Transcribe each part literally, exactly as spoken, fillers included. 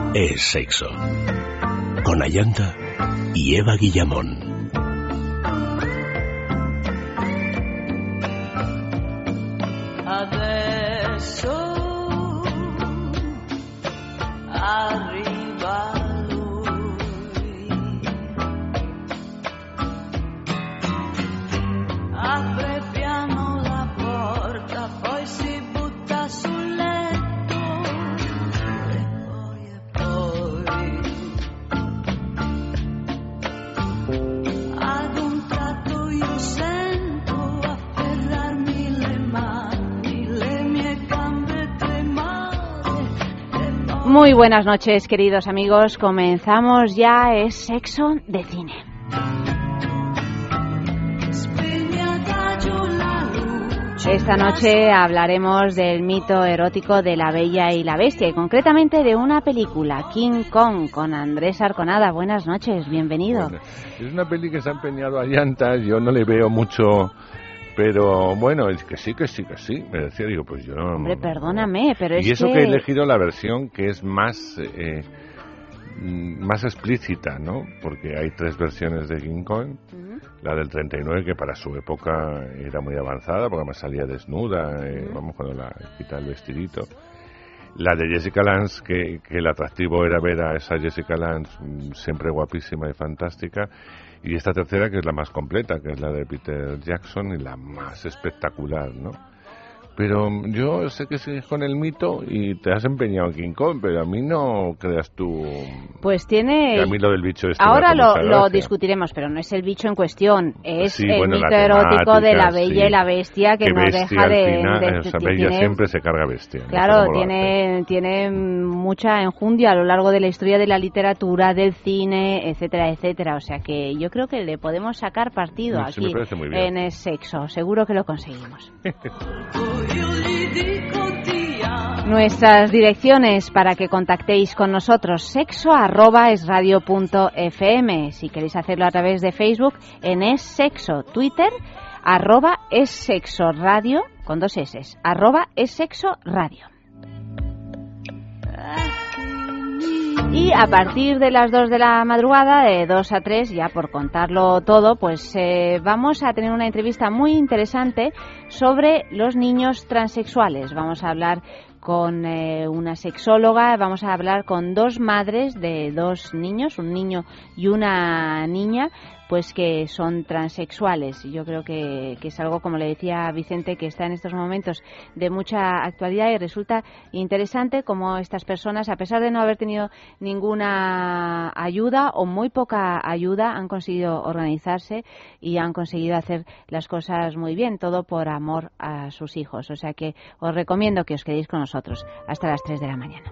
es sexo. Con Ayanta y Eva Guillamón. Muy buenas noches, queridos amigos. Comenzamos ya, es Sexo de Cine. Esta noche hablaremos del mito erótico de La Bella y la Bestia, y concretamente de una película, King Kong, con Andrés Arconada. Buenas noches, bienvenido. Bueno, es una peli que se ha empeñado a llantas, yo no le veo mucho... Pero bueno, es que sí, que sí, que sí. Me decía, digo, pues yo no... Hombre, perdóname, pero es que... Y eso que he elegido la versión que es más eh, más explícita, ¿no? Porque hay tres versiones de King Kong. Uh-huh. La del treinta y nueve, que para su época era muy avanzada, porque además salía desnuda, eh, uh-huh. vamos, cuando la quita el vestidito. La de Jessica Lange, que, que el atractivo era ver a esa Jessica Lange siempre guapísima y fantástica. Y esta tercera, que es la más completa, que es la de Peter Jackson, y la más espectacular, ¿no? Pero yo sé que sigues con el mito y te has empeñado en King Kong, pero a mí no creas tú... Pues tiene... Que a mí lo del bicho este ahora lo, lo discutiremos, pero no es el bicho en cuestión, es sí, el bueno, mito erótico de La Bella sí. y la Bestia, que, que no deja de... Final, de, de o sea, tiene, Bella siempre se carga bestia. Claro, no tiene, tiene mucha enjundia a lo largo de la historia de la literatura, del cine, etcétera, etcétera. O sea que yo creo que le podemos sacar partido sí, aquí en el sexo. Seguro que lo conseguimos. Nuestras direcciones para que contactéis con nosotros: sexo arroba es radio punto fm. Si queréis hacerlo a través de Facebook, en Es Sexo. Twitter, arroba Es Sexo Radio, con dos S, arroba Es Sexo Radio. Y a partir de las dos de la madrugada, de dos a tres, ya por contarlo todo, pues eh, vamos a tener una entrevista muy interesante sobre los niños transexuales. Vamos a hablar con eh, una sexóloga, vamos a hablar con dos madres de dos niños, un niño y una niña, pues que son transexuales. Yo creo que, que es algo, como le decía Vicente, que está en estos momentos de mucha actualidad, y resulta interesante cómo estas personas, a pesar de no haber tenido ninguna ayuda o muy poca ayuda, han conseguido organizarse y han conseguido hacer las cosas muy bien, todo por amor a sus hijos. O sea que os recomiendo que os quedéis con nosotros hasta las tres de la mañana.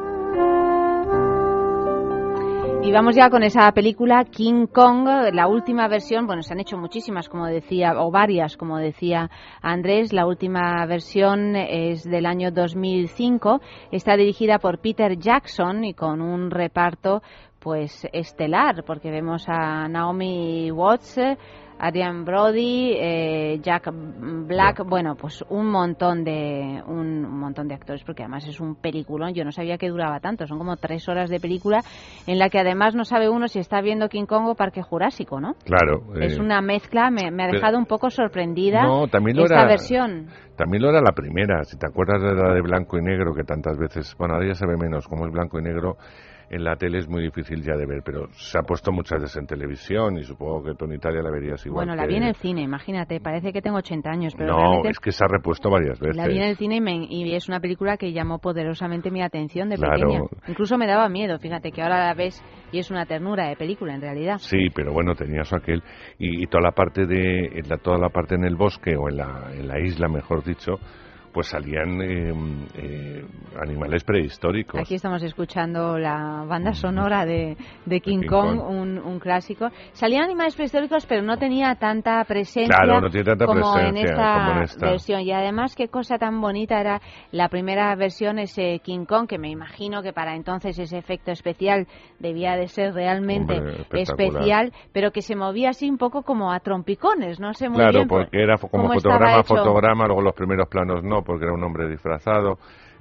Y vamos ya con esa película King Kong, la última versión. Bueno, se han hecho muchísimas, como decía, o varias, como decía Andrés. La última versión es del año dos mil cinco. Está dirigida por Peter Jackson y con un reparto pues estelar, porque vemos a Naomi Watts, Adrien Brody, eh, Jack Black, bueno, pues un montón de un, un montón de actores, porque además es un peliculón. Yo no sabía que duraba tanto, son como tres horas de película, en la que además no sabe uno si está viendo King Kong o Parque Jurásico, ¿no? Claro. Eh, es una mezcla, me, me ha dejado pero, un poco sorprendida no, también lo esta era, versión. También lo era la primera, si te acuerdas de la de blanco y negro, que tantas veces, bueno, ahora ya se ve menos, como es blanco y negro. En la tele es muy difícil ya de ver, pero se ha puesto muchas veces en televisión y supongo que tú en Italia la verías igual. Bueno, la que... vi en el cine, imagínate, parece que tengo ochenta años, pero no, realmente... es que se ha repuesto varias veces. La vi en el cine y, me, y es una película que llamó poderosamente mi atención de claro. pequeña. Incluso me daba miedo, fíjate, que ahora la ves y es una ternura de película en realidad. Sí, pero bueno, tenías aquel y, y toda la parte de la, toda la parte en el bosque o en la, en la isla, mejor dicho, pues salían eh, eh, animales prehistóricos. Aquí estamos escuchando la banda sonora de, de King, King Kong, Kong. Un, un clásico. Salían animales prehistóricos, pero no tenía tanta presencia, claro, no tiene tanta como, presencia en esta como en esta versión. Y además, qué cosa tan bonita era la primera versión, ese King Kong, que me imagino que para entonces ese efecto especial debía de ser realmente Hombre, especial, pero que se movía así un poco como a trompicones, no sé muy claro, bien. Claro, porque era como fotograma, fotograma, luego los primeros planos no, porque era un hombre disfrazado.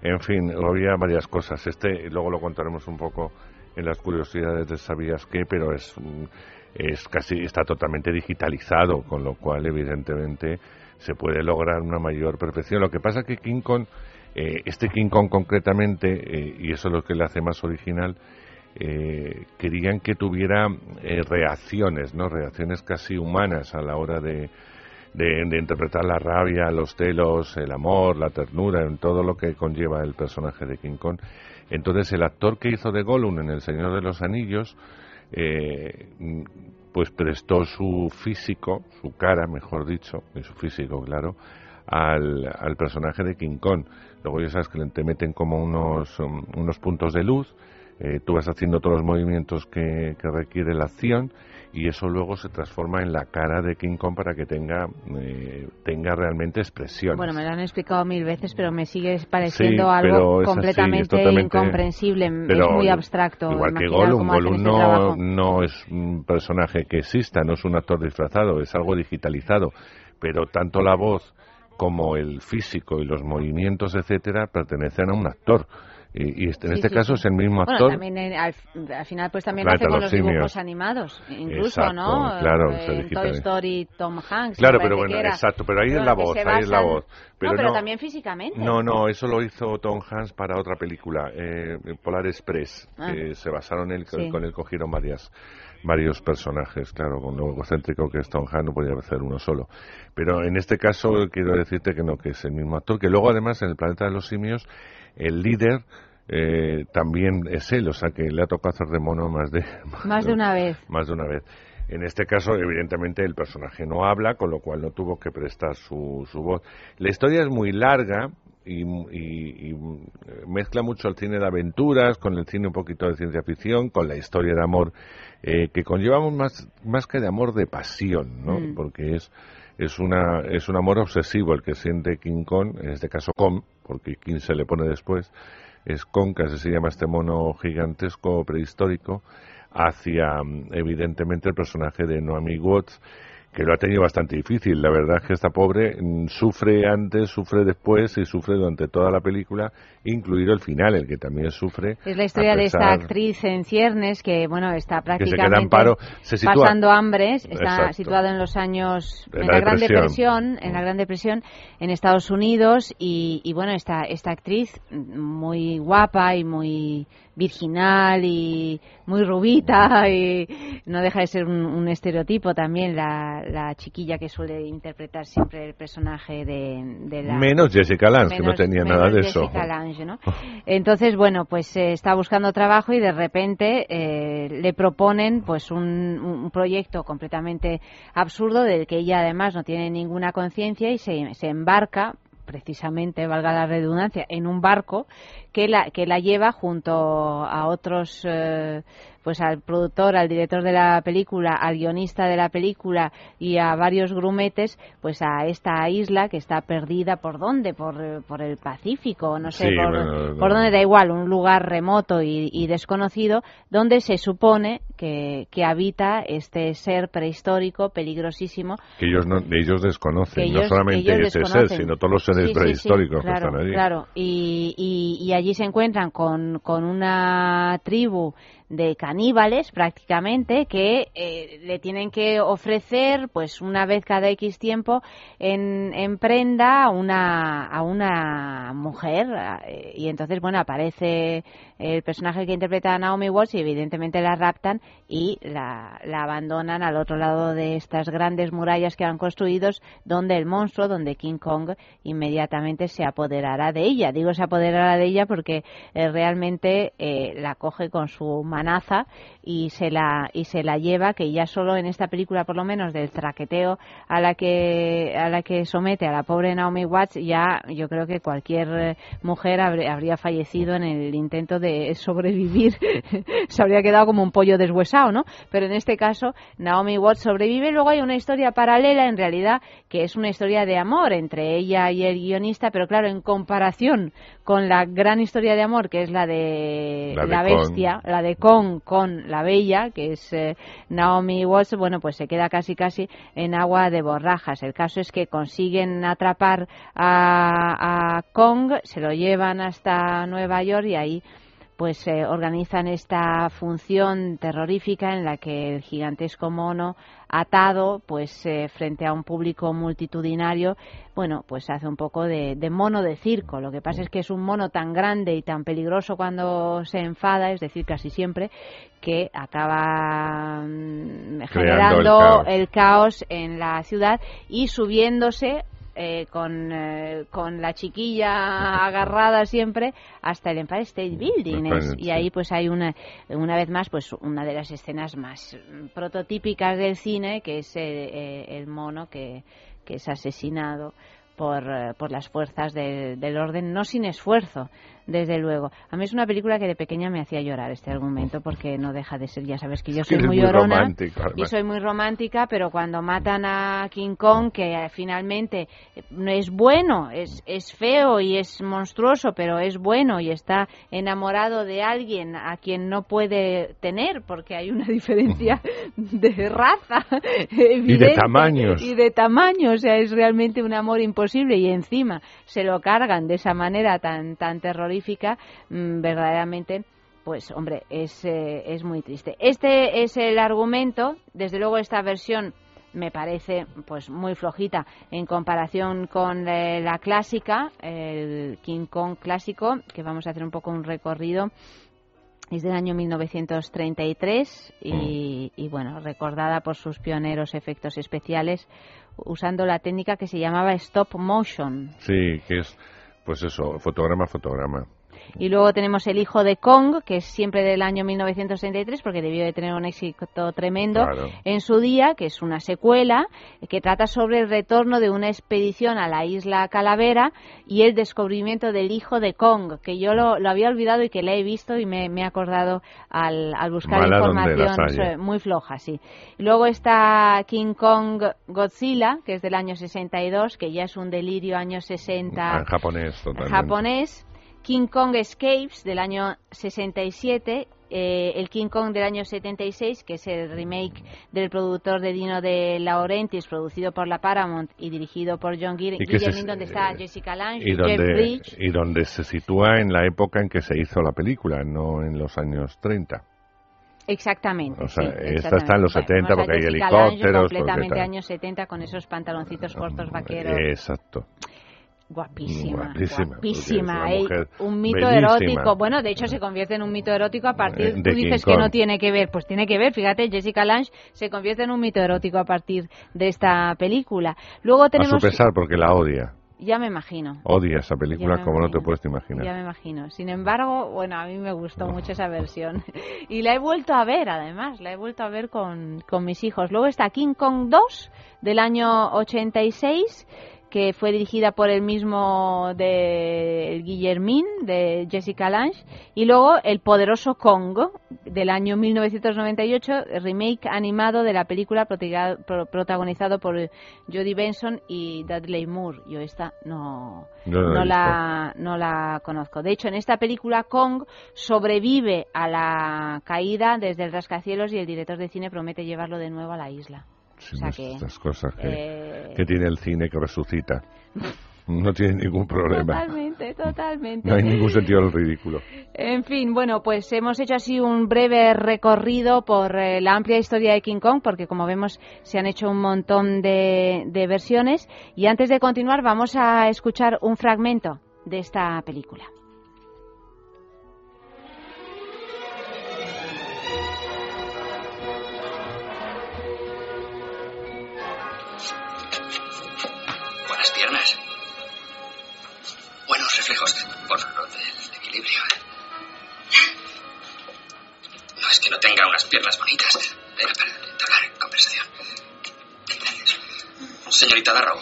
En fin, había varias cosas. Este, luego lo contaremos un poco en las curiosidades de ¿Sabías qué? Pero es, es casi, está totalmente digitalizado, con lo cual, evidentemente, se puede lograr una mayor perfección. Lo que pasa es que King Kong, eh, este King Kong concretamente, eh, y eso es lo que le hace más original, eh, querían que tuviera eh, reacciones, ¿no? Reacciones casi humanas a la hora de De, de interpretar la rabia, los celos, el amor, la ternura, en todo lo que conlleva el personaje de King Kong. Entonces el actor que hizo de Gollum en El Señor de los Anillos, eh, pues prestó su físico, su cara, mejor dicho, y su físico, claro, al, al personaje de King Kong. Luego ya sabes que te meten como unos, um, unos puntos de luz, eh, tú vas haciendo todos los movimientos que, que requiere la acción, y eso luego se transforma en la cara de King Kong para que tenga eh, tenga realmente expresión. Bueno, me lo han explicado mil veces, pero me sigue pareciendo sí, algo completamente así, incomprensible, es muy abstracto. Igual que Gollum, Gollum este no, no es un personaje que exista, no es un actor disfrazado, es algo digitalizado, pero tanto la voz como el físico y los movimientos, etcétera, pertenecen a un actor. Y, y este, en sí, este sí, caso sí. es el mismo actor. Bueno, también en, al, al final pues también lo hace con los simios. Dibujos animados, incluso, exacto, ¿no? Claro, eh, en Toy Story, Tom Hanks. Claro, pero bueno, exacto, pero ahí pero es la voz, ahí es la voz. Pero no, pero no, también físicamente. No, no, eso lo hizo Tom Hanks para otra película, eh, Polar Express, ah. que se basaron en él, sí. con él cogieron varias varios personajes, claro, con lo egocéntrico que es Tom Hanks no podía hacer uno solo. Pero en este caso quiero decirte que no, que es el mismo actor, que luego además en El Planeta de los Simios, el líder Eh, también es él, o sea que le ha tocado hacer de mono más de más, más de una vez más de una vez. En este caso, evidentemente, el personaje no habla, con lo cual no tuvo que prestar su, su voz. La historia es muy larga y, y, y mezcla mucho el cine de aventuras con el cine un poquito de ciencia ficción, con la historia de amor eh, que conllevamos más más que de amor, de pasión, ¿no? Mm. Porque es es una es un amor obsesivo el que siente King Kong, en este caso Kong, porque King se le pone después. Es Kong, que así se llama este mono gigantesco prehistórico, hacia, evidentemente, el personaje de Naomi Watts, que lo ha tenido bastante difícil. La verdad es que esta pobre sufre antes, sufre después y sufre durante toda la película, incluido el final, el que también sufre. Es la historia de esta actriz en ciernes que, bueno, está prácticamente paro, se sitúa, pasando hambres, está exacto. situado en los años, en, en la, la Gran Depresión, en la Gran Depresión, en Estados Unidos, y, y bueno, esta, esta actriz muy guapa y muy virginal y muy rubita, y no deja de ser un, un estereotipo también, la, la chiquilla que suele interpretar siempre el personaje de, de la... Menos Jessica Lange, que no tenía nada de eso. Lange, ¿no? Entonces, bueno, pues eh, está buscando trabajo y de repente eh, le proponen pues un, un proyecto completamente absurdo del que ella además no tiene ninguna conciencia y se, se embarca, precisamente, valga la redundancia, en un barco que la que la lleva junto a otros, eh, pues al productor, al director de la película, al guionista de la película y a varios grumetes, pues a esta isla que está perdida, ¿por dónde? Por, por el Pacífico, no sé, sí, por, bueno, por no. dónde, da igual, un lugar remoto y, y desconocido, donde se supone que, que habita este ser prehistórico, peligrosísimo. Que ellos no, ellos desconocen, ellos, no solamente ese desconocen. ser, sino todos los seres sí, prehistóricos sí, sí, claro, que están allí. Claro, y, y, y allí se encuentran con, con una tribu de caníbales prácticamente que eh, le tienen que ofrecer pues una vez cada X tiempo en, en prenda a una, a una mujer eh, y entonces bueno aparece el personaje que interpreta a Naomi Watts y evidentemente la raptan y la, la abandonan al otro lado de estas grandes murallas que han construido, donde el monstruo, donde King Kong inmediatamente se apoderará de ella. Digo se apoderará de ella porque eh, realmente eh, la coge con su manaza y se la y se la lleva, que ya solo en esta película por lo menos del traqueteo a la que a la que somete a la pobre Naomi Watts, ya yo creo que cualquier mujer habría, habría fallecido en el intento de sobrevivir. Se habría quedado como un pollo deshuesado, ¿no? Pero en este caso Naomi Watts sobrevive. Luego hay una historia paralela en realidad que es una historia de amor entre ella y el guionista, pero claro, en comparación con la gran historia de amor que es la de la, de la bestia, Kong. la de Kong con la bella, que es eh, Naomi Watts, bueno, pues se queda casi casi en agua de borrajas. El caso es que consiguen atrapar a, a Kong, se lo llevan hasta Nueva York y ahí pues eh, organizan esta función terrorífica en la que el gigantesco mono atado pues eh, frente a un público multitudinario, bueno, pues hace un poco de, de mono de circo. Lo que pasa es que es un mono tan grande y tan peligroso cuando se enfada, es decir, casi siempre, que acaba mm, generando el caos. el caos en la ciudad y subiéndose Eh, con, eh, con la chiquilla agarrada siempre hasta el Empire State Building, es, y ahí pues hay una una vez más pues una de las escenas más prototípicas del cine, que es eh, el mono que, que es asesinado por, eh, por las fuerzas de, del orden, no sin esfuerzo, desde luego. A mí es una película que de pequeña me hacía llorar este argumento, porque no deja de ser, ya sabes que yo soy muy llorona y soy muy romántica, pero cuando matan a King Kong, que eh, finalmente no es bueno, es, es feo y es monstruoso, pero es bueno y está enamorado de alguien a quien no puede tener, porque hay una diferencia de raza evidente, y de tamaños. Y de tamaño, o sea, es realmente un amor imposible, y encima se lo cargan de esa manera tan, tan terrorífica. Mmm, verdaderamente, pues hombre, es, eh, es muy triste. Este es el argumento. Desde luego esta versión me parece pues muy flojita en comparación con eh, la clásica, el King Kong clásico, que vamos a hacer un poco un recorrido. Es del año mil novecientos treinta y tres y, y bueno, recordada por sus pioneros efectos especiales usando la técnica que se llamaba stop motion. Sí, que es pues eso, fotograma, fotograma. Y luego tenemos El hijo de Kong, que es siempre del año mil novecientos treinta y tres, porque debió de tener un éxito tremendo claro. en su día, que es una secuela que trata sobre el retorno de una expedición a la isla Calavera y el descubrimiento del hijo de Kong, que yo lo, lo había olvidado y que la he visto y me, me he acordado al, al buscar Mala información muy floja, sí. Y luego está King Kong Godzilla, que es del año sesenta y dos, que ya es un delirio años sesenta. En japonés, totalmente. Japonés. King Kong Escapes del año sesenta y siete, eh, el King Kong del año setenta y seis, que es el remake del productor de Dino de Laurentiis, producido por la Paramount y dirigido por John Guillermin, donde está Jessica Lange y, y donde, Jeff Bridges. Y donde se sitúa en la época en que se hizo la película, no en los años treinta. Exactamente. O sea, sí, esta está en los bueno, setenta porque hay helicópteros. Completamente años setenta con esos pantaloncitos cortos vaqueros. Exacto. Guapísima, guapísima, guapísima ¿eh? Un mito bellísima. erótico. Bueno, de hecho se convierte en un mito erótico a partir, de tú dices que no tiene que ver, pues tiene que ver, fíjate, Jessica Lange se convierte en un mito erótico a partir de esta película. Luego tenemos... A su pesar, porque la odia. Ya me imagino. Odia esa película como imagino. No te puedes imaginar. Ya me imagino. Sin embargo, bueno, a mí me gustó oh. mucho esa versión. Y la he vuelto a ver, además, la he vuelto a ver con, con mis hijos. Luego está King Kong dos, del año ochenta y seis, que fue dirigida por el mismo de Guillermin, de Jessica Lange, y luego El poderoso Kong, del año mil novecientos noventa y ocho, remake animado de la película protagonizado por Jodie Benson y Dudley Moore. Yo esta no, no, no, la, no la conozco. De hecho, en esta película Kong sobrevive a la caída desde el rascacielos y el director de cine promete llevarlo de nuevo a la isla. Sí, o sea que, estas cosas que, eh... que tiene el cine que resucita. No tiene ningún problema. Totalmente, totalmente. No hay ningún sentido del ridículo. En fin, bueno, pues hemos hecho así un breve recorrido por eh, la amplia historia de King Kong, porque como vemos se han hecho un montón de, de versiones. Y antes de continuar vamos a escuchar un fragmento de esta película. Piernas. Buenos reflejos por lo del equilibrio. No es que no tenga unas piernas bonitas. Era para entablar conversación. Gracias. Señorita Darrow,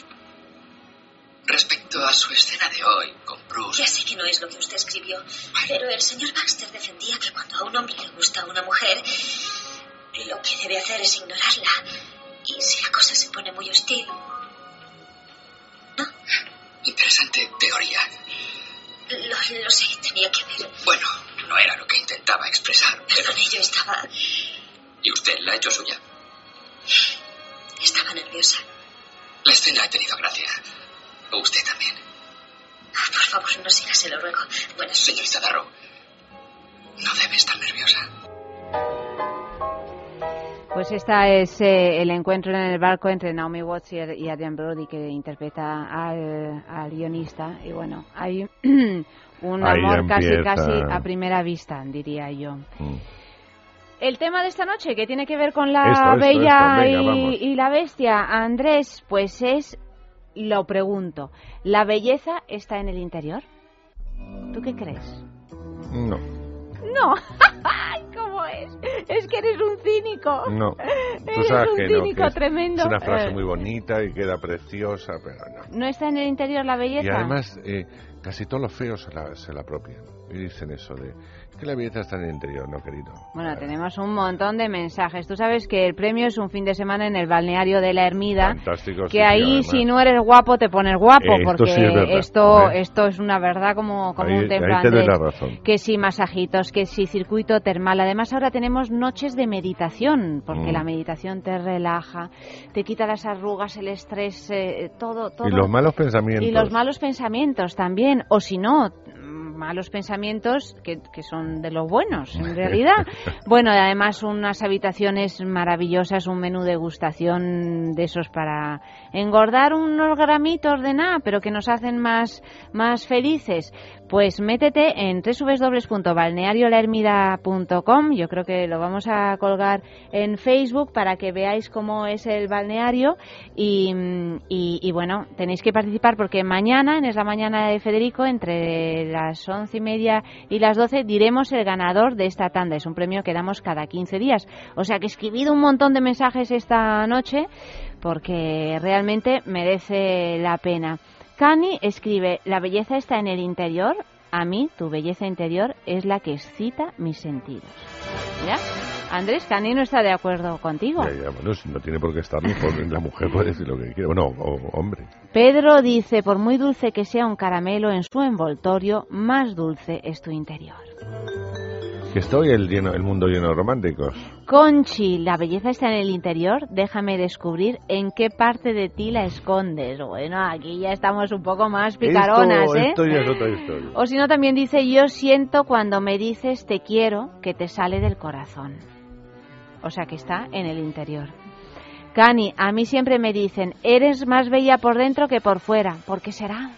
respecto a su escena de hoy con Bruce... Ya sé que no es lo que usted escribió, pero el señor Baxter defendía que cuando a un hombre le gusta una mujer, lo que debe hacer es ignorarla. Y si la cosa se pone muy hostil... ¿No? Interesante teoría. Lo, lo sé, tenía que ver. Bueno, no era lo que intenté intentaba expresar. Pero yo estaba... ¿Y usted la ha hecho suya? Estaba nerviosa. La escena ha tenido gracia. Usted también. Oh, por favor, no sigas, se lo ruego. Buenas noches. Señorita Darrow, no debe estar nerviosa. Pues esta es eh, el encuentro en el barco entre Naomi Watts y, y Adrian Brody, que interpreta al, al guionista. Y bueno, hay un Ahí amor casi empieza. casi a primera vista, diría yo. Mm. El tema de esta noche, que tiene que ver con la Esto, esto, bella esto. Venga, y, vamos. y la bestia, Andrés, pues es, lo pregunto, ¿la belleza está en el interior? ¿Tú qué crees? No. No. Ay, ¿cómo es? Es que eres un cínico. No. Tú Eres sabes un que no, cínico que es, tremendo. es una frase Eh, muy bonita y queda preciosa, pero no. ¿No está en el interior la belleza? Y además, eh, casi todos los feos se la, se la apropian. Y dicen eso de, es que la belleza está en el interior, no, querido. Bueno, Claro. tenemos un montón de mensajes. Tú sabes que el premio es un fin de semana en el balneario de la Ermida. Fantástico. Que sí, sí, ahí, además. si no eres guapo, te pones guapo. Eh, esto porque sí es verdad, esto, ¿eh? esto es una verdad como, como Ahí- un ahí templo, te doy Andrés. la razón. Que si masajitos, que si circuito termal. Además, ahora tenemos noches de meditación, porque Mm. la meditación te relaja, te quita las arrugas, el estrés, eh, todo, todo. Y los malos pensamientos. Y los malos pensamientos también, o si no, malos pensamientos que, que son de los buenos, en realidad. Bueno, y además unas habitaciones maravillosas, un menú degustación de esos para engordar unos gramitos de nada, pero que nos hacen más, más felices. Pues métete en doble u doble u doble u punto balneario la ermida punto com. Yo creo que lo vamos a colgar en Facebook para que veáis cómo es el balneario. Y, y, y bueno, tenéis que participar porque mañana, en Es la Mañana de Federico, entre las once y media y las doce, diremos el ganador de esta tanda. Es un premio que damos cada quince días. O sea que he escribido un montón de mensajes esta noche porque realmente merece la pena. Cani escribe, la belleza está en el interior, a mí tu belleza interior es la que excita mis sentidos. ¿Ya? Andrés, Cani no está de acuerdo contigo. Ya, ya, bueno, si no tiene por qué estar, ni por, la mujer puede decir lo que quiere. Bueno, o, hombre. Pedro dice, por muy dulce que sea un caramelo en su envoltorio, más dulce es tu interior. Que estoy el, lleno, el mundo lleno de románticos. Conchi, la belleza está en el interior, déjame descubrir en qué parte de ti la escondes. Bueno, aquí ya estamos un poco más picaronas, esto, ¿eh? Esto ya es otra historia. O si no, también dice, yo siento cuando me dices te quiero, que te sale del corazón. O sea que está en el interior. Cani, a mí siempre me dicen, eres más bella por dentro que por fuera. ¿Por qué será?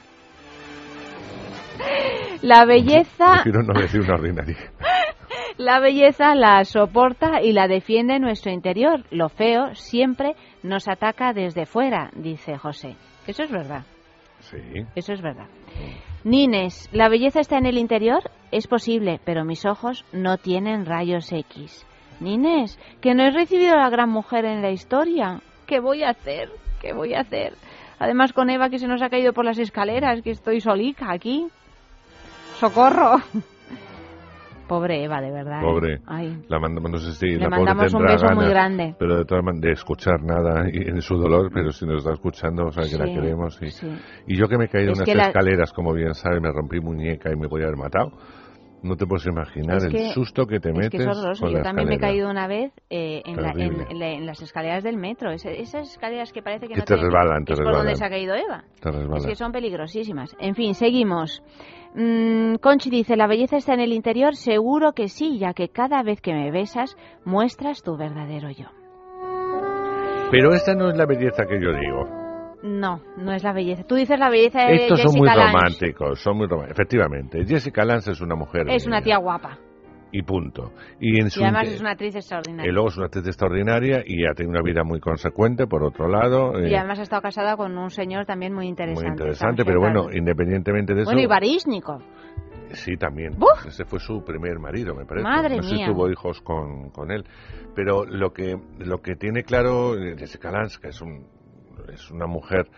La belleza... Quiero no decir una ordinaria. La belleza la soporta y la defiende nuestro interior. Lo feo siempre nos ataca desde fuera, dice José. Eso es verdad. Sí. Eso es verdad. Nines, ¿la belleza está en el interior? Es posible, pero mis ojos no tienen rayos X. Nines, que no he recibido a la gran mujer en la historia. ¿Qué voy a hacer? ¿Qué voy a hacer? Además con Eva, que se nos ha caído por las escaleras, que estoy solica aquí. ¡Socorro! Pobre Eva, de verdad. Pobre. ¿eh? Ay. La mandamos, no sé si Le la mandamos pobre un beso ganas, muy grande. Pero de todas maneras, de escuchar nada y en su dolor, pero si nos está escuchando, o sea, que Sí, la queremos. Y, sí. y yo que me he caído en Es unas que la- escaleras, como bien sabes, me rompí muñeca y me podía haber matado. No te puedes imaginar Es el que- susto que te Es metes que es horroroso. con Yo la también me he escalera. caído una vez eh, en, la- en- Terrible. en la- en las escaleras del metro. Es- esas escaleras que parece que, Que no te tienen- resbalan, te es por donde resbalan. se ha caído Eva. Te resbalas. Es que son peligrosísimas. En fin, seguimos. Mm, Conchi dice, ¿la belleza está en el interior? Seguro que sí, ya que cada vez que me besas muestras tu verdadero yo. Pero esta no es la belleza que yo digo. No, no es la belleza. Tú dices la belleza de Estos Jessica son muy Lange. románticos, son muy románticos. Efectivamente, Jessica Lange es una mujer. Es una bella. tía guapa. Y punto. Y, en su Y además inte- es una actriz y extraordinaria. luego es una actriz extraordinaria y ha tenido una vida muy consecuente, por otro lado. Y eh, además ha estado casada con un señor también muy interesante. muy interesante, Sam pero bueno, Shepard. independientemente de eso. Bueno, y Baryshnikov. Sí, también. ¡Buf! Ese fue su primer marido, me parece. Madre no sé mía. si tuvo hijos con, con él. Pero lo que lo que tiene claro eh, Jessica Lange, que es, un, es una mujer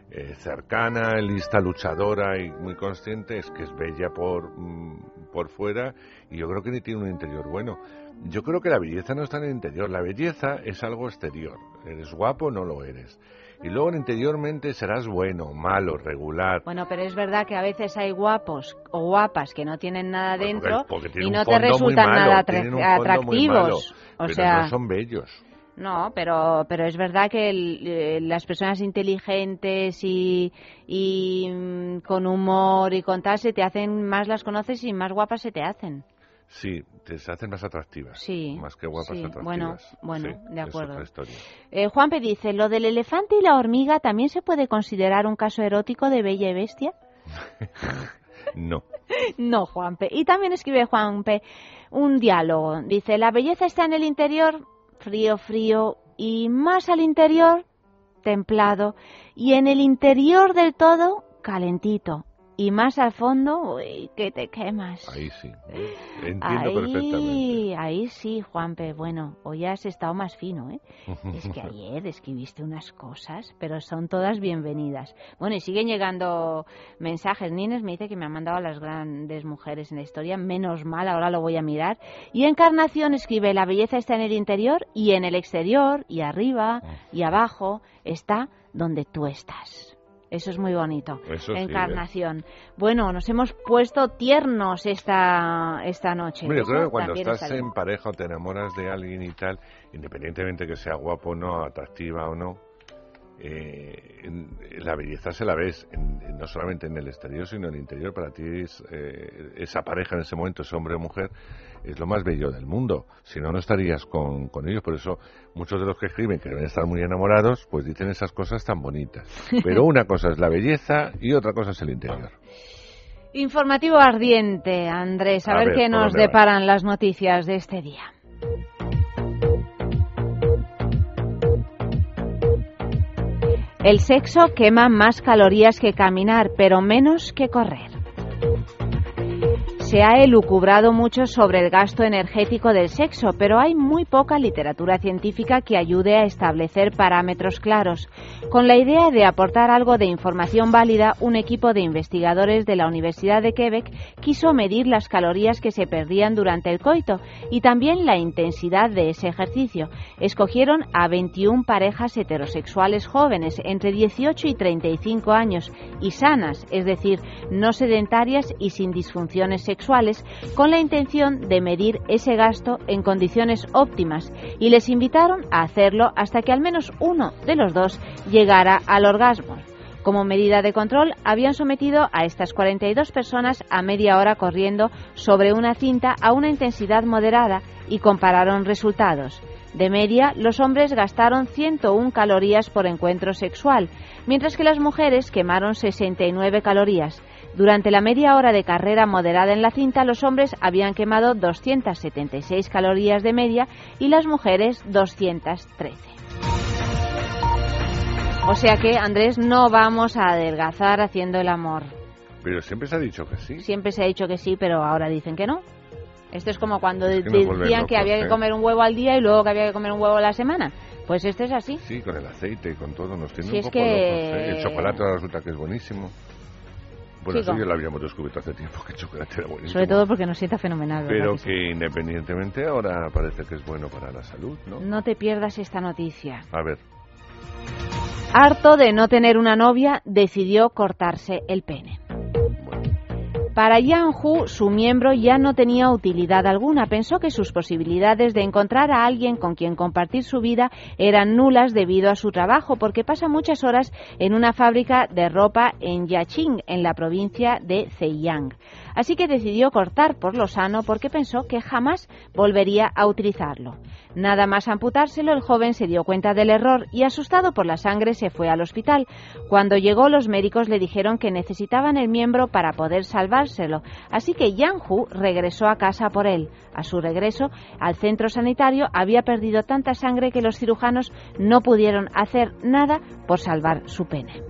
eh, cercana, lista, luchadora y muy consciente, es que es bella por, mm, por fuera, y yo creo que ni tiene un interior bueno. Yo creo que la belleza no está en el interior, la belleza es algo exterior. Eres guapo o no lo eres. Y luego interiormente serás bueno, malo, regular. Bueno, pero es verdad que a veces hay guapos o guapas que no tienen nada Bueno, dentro porque- porque y tienen no un te fondo muy resultan malo, nada tienen atra- un fondo muy atractivos. malo, o pero sea, no son bellos. no, pero pero es verdad que el, eh, las personas inteligentes y, y mm, con humor y con tal se te hacen más, las conoces y más guapas se te hacen. Sí, te se hacen más atractivas. Sí, Más que guapas sí. atractivas. Bueno, bueno, Sí, de es acuerdo. otra historia. Eh, Juanpe dice, ¿lo del elefante y la hormiga también se puede considerar un caso erótico de Bella y Bestia? No. No, Juanpe. Y también escribe Juanpe un diálogo. Dice, la belleza está en el interior, frío, frío, y más al interior, templado, y en el interior del todo, calentito, y más al fondo, uy, que te quemas. Ahí sí. ¿eh? Entiendo ahí, perfectamente. ahí sí, Juanpe. Bueno, hoy has estado más fino, ¿eh? Es que ayer escribiste unas cosas, pero son todas bienvenidas. Bueno, y siguen llegando mensajes. Nines me dice que me han mandado a las grandes mujeres en la historia. Menos mal, ahora lo voy a mirar. Y Encarnación escribe, la belleza está en el interior y en el exterior, y arriba y abajo, está donde tú estás. Eso es muy bonito. Eso sí, Encarnación. Bueno, nos hemos puesto tiernos esta esta noche. Hombre, yo Eso creo que cuando también estás está bien. en pareja o te enamoras de alguien y tal, independientemente que sea guapo o no, atractiva o no, eh, en- la belleza se la ves en- en- no solamente en el exterior, sino en el interior. Para ti es, eh, esa pareja en ese momento, ese hombre o mujer, es lo más bello del mundo. Si no, no estarías con, con ellos. Por eso muchos de los que escriben que deben estar muy enamorados, pues dicen esas cosas tan bonitas. Pero una cosa es la belleza y otra cosa es el interior. Informativo ardiente, Andrés. A, A ver, ver, qué ¿por nos dónde deparan las noticias de este día. El sexo quema más calorías que caminar, pero menos que correr. Se ha elucubrado mucho sobre el gasto energético del sexo, pero hay muy poca literatura científica que ayude a establecer parámetros claros. Con la idea de aportar algo de información válida, un equipo de investigadores de la Universidad de Quebec quiso medir las calorías que se perdían durante el coito y también la intensidad de ese ejercicio. Escogieron a veintiuna parejas heterosexuales jóvenes entre dieciocho y treinta y cinco años y sanas, es decir, no sedentarias y sin disfunciones sexuales, con la intención de medir ese gasto en condiciones óptimas, y les invitaron a hacerlo hasta que al menos uno de los dos llegara al orgasmo. Como medida de control, habían sometido a estas cuarenta y dos personas a media hora corriendo sobre una cinta a una intensidad moderada y compararon resultados. De media, los hombres gastaron ciento una calorías por encuentro sexual, mientras que las mujeres quemaron sesenta y nueve calorías. Durante la media hora de carrera moderada en la cinta, los hombres habían quemado doscientas setenta y seis calorías de media y las mujeres doscientas trece. O sea que, Andrés, no vamos a adelgazar haciendo el amor. Pero siempre se ha dicho que sí. Siempre se ha dicho que sí, pero ahora dicen que no. Esto es como cuando Es que nos vuelven decían que locos, había ¿eh? que comer un huevo al día y luego que había que comer un huevo a la semana. Pues esto es así. Sí, con el aceite y con todo, nos tiene Si un es poco que- locos, ¿eh? El chocolate ahora resulta que es buenísimo. Bueno, Chico. eso ya lo habíamos descubierto hace tiempo, que el chocolate era buenísimo. Sobre todo porque nos sienta fenomenal. ¿verdad Pero que sí? que independientemente ahora parece que es bueno para la salud, ¿no? No te pierdas esta noticia. A ver, Harto de no tener una novia, decidió cortarse el pene. Para Yang Hu, su miembro ya no tenía utilidad alguna. Pensó que sus posibilidades de encontrar a alguien con quien compartir su vida eran nulas debido a su trabajo, porque pasa muchas horas en una fábrica de ropa en Yaqing, en la provincia de Zhejiang. Así que decidió cortar por lo sano, porque pensó que jamás volvería a utilizarlo. Nada más amputárselo, el joven se dio cuenta del error y, asustado por la sangre, se fue al hospital. Cuando llegó, los médicos le dijeron que necesitaban el miembro para poder salvárselo, así que Yang Hu regresó a casa por él. A su regreso al centro sanitario, había perdido tanta sangre que los cirujanos no pudieron hacer nada por salvar su pene.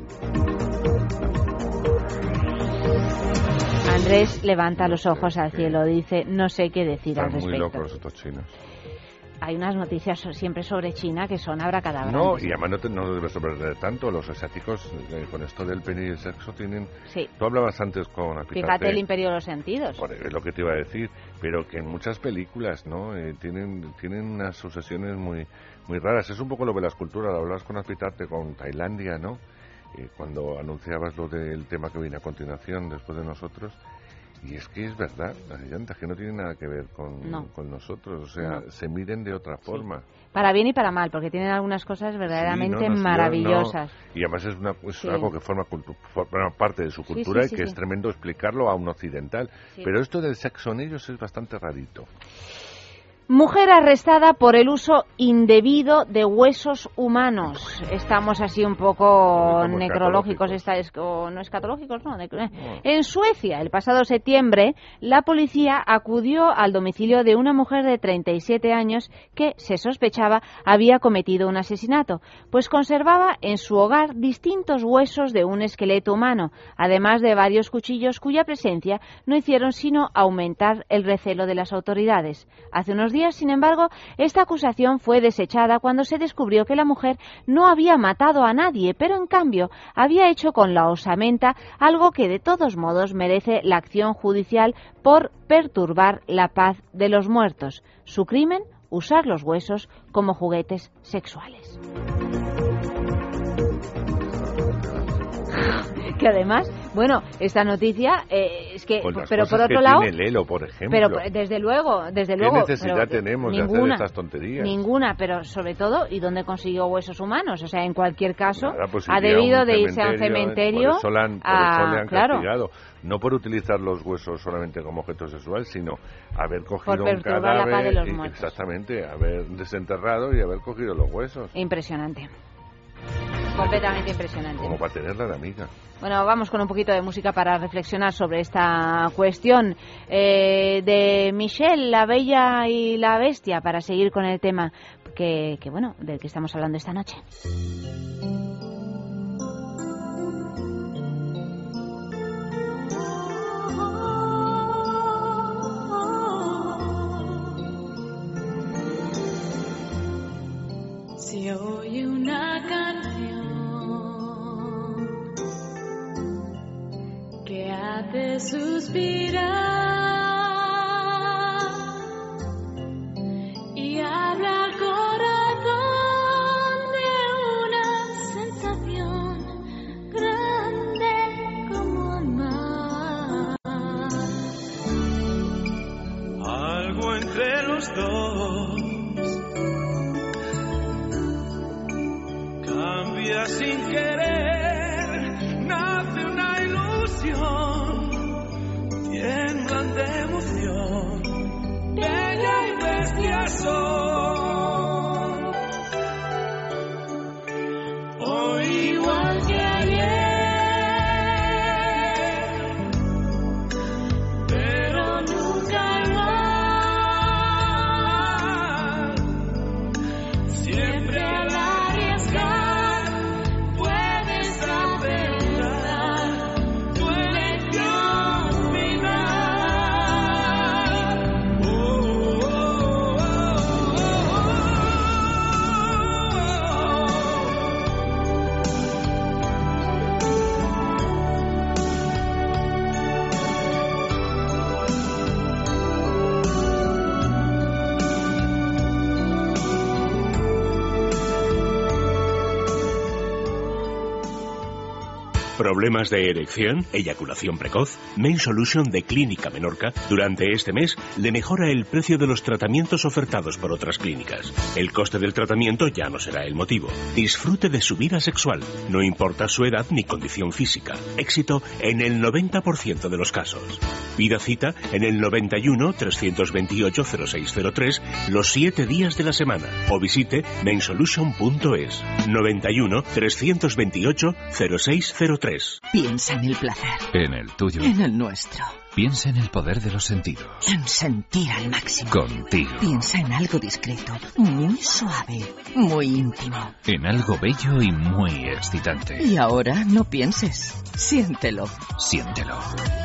Andrés levanta los ojos al cielo, dice, no sé qué decir al están muy respecto. locos estos chinos. hay unas noticias siempre sobre China que son abracadabrantes. No, y además no, te, no debes sorprender tanto. Los asiáticos, eh, con esto del pene y el sexo, tienen... Sí. Tú hablabas antes con... Apitarte, fíjate el imperio de los sentidos. Por, es lo que te iba a decir, pero que en muchas películas, ¿no? Eh, tienen tienen unas obsesiones muy muy raras. Es un poco lo de la escultura. Lo hablabas con Apitarte, con Tailandia, ¿no? Eh, cuando anunciabas lo del tema que viene a continuación, después de nosotros... Y es que es verdad, las llantas que no tienen nada que ver con, no. con nosotros, o sea, no. se miden de otra forma. Sí. Para bien y para mal, porque tienen algunas cosas verdaderamente sí, no, no, maravillosas. No. Y además es, una, es sí. algo que forma, cultu- forma parte de su cultura sí, sí, y que sí, es tremendo explicarlo a un occidental. Sí. Pero esto del sexo en ellos es bastante rarito. Mujer arrestada por el uso indebido de huesos humanos. Estamos así un poco Estamos necrológicos, esta es, o no escatológicos, no. Necro... no. En Suecia, el pasado septiembre, la policía acudió al domicilio de una mujer de treinta y siete años que se sospechaba había cometido un asesinato, pues conservaba en su hogar distintos huesos de un esqueleto humano, además de varios cuchillos cuya presencia no hicieron sino aumentar el recelo de las autoridades. Hace unos días, sin embargo, esta acusación fue desechada cuando se descubrió que la mujer no había matado a nadie, pero en cambio había hecho con la osamenta algo que de todos modos merece la acción judicial por perturbar la paz de los muertos. Su crimen, usar los huesos como juguetes sexuales. Que además, bueno, esta noticia eh, es que, pues pero por otro que lado, tiene Lelo, por ejemplo. pero desde luego, desde ¿Qué luego, necesidad tenemos ninguna, de hacer estas tonterías? Ninguna, pero sobre todo, ¿y dónde consiguió huesos humanos? O sea, en cualquier caso, Nada, pues ha debido de irse a un cementerio, cementerio. Por eso, la han, por a, eso le han claro, castigado. No por utilizar los huesos solamente como objeto sexual, sino haber cogido por un perturbar la paz de cadáver, los y, muertos. exactamente, haber desenterrado y haber cogido los huesos. Impresionante. Completamente impresionante. Como para tenerla de amiga. Bueno, vamos con un poquito de música para reflexionar sobre esta cuestión eh, de Michelle, la Bella y la Bestia, para seguir con el tema que, que bueno, del que estamos hablando esta noche. Si oye una canción que hace suspirar y habla al corazón de una sensación grande como amar, algo entre los dos cambia sin querer, nace una ilusión, tiemblan de emoción, bella y bestia son. Hoy igual que ayer, pero nunca igual, siempre al arriesgar puedes apelar tu elección final. Oh, oh, oh, ¿Problemas de erección? ¿Eyaculación precoz? Main Solution de Clínica Menorca durante este mes le mejora el precio de los tratamientos ofertados por otras clínicas. El coste del tratamiento ya no será el motivo. Disfrute de su vida sexual, no importa su edad ni condición física. Éxito en el noventa por ciento de los casos. Pida cita en el noventa y uno, trescientos veintiocho, cero seis cero tres los siete días de la semana o visite main solution punto es. noventa y uno, trescientos veintiocho, cero seis cero tres. Piensa en el placer. En el tuyo. En el nuestro. Piensa en el poder de los sentidos. En sentir al máximo. Contigo. Piensa en algo discreto, muy suave, muy íntimo. En algo bello y muy excitante. Y ahora no pienses. Siéntelo. Siéntelo.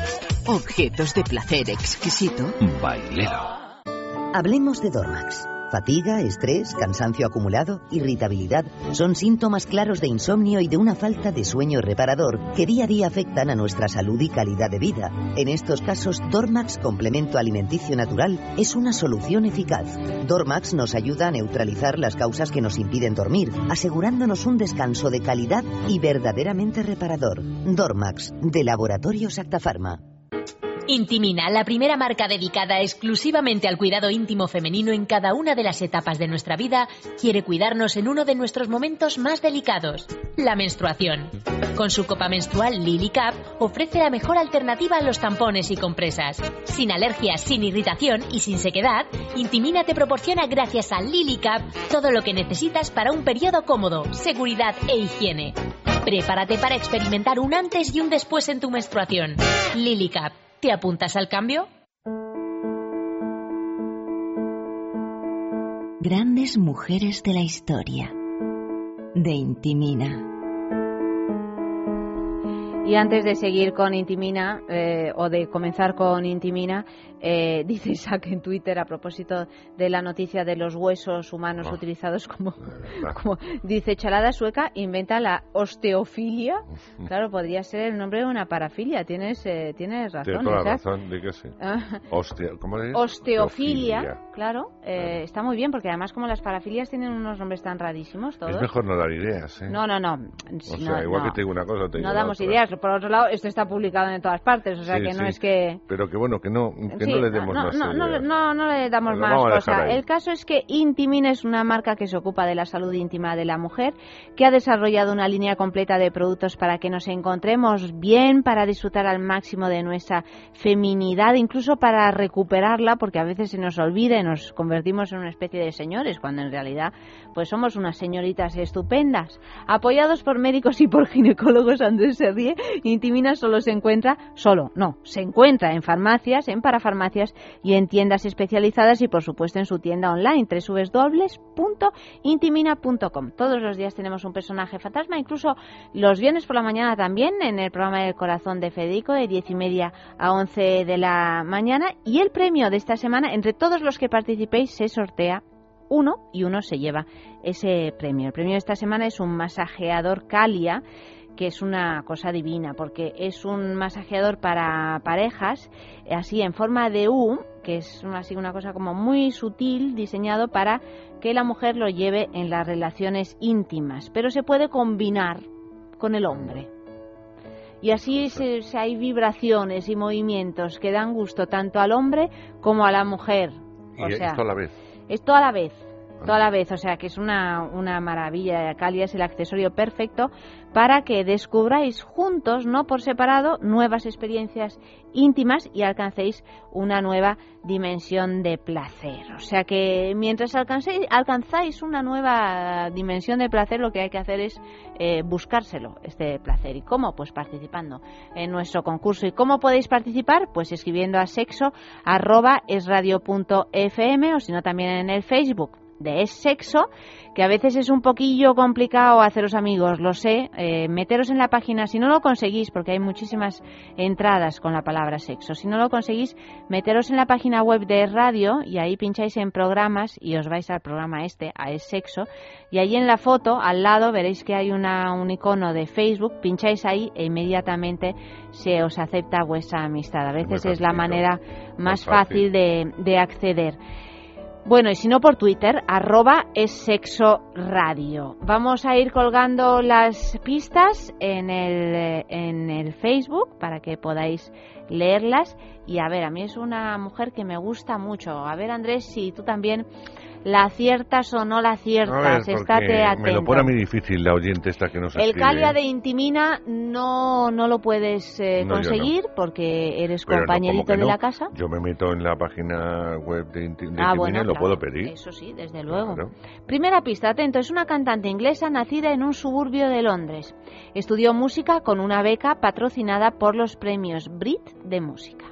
Objetos de placer exquisito. Bailelo. Hablemos de Dormax. Fatiga, estrés, cansancio acumulado, irritabilidad son síntomas claros de insomnio y de una falta de sueño reparador que día a día afectan a nuestra salud y calidad de vida. En estos casos, Dormax, complemento alimenticio natural, es una solución eficaz. Dormax nos ayuda a neutralizar las causas que nos impiden dormir, asegurándonos un descanso de calidad y verdaderamente reparador. Dormax, de Laboratorios Acta Pharma. Intimina, la primera marca dedicada exclusivamente al cuidado íntimo femenino en cada una de las etapas de nuestra vida, quiere cuidarnos en uno de nuestros momentos más delicados, la menstruación. Con su copa menstrual Lily Cap ofrece la mejor alternativa a los tampones y compresas. Sin alergias, sin irritación y sin sequedad, Intimina te proporciona gracias a Lily Cap todo lo que necesitas para un periodo cómodo, seguridad e higiene. Prepárate para experimentar un antes y un después en tu menstruación. Lily Cap. ¿Te apuntas al cambio? Grandes mujeres de la historia. De Intimina. Y antes de seguir con Intimina, eh, o de comenzar con Intimina, eh, dice Isaac en Twitter, a propósito de la noticia de los huesos humanos oh. utilizados como, como... Dice, chalada sueca inventa la osteofilia. Claro, podría ser el nombre de una parafilia. Tienes, eh, tienes razón, Tienes toda la Isaac. razón, di que sí. Osteo, ¿Cómo le dices? Osteofilia, Osteofilia. claro. Eh, está muy bien, porque además como las parafilias tienen unos nombres tan rarísimos todos. Es mejor no dar ideas, ¿eh? No, no, no. O sea, no, igual no. que te digo una cosa, te digo No damos otra. ideas. Por otro lado, esto está publicado en todas partes, o sea sí, que no sí. es que... Pero que bueno, que no, que sí, no le demos no, más no, no, ideas. no, no le damos Lo más vamos a cosa. dejar ahí. El caso es que Intimina es una marca que se ocupa de la salud íntima de la mujer, que ha desarrollado una línea completa de productos para que nos encontremos bien, para disfrutar al máximo de nuestra feminidad, incluso para recuperarla, porque a veces se nos olvida y nos convertimos en una especie de señores, cuando en realidad pues somos unas señoritas estupendas. Apoyados por médicos y por ginecólogos, Andrés se ríe, Intimina solo se encuentra, solo, no, se encuentra en farmacias, en parafarmacias y en tiendas especializadas y por supuesto en su tienda online, doble u doble u doble u punto intimina punto com. Todos los días tenemos un personaje fantasma, incluso los viernes por la mañana también, en el programa del corazón de Federico, de diez y media a once de la mañana, y el premio de esta semana, entre todos los que participéis, se sortea uno y uno se lleva ese premio. El premio de esta semana es un masajeador Calia, que es una cosa divina, porque es un masajeador para parejas, así en forma de U, que es una, así una cosa como muy sutil, diseñado para que la mujer lo lleve en las relaciones íntimas, pero se puede combinar con el hombre. Y así se, se hay vibraciones y movimientos que dan gusto tanto al hombre como a la mujer. Y o sea, esto a la vez. Esto a la vez. Toda la vez, o sea que es una, una maravilla. Calia es el accesorio perfecto para que descubráis juntos, no por separado, nuevas experiencias íntimas y alcancéis una nueva dimensión de placer. O sea que mientras alcancéis, alcanzáis una nueva dimensión de placer, lo que hay que hacer es eh, buscárselo, este placer. ¿Y cómo? Pues participando en nuestro concurso. ¿Y cómo podéis participar? Pues escribiendo a sexo arroba esradio punto fm, o si no también en el Facebook de Es Sexo, que a veces es un poquillo complicado haceros amigos, lo sé, eh, meteros en la página, si no lo conseguís, porque hay muchísimas entradas con la palabra sexo, si no lo conseguís, meteros en la página web de Es Radio y ahí pincháis en programas y os vais al programa este, a Es Sexo, y ahí en la foto, al lado, veréis que hay una, un icono de Facebook, pincháis ahí e inmediatamente se os acepta vuestra amistad. A veces es la manera más fácil de, de acceder. Bueno, y si no por Twitter, arroba es sexo radio. Vamos a ir colgando las pistas en el, en el Facebook para que podáis leerlas. Y a ver, a mí es una mujer que me gusta mucho. A ver, Andrés, si tú también la aciertas o no la aciertas. Estate atento. Me lo pone a mí difícil la oyente esta que nos El escribe. Calia de Intimina no, no lo puedes eh, No, yo conseguir no. porque eres Pero no, compañerito ¿cómo que de no? la casa. Yo me meto en la página web de, Inti- de Ah, Intimina bueno, y lo claro, puedo pedir. Eso sí, desde luego. Claro. Primera pista, atento, es una cantante inglesa nacida en un suburbio de Londres. Estudió música con una beca patrocinada por los premios Brit de música.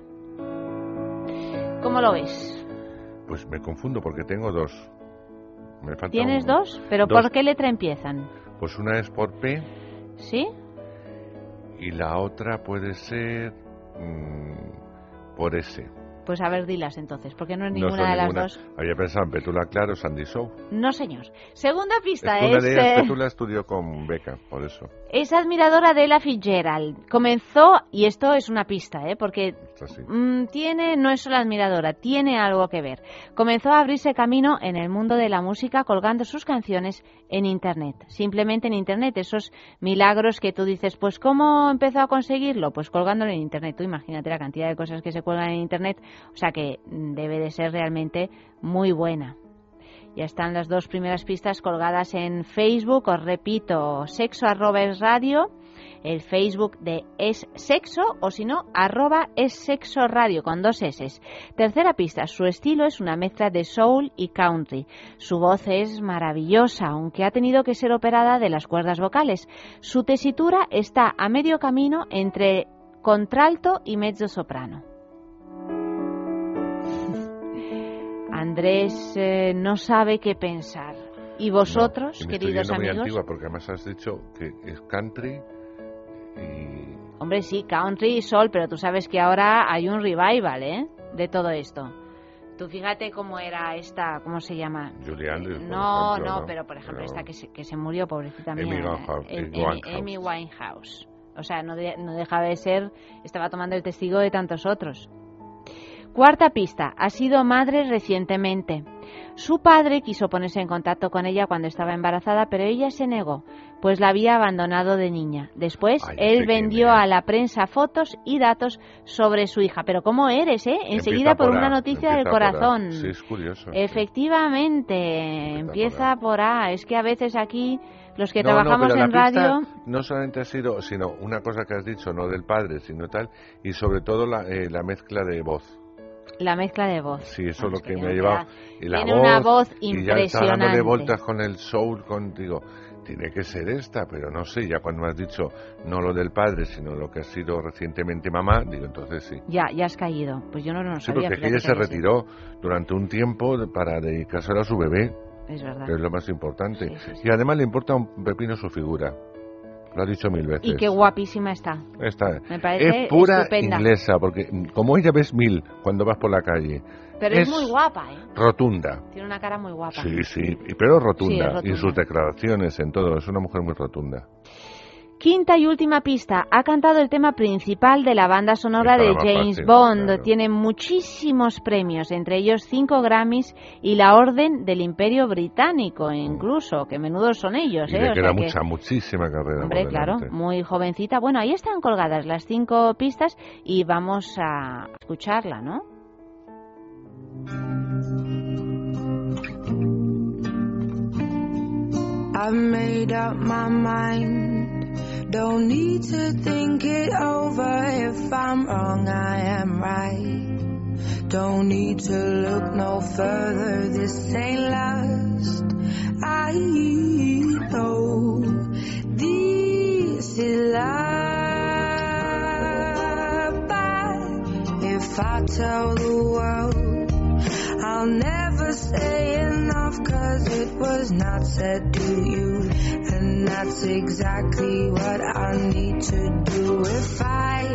¿Cómo lo ves? Pues me confundo porque tengo dos. Me falta ¿Tienes un- dos? ¿Pero dos. por qué letra empiezan? Pues una es por P ¿Sí? y la otra puede ser mm, por S. Pues a ver, dilas entonces, porque no es No ninguna son de las ninguna. dos. Había pensado en Petula Claro, Sandy Shaw. No, señor. Segunda pista Es que una es... de ellas, eh, Petula, estudió con Beca, por eso. es admiradora de Ella Fitzgerald. Comenzó, y esto es una pista, ¿eh? porque Esto sí. mm, tiene, no es solo admiradora, tiene algo que ver. Comenzó a abrirse camino en el mundo de la música colgando sus canciones en Internet. Simplemente en Internet, esos milagros que tú dices, pues ¿cómo empezó a conseguirlo? Pues colgándolo en Internet. Tú imagínate la cantidad de cosas que se cuelgan en Internet, o sea que mm, debe de ser realmente muy buena. Ya están las dos primeras pistas colgadas en Facebook. Os repito, sexo arroba es radio, el Facebook de Es Sexo, o si no, arroba Es Sexo Radio, con dos S. Tercera pista, su estilo es una mezcla de soul y country. Su voz es maravillosa, aunque ha tenido que ser operada de las cuerdas vocales. Su tesitura está a medio camino entre contralto y mezzo soprano. Andrés eh, no sabe qué pensar. ¿Y vosotros, No, y me queridos estoy yendo amigos? muy antigua, porque además has dicho que es country y... Hombre, sí, country y soul, pero tú sabes que ahora hay un revival, ¿eh? De todo esto. Tú fíjate cómo era esta, ¿cómo se llama? Julie Andrews, por No, ejemplo, no, ¿no? pero por ejemplo Pero- esta que se, que se murió, pobrecita mía. Amy Winehouse, eh, Amy Amy- Winehouse. Amy Winehouse. O sea, no, de- no deja de ser, estaba tomando el testigo de tantos otros. Cuarta pista, ha sido madre recientemente. Su padre quiso ponerse en contacto con ella cuando estaba embarazada, pero ella se negó, pues la había abandonado de niña. Después, Ay, ya él sé quién vendió es. a la prensa fotos y datos sobre su hija. Pero ¿cómo eres, eh? Enseguida Empieza por por una A, noticia del empieza por A. corazón. Sí, es curioso. sí. Efectivamente, empieza por A. Es que a veces aquí, los que No, trabajamos no, pero en la pista radio... no solamente ha sido, sino una cosa que has dicho, no del padre, sino tal, y sobre todo la, eh, la mezcla de voz. La mezcla de voz. Sí, eso es lo que tiene me ha una- llevado. Y la tiene voz, una voz y ya está dándole impresionante. vueltas con el soul, contigo. Tiene que ser esta, pero no sé, ya cuando me has dicho no lo del padre, sino lo que ha sido recientemente mamá, digo, entonces sí. Ya, ya has caído. Pues yo no lo Sí, sabía. porque fíjate ella que se había sido. retiró durante un tiempo de- para dedicarse a su bebé, Es verdad. que es lo más importante. Sí, sí, sí. Y además le importa un pepino su figura. Lo ha dicho mil veces. Y qué guapísima está. Esta Me parece es pura estupenda. inglesa, porque mm, como ella ves mil cuando vas por la calle. Pero es, muy guapa, ¿eh? Rotunda. Tiene una cara muy guapa. Sí, sí, y- pero rotunda. Sí, es rotunda. Y sus declaraciones, en todo. Es una mujer muy rotunda. Quinta y última pista. Ha cantado el tema principal de la banda sonora Esta de era más James fácil, Bond. claro. Tiene muchísimos premios, entre ellos cinco Grammys y la Orden del Imperio Británico, incluso. Que menudos son ellos, Y ¿eh? le O queda sea que- mucha, muchísima carrera Hombre, por claro, delante. muy jovencita. Bueno, ahí están colgadas las cinco pistas y vamos a escucharla, ¿no? I've made up my mind. Don't need to think it over. If I'm wrong, I am right. Don't need to look no further. This ain't last. I know this is love. But if I tell the world, I'll never say enough, 'cause it was not said to you. And that's exactly what I need to do if I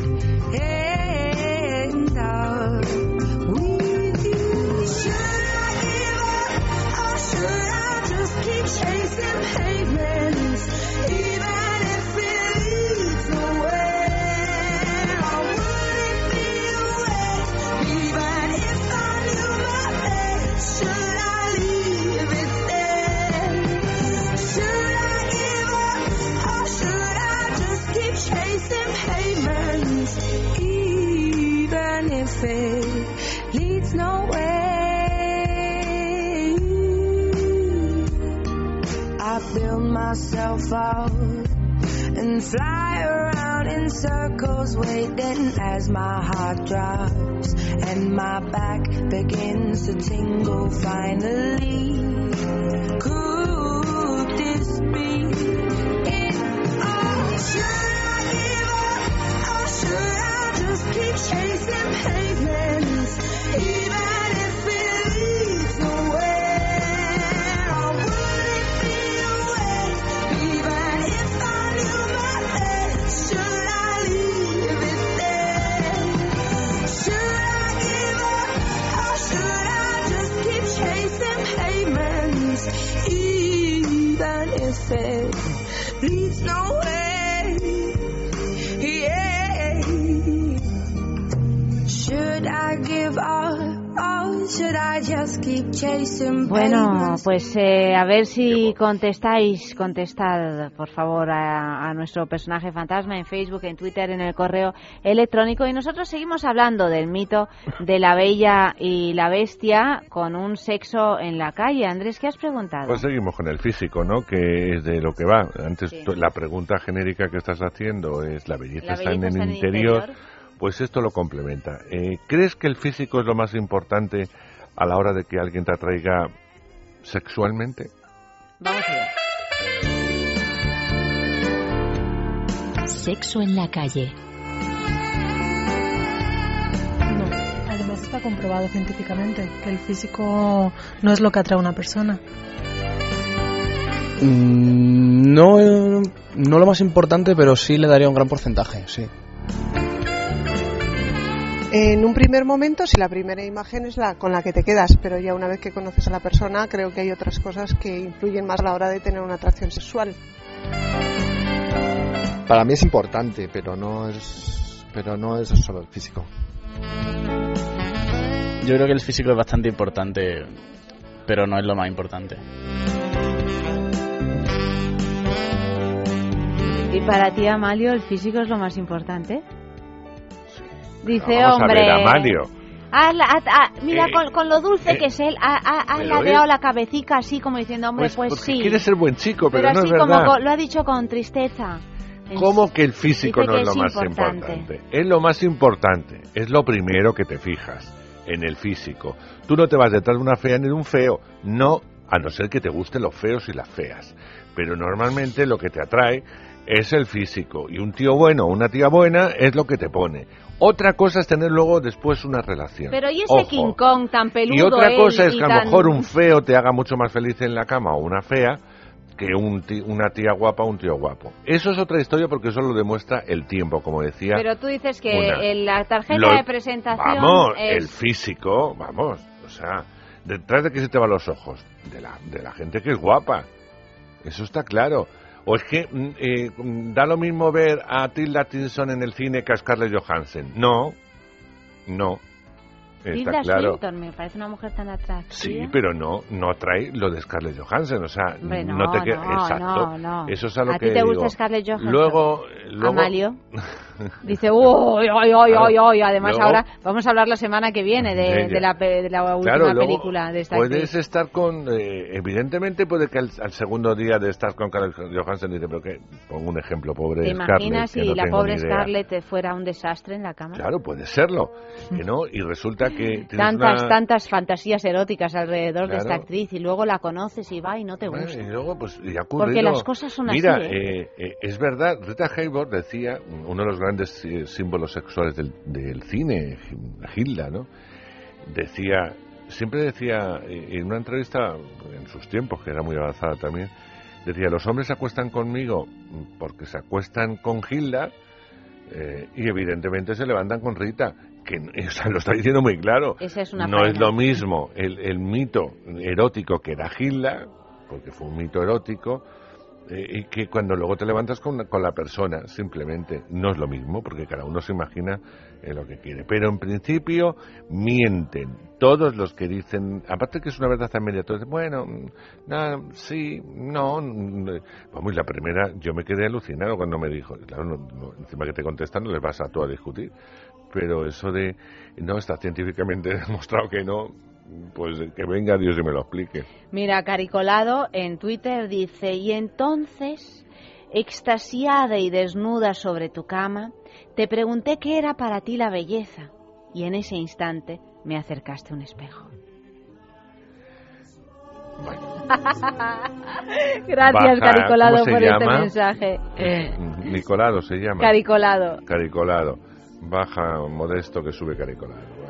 end up with you. Should I give up, or should I just keep chasing pavements, even if it leads nowhere? Or would it be a waste, even if I knew my fate? Should I leave it there? Should I give up, or should I just keep chasing pavements, even if it leads nowhere? I build myself up and fly around in circles, waiting as my heart drops and my back begins to tingle. Finally, could this be it? Oh, should I give up, or should I just keep chasing pavements, even if it leads nowhere? Or would it be a waste, even if I knew my fate? Should I leave it there? Should I give even if it leads nowhere. Yeah. Should I give up or should I just keep chasing Bueno, pavements? pues eh, a ver si contestáis, contestad por favor a, a nuestro personaje fantasma en Facebook, en Twitter, en el correo electrónico, y nosotros seguimos hablando del mito de la Bella y la Bestia con un sexo en la calle. Andrés, ¿qué has preguntado? Pues seguimos con el físico, ¿no? Que es de lo que va. Antes Sí. tú- la pregunta genérica que estás haciendo es ¿la belleza, La está en belleza el está en el interior? interior. Pues esto lo complementa. Eh, ¿Crees que el físico es lo más importante a la hora de que alguien te atraiga sexualmente? Vamos allá. Sexo en la calle. No, además está comprobado científicamente que el físico no es lo que atrae a una persona. Mm, No, eh, no lo más importante, pero sí le daría un gran porcentaje, sí. En un primer momento, si la primera imagen es la con la que te quedas, pero ya una vez que conoces a la persona, creo que hay otras cosas que influyen más a la hora de tener una atracción sexual. Para mí es importante, pero no es, pero no es solo el físico. Yo creo que el físico es bastante importante, pero no es lo más importante. ¿Y para ti, Amalio, el físico es lo más importante? Dice, Vamos hombre... a ver, Amalio. Ah, la- ah, ah, mira, Eh, con, con lo dulce eh, que es él, ha, ha, ha pero ladeado él- la cabecita así como diciendo, hombre, Pues, pues, porque sí. quiere ser buen chico, pero, no así es como verdad. co- lo ha dicho con tristeza. En- ¿Cómo que el físico Dice no que es lo es más importante. importante? Es lo más importante, es lo primero que te fijas, en el físico. Tú no te vas detrás de una fea ni de un feo, no, a no ser que te gusten los feos y las feas. Pero normalmente lo que te atrae es el físico, y un tío bueno o una tía buena es lo que te pone. Otra cosa es tener luego después una relación. Pero y ese Ojo. King Kong tan peludo. Y otra él, cosa es y que a lo tan- mejor un feo te haga mucho más feliz en la cama o una fea que un ti- una tía guapa o un tío guapo. Eso es otra historia porque eso lo demuestra el tiempo, como decía. Pero tú dices que una. en la tarjeta Lo- de presentación Vamos, es... el físico, vamos, o sea, detrás de que se te van los ojos, de la, de la gente que es guapa. Eso está claro. O es que mm, eh, mm, da lo mismo ver a Tilda Swinton en el cine que a Scarlett Johansson. No, no. Está Tilda claro. Swinton, me parece una mujer tan atractiva. Sí, pero no no trae lo de Scarlett Johansson, o sea, Hombre, no, te que- no, exacto. no, no. Eso es a lo ¿A que ti te digo. gusta Scarlett Johansson? Luego, luego Amalio. Dice, uy, uy, uy, uy, uy. Además, Luego- ahora vamos a hablar la semana que viene de, De ella. de la, pe- de la última Claro, luego película de esta puedes actriz. estar con, eh, evidentemente puede que al, al segundo día de estar con Scarlett Johansson dice, pero que pongo un ejemplo, pobre ¿Te Scarlett, imaginas que si no la tengo pobre ni idea. Scarlett fuera un desastre en la cama? Claro, puede serlo, que no, y resulta que tienes Tantas, una- tantas fantasías eróticas alrededor de Claro. esta actriz y luego la conoces y va y no te Bueno, gusta. y luego, pues, y ha ocurrido. Porque las cosas son Mira, así, ¿eh? eh, eh, es verdad, Rita Hayworth decía, uno de los grandes eh, símbolos sexuales del, del cine, Hilda, ¿no? Decía, siempre decía, eh, en una entrevista, en sus tiempos, que era muy avanzada también, decía, los hombres se acuestan conmigo porque se acuestan con Hilda, eh, y evidentemente se levantan con Rita, que o sea, lo está diciendo muy claro. Esa es una no faena. es lo mismo el, el mito erótico que era Hilda, porque fue un mito erótico, eh, y que cuando luego te levantas con, con la persona, simplemente no es lo mismo, porque cada uno se imagina eh, lo que quiere. Pero en principio mienten todos los que dicen, aparte que es una verdad a media, todos dicen, bueno, no, sí, no, no. Vamos, y la primera, yo me quedé alucinado cuando me dijo, claro, no, no, encima que te contestan no les vas a tú a discutir, pero eso de, no, está científicamente demostrado que no, pues que venga Dios y me lo explique. Mira, Caricolado en Twitter dice, y entonces, extasiada y desnuda sobre tu cama, te pregunté qué era para ti la belleza, y en ese instante me acercaste un espejo. Gracias, Baja, Caricolado, ¿cómo se por este llama? mensaje. Nicolado se llama. Caricolado. Caricolado. Baja modesto que sube Caricolado. Vamos.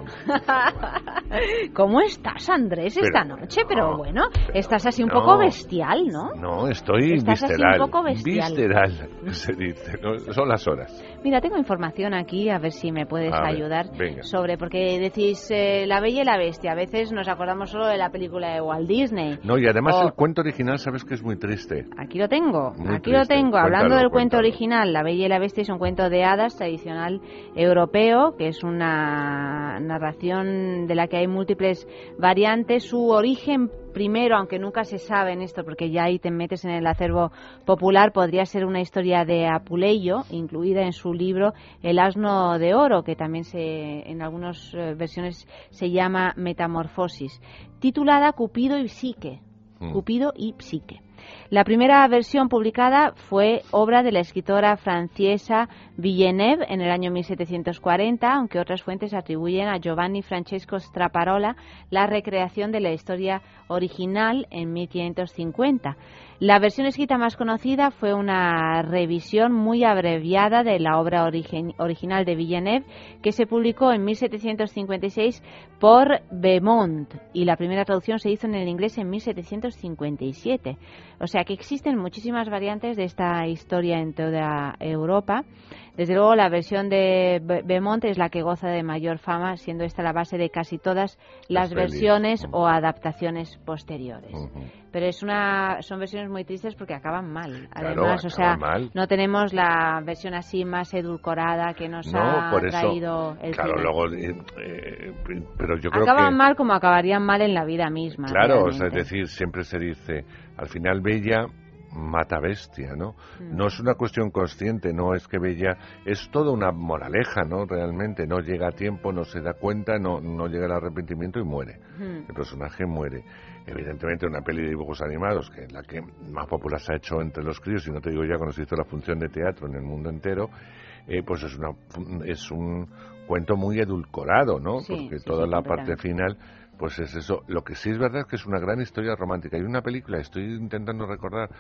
¿Cómo estás, Andrés, esta Pero, noche? Pero no, bueno, pero estás así un no. poco bestial, ¿no? No, estoy Estás así visceral. un poco bestial. Visceral, se dice. ¿no? Son las horas. Mira, tengo información aquí, a ver si me puedes A ver, ayudar venga. sobre, porque decís eh, La Bella y la Bestia, a veces nos acordamos solo de la película de Walt Disney. No, y además O- el cuento original, sabes que es muy triste. Aquí lo tengo, Muy aquí lo triste. tengo. Hablando Cuéntalo, del cuento cuéntalo. original, La Bella y la Bestia es un cuento de hadas tradicional europeo, que es una narración de la que hay múltiples variantes. Su origen primero, aunque nunca se sabe en esto, porque ya ahí te metes en el acervo popular, podría ser una historia de Apuleyo, incluida en su libro El asno de oro, que también se, en algunas eh, versiones se llama Metamorfosis, titulada Cupido y Psique. Mm. Cupido y Psique. La primera versión publicada fue obra de la escritora francesa Villeneuve en el año mil setecientos cuarenta, aunque otras fuentes atribuyen a Giovanni Francesco Straparola la recreación de la historia original en mil quinientos cincuenta. La versión escrita más conocida fue una revisión muy abreviada de la obra origen- original de Villeneuve, que se publicó en mil setecientos cincuenta y seis por Beaumont, y la primera traducción se hizo en el inglés en mil setecientos cincuenta y siete. O sea que existen muchísimas variantes de esta historia en toda Europa. Desde luego la versión de Be- Beaumont es la que goza de mayor fama, siendo esta la base de casi todas las Las pelis. versiones o adaptaciones posteriores. Ujú. Pero es una, son versiones muy tristes porque acaban mal. Claro, Además, o sea, acaban mal. no tenemos la versión así más edulcorada que nos No, ha por eso. traído el Claro, cine. luego. eh, eh, pero yo creo Acaban que. mal como acabarían mal en la vida misma. Claro, o sea, es realmente. decir, siempre se dice, al final Bella mata bestia, ¿no? Mm. No es una cuestión consciente, no es que Bella, es toda una moraleja, ¿no? Realmente, no llega a tiempo, no se da cuenta, no, no llega el arrepentimiento y muere. Mm. El personaje muere. Evidentemente, una peli de dibujos animados, que es la que más popular se ha hecho entre los críos, y no te digo ya cuando se hizo la función de teatro en el mundo entero, eh, pues es, una, es un cuento muy edulcorado, ¿no? Sí, Porque sí, toda sí, la parte completamente. final, pues es eso. Lo que sí es verdad es que es una gran historia romántica. Hay una película, estoy intentando recordar,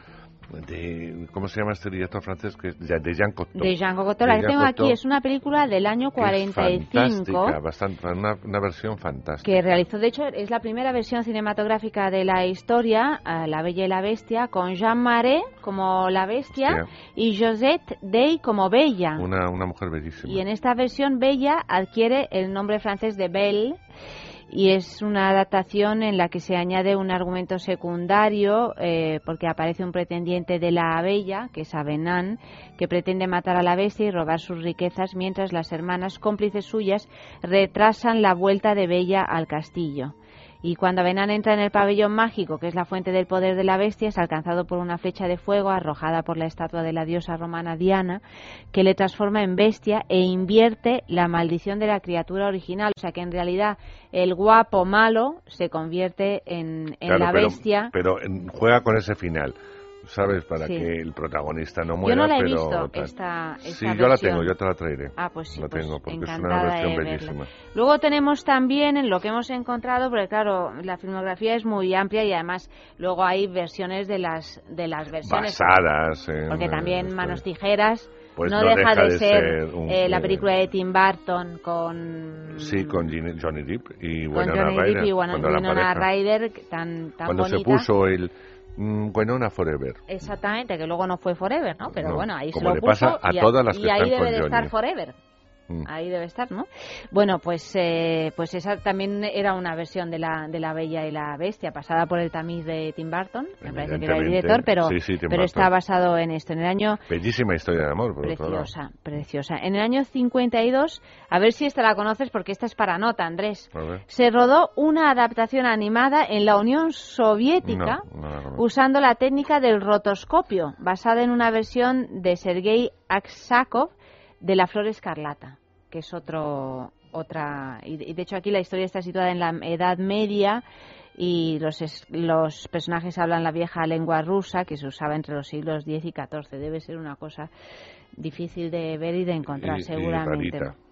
de, ¿cómo se llama este director francés? Que es de, de Jean Cocteau. De Jean Cocteau, la De que Jean tengo aquí Cocteau, es una película del año que es cuarenta y cinco. fantástica, bastante, una, una versión fantástica. Que realizó, de hecho, es la primera versión cinematográfica de la historia, eh, La Bella y la Bestia, con Jean Marais como la bestia y Josette Day como Bella. Una, una mujer bellísima. Y en esta versión Bella adquiere el nombre francés de Belle, y es una adaptación en la que se añade un argumento secundario, eh, porque aparece un pretendiente de la Bella, que es Avenant, que pretende matar a la bestia y robar sus riquezas, mientras las hermanas cómplices suyas retrasan la vuelta de Bella al castillo. Y cuando Avenant entra en el pabellón mágico, que es la fuente del poder de la bestia, es alcanzado por una flecha de fuego arrojada por la estatua de la diosa romana Diana, que le transforma en bestia e invierte la maldición de la criatura original. O sea que en realidad el guapo malo se convierte en, en Claro, la pero- bestia. Pero, eh, juega con ese final, ¿sabes? Para Sí. que el protagonista no Yo muera, no la he pero visto, tal. esta, esta Sí, yo la versión. tengo, yo te la traeré. Ah, pues sí, la pues tengo, porque es una encantada versión de verla. bellísima. Luego tenemos también en lo que hemos encontrado, porque claro, la filmografía es muy amplia y además luego hay versiones de las de las versiones. Basadas en... Porque eh, también esto. Manos Tijeras Pues no, no deja, deja de, de ser, ser un- eh, la eh, película de Tim Burton con, Sí, con Gin- Johnny Depp y con Winona Johnny Ryder. Depp y Winona cuando la Winona pareja- Ryder, tan, tan Cuando bonita. se puso el mm, Winona Forever. Exactamente, que luego no fue Forever, ¿no? Pero No, bueno, ahí se como lo le puso pasa a y, todas las y que ahí están debe con de estar Johnny. Forever. Mm. Ahí debe estar, ¿no? Bueno, pues eh, pues esa también era una versión de la de la Bella y la Bestia, pasada por el tamiz de Tim Burton, me parece que era el Evidentemente. director, pero, Sí, sí, Tim pero Burton. está basado en esto. En el año Bellísima historia de amor, por otro lado. Preciosa, preciosa. En el año cincuenta y dos, a ver si esta la conoces porque esta es para nota, Andrés. A ver. Se rodó una adaptación animada en la Unión Soviética No, no la conozco. usando la técnica del rotoscopio, basada en una versión de Sergei Aksakov de La Flor Escarlata, que es otro otra y de y de hecho aquí la historia está situada en la Edad Media y los es- los personajes hablan la vieja lengua rusa que se usaba entre los siglos diez y catorce. Debe ser una cosa difícil de ver y de encontrar, Y- y seguramente. rarita.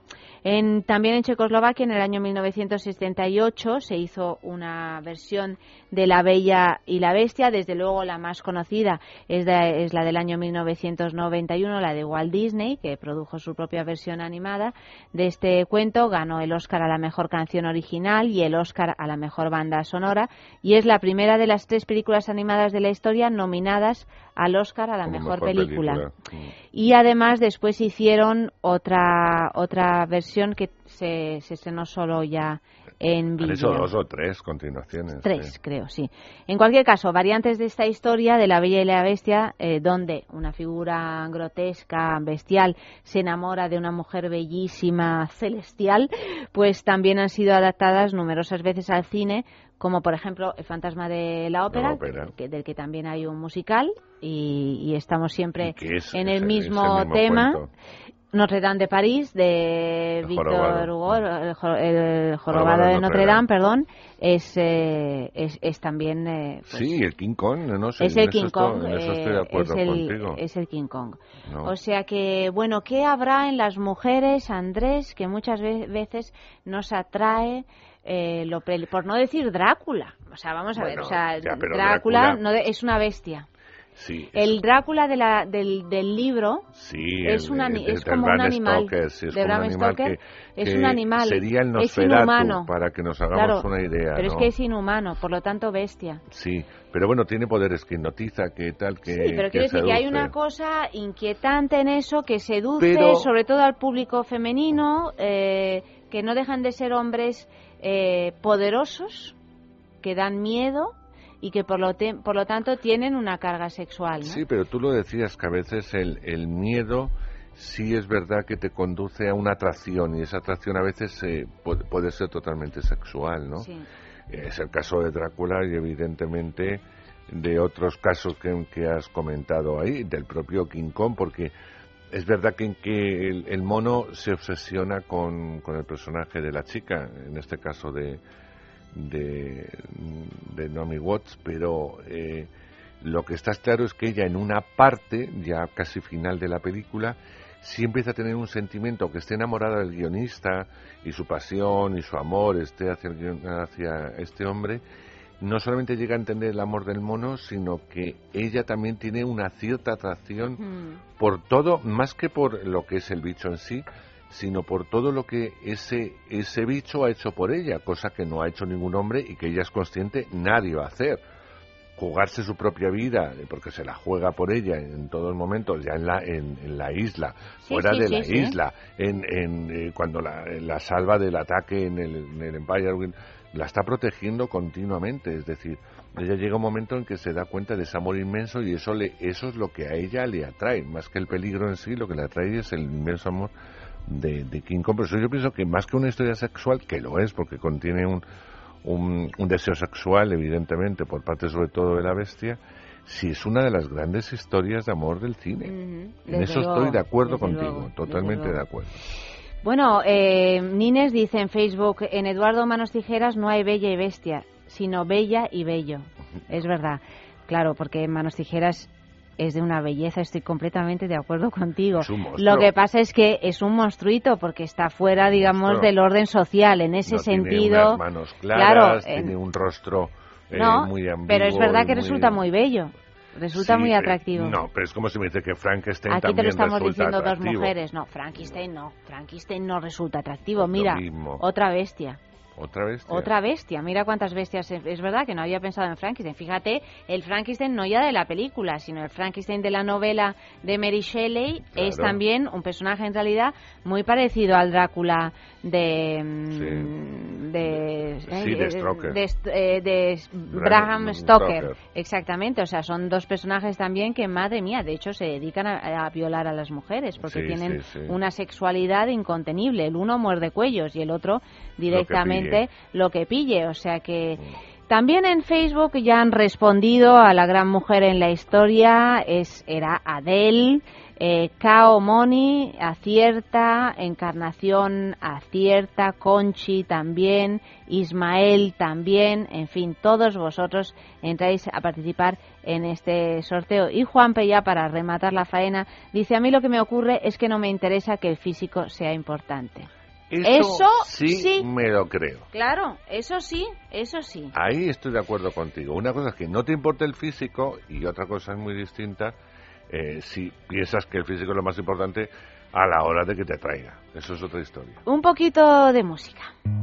En, también en Checoslovaquia, en el año mil novecientos setenta y ocho, se hizo una versión de La Bella y la Bestia. Desde luego la más conocida es, de, es la del año mil novecientos noventa y uno, la de Walt Disney, que produjo su propia versión animada de este cuento. Ganó el Oscar a la mejor canción original y el Oscar a la mejor banda sonora, y es la primera de las tres películas animadas de la historia nominadas al Oscar a la mejor, mejor película. película. Y además después hicieron otra otra versión que se, se estrenó solo ya en vídeo. Han hecho dos o tres continuaciones. Tres, sí. creo, sí. En cualquier caso, variantes de esta historia de La Bella y la Bestia, eh, donde una figura grotesca, bestial, se enamora de una mujer bellísima, celestial, pues también han sido adaptadas numerosas veces al cine, como por ejemplo El fantasma de la ópera, la ópera. Que, del que también hay un musical, y, y estamos siempre ¿Y es, en el es, mismo, es el mismo tema. Cuento? Notre Dame de París, de Víctor Hugo, el, jor, el jorobado de Notre, Notre Dame, Dame, perdón, es, eh, es, es también... Eh, pues, sí, el King Kong, no sé. Es el King Kong, estoy, en eso estoy de acuerdo es, el, contigo. es el King Kong. No. O sea que, bueno, ¿qué habrá en las mujeres, Andrés, que muchas veces nos atrae... Eh, lo pre, por no decir Drácula, o sea, vamos a bueno, ver, o sea, ya, Drácula, Drácula no de, es una bestia. Sí, el Drácula de la, del, del libro sí, es, el, una, el, es el como un animal. Stoker, sí, es de Bram Stoker que, es que un animal. Sería el es Nosferatu, inhumano. Para que nos hagamos claro, una idea. Pero ¿no? es que es inhumano, por lo tanto bestia. Sí, pero bueno, tiene poderes que hipnotiza, que tal, que Sí, pero que quiero decir seduce. que hay una cosa inquietante en eso que seduce pero... sobre todo al público femenino, eh, que no dejan de ser hombres eh, poderosos, que dan miedo y que por lo, te, por lo tanto tienen una carga sexual, ¿no? Sí, pero tú lo decías que a veces el, el miedo sí es verdad que te conduce a una atracción, y esa atracción a veces eh, puede, puede ser totalmente sexual, ¿no? Sí. Es el caso de Drácula y evidentemente de otros casos que, que has comentado ahí, del propio King Kong, porque es verdad que, que el, el mono se obsesiona con, con el personaje de la chica, en este caso de de, de Naomi Watts, pero eh, lo que está claro es que ella en una parte, ya casi final de la película, sí empieza a tener un sentimiento, que esté enamorada del guionista y su pasión y su amor esté hacia, el, hacia este hombre, no solamente llega a entender el amor del mono, sino que ella también tiene una cierta atracción mm. por todo, más que por lo que es el bicho en sí, sino por todo lo que ese ese bicho ha hecho por ella, cosa que no ha hecho ningún hombre y que ella es consciente nadie va a hacer. Jugarse su propia vida, porque se la juega por ella en todos momentos, ya en la en, en la isla, sí, fuera sí, de sí, la sí. isla, en, en eh, cuando la, la salva del ataque en el, en el Empire, la está protegiendo continuamente, es decir, ella llega un momento en que se da cuenta de ese amor inmenso, y eso le eso es lo que a ella le atrae, más que el peligro en sí, lo que le atrae es el inmenso amor De, de King Kong. Por eso yo pienso que más que una historia sexual, que lo es, porque contiene un, un, un deseo sexual, evidentemente, por parte sobre todo de la bestia, sí es una de las grandes historias de amor del cine. Mm-hmm. En eso luego, estoy de acuerdo contigo, luego, totalmente de acuerdo. Bueno, eh, Nines dice en Facebook, en Eduardo Manos Tijeras no hay bella y bestia, sino bella y bello. Es verdad, claro, porque en Manos Tijeras es de una belleza, estoy completamente de acuerdo contigo. Lo que pasa es que es un monstruito porque está fuera, digamos, monstruo. del orden social. En ese no sentido, tiene unas manos claras, claro, tiene en... un rostro eh, no, muy ambiguo. Pero es verdad que muy... resulta muy bello. Resulta sí, muy atractivo. Eh, no, pero es como si me dice que Frankenstein Aquí también resulta Aquí te lo estamos diciendo atractivo. dos mujeres. No, Frankenstein no. Frankenstein no resulta atractivo. Pues Mira, otra bestia. ¿Otra bestia? Otra bestia. Mira cuántas bestias. Es verdad que no había pensado en Frankenstein. Fíjate, el Frankenstein no ya de la película, sino el Frankenstein de la novela de Mary Shelley, claro. Es también un personaje en realidad muy parecido al Drácula de... Sí, de, sí, de, Stoker. de, de, de Bram Stoker. Stoker. Exactamente. O sea, son dos personajes también que, madre mía, de hecho se dedican a, a violar a las mujeres porque sí, tienen sí, sí. una sexualidad incontenible. El uno muerde cuellos y el otro directamente lo que pille, o sea que también en Facebook ya han respondido a la gran mujer en la historia, es era Adele, eh, Kao Moni acierta, Encarnación acierta, Conchi también, Ismael también, en fin, todos vosotros entráis a participar en este sorteo. Y Juanpe, ya para rematar la faena, dice: a mí lo que me ocurre es que no me interesa que el físico sea importante. Eso, Eso sí, sí. me lo creo. Claro, eso sí, eso sí. Ahí estoy de acuerdo contigo. Una cosa es que no te importa el físico y otra cosa es muy distinta eh, si piensas que el físico es lo más importante a la hora de que te atraiga. Eso es otra historia. Un poquito de música.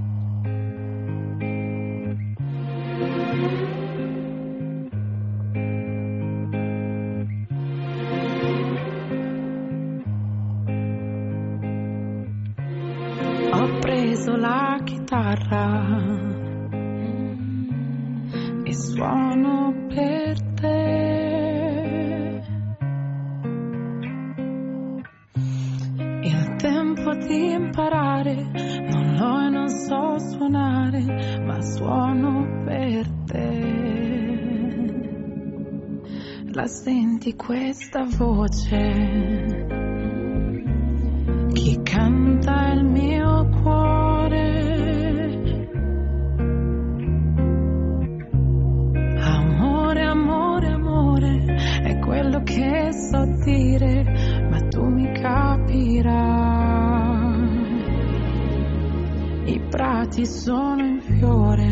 Ho preso la chitarra e suono per te. Il tempo di imparare non l'ho e non so suonare, ma suono per te. La senti questa voce? Chi canta il mio cuore? Amore, amore, amore, è quello che so dire, ma tu mi capirai. I prati sono in fiore,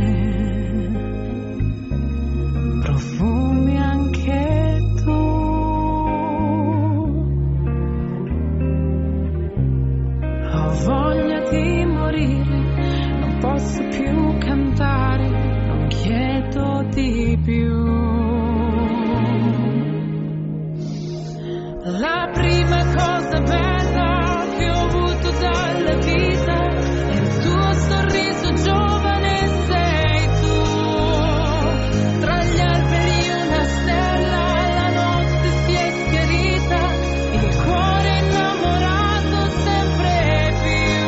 profumi anche tu. Ho voglia di morire, non posso più cantare, non chiedo di più. La prima cosa bella che ho avuto dalla vita è il tuo sorriso giovane, sei tu. Tra gli alberi una stella, la notte si è schiarita, il cuore innamorato sempre più.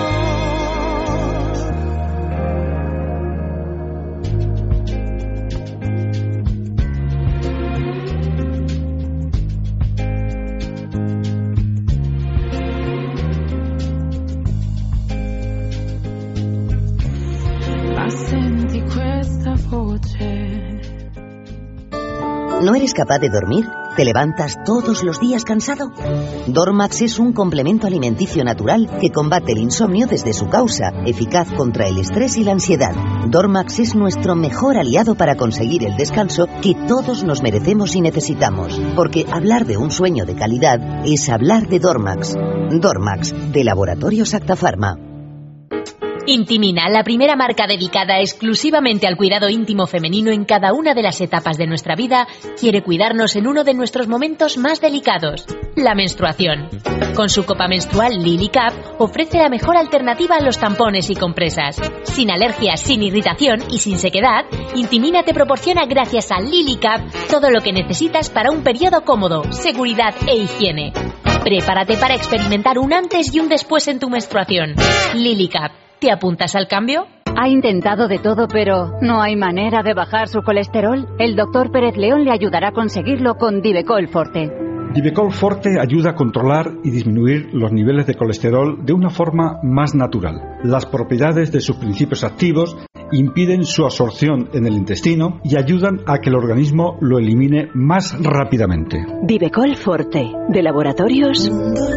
La senti questa voce? ¿No eres capaz de dormir? ¿Te levantas todos los días cansado? Dormax es un complemento alimenticio natural que combate el insomnio desde su causa, eficaz contra el estrés y la ansiedad. Dormax es nuestro mejor aliado para conseguir el descanso que todos nos merecemos y necesitamos. Porque hablar de un sueño de calidad es hablar de Dormax. Dormax, de Laboratorios Acta Pharma. Intimina, la primera marca dedicada exclusivamente al cuidado íntimo femenino en cada una de las etapas de nuestra vida, quiere cuidarnos en uno de nuestros momentos más delicados, la menstruación. Con su copa menstrual Lily Cap ofrece la mejor alternativa a los tampones y compresas. Sin alergias, sin irritación y sin sequedad, Intimina te proporciona gracias a Lily Cap todo lo que necesitas para un periodo cómodo, seguridad e higiene. Prepárate para experimentar un antes y un después en tu menstruación. Lily Cap. ¿Te apuntas al cambio? Ha intentado de todo, pero no hay manera de bajar su colesterol. El doctor Pérez León le ayudará a conseguirlo con Divecol Forte. Divecol Forte ayuda a controlar y disminuir los niveles de colesterol de una forma más natural. Las propiedades de sus principios activos impiden su absorción en el intestino y ayudan a que el organismo lo elimine más rápidamente. Divecol Forte, de Laboratorios...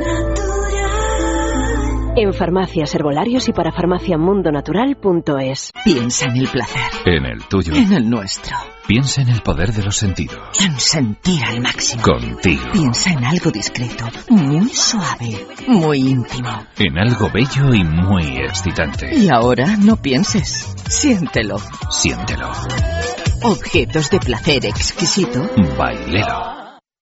En farmacias, herbolarios y para farmaciamundonatural punto es. Piensa en el placer. En el tuyo. En el nuestro. Piensa en el poder de los sentidos. En sentir al máximo. Contigo. Piensa en algo discreto, muy suave, muy íntimo. En algo bello y muy excitante. Y ahora no pienses. Siéntelo. Siéntelo. Objetos de placer exquisito. Bailelo.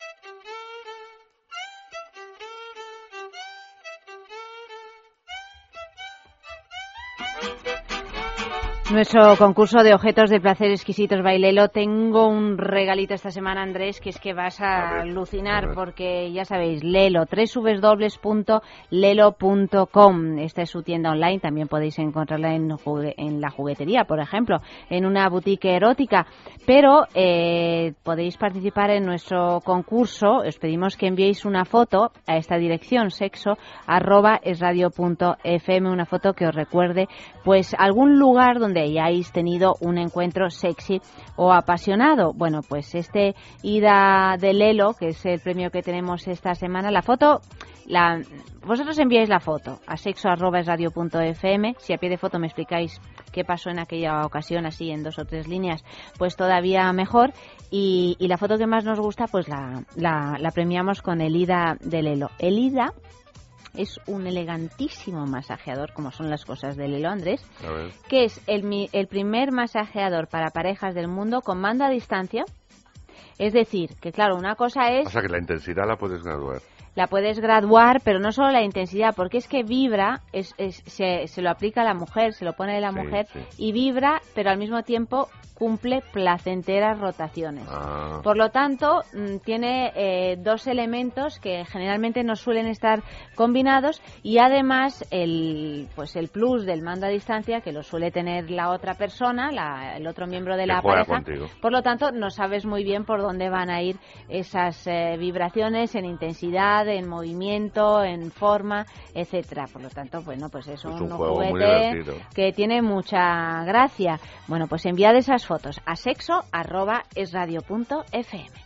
Nuestro concurso de objetos de placer exquisitos Bailelo. Tengo un regalito esta semana, Andrés, que es que vas a, a ver, alucinar, a porque ya sabéis, Lelo, doble u doble u doble u punto lelo punto com. Esta es su tienda online, también podéis encontrarla en, en la juguetería, por ejemplo, en una boutique erótica. Pero eh, podéis participar en nuestro concurso. Os pedimos que enviéis una foto a esta dirección, sexo arroba esradio punto fm, una foto que os recuerde pues algún lugar donde hayáis tenido un encuentro sexy o apasionado. Bueno, pues este Ida de Lelo, que es el premio que tenemos esta semana, la foto La, vosotros enviáis la foto a sexo arroba es radio punto f m. Si a pie de foto me explicáis qué pasó en aquella ocasión, así en dos o tres líneas, pues todavía mejor. Y, y la foto que más nos gusta, pues la, la, la premiamos con el I D A de Lelo. El I D A es un elegantísimo masajeador, como son las cosas de Lelo, Andrés, que es el, el primer masajeador para parejas del mundo con mando a distancia. Es decir, que claro, una cosa es... O sea, que la intensidad la puedes graduar. La puedes graduar, pero no solo la intensidad, porque es que vibra, es, es, se, se lo aplica a la mujer, se lo pone la Sí, mujer, sí. y vibra, pero al mismo tiempo cumple placenteras rotaciones. Ah. Por lo tanto, mm, tiene eh, dos elementos que generalmente no suelen estar combinados, y además el pues el plus del mando a distancia, que lo suele tener la otra persona, la, el otro miembro de Que la juega pareja. contigo. Por lo tanto, no sabes muy bien por dónde van a ir esas eh, vibraciones en intensidad, en movimiento, en forma, etcétera. Por lo tanto, bueno, pues es, Es un, un juego muy juguete divertido. que tiene mucha gracia. Bueno, pues enviad esas fotos a sexo arroba es radio punto f m.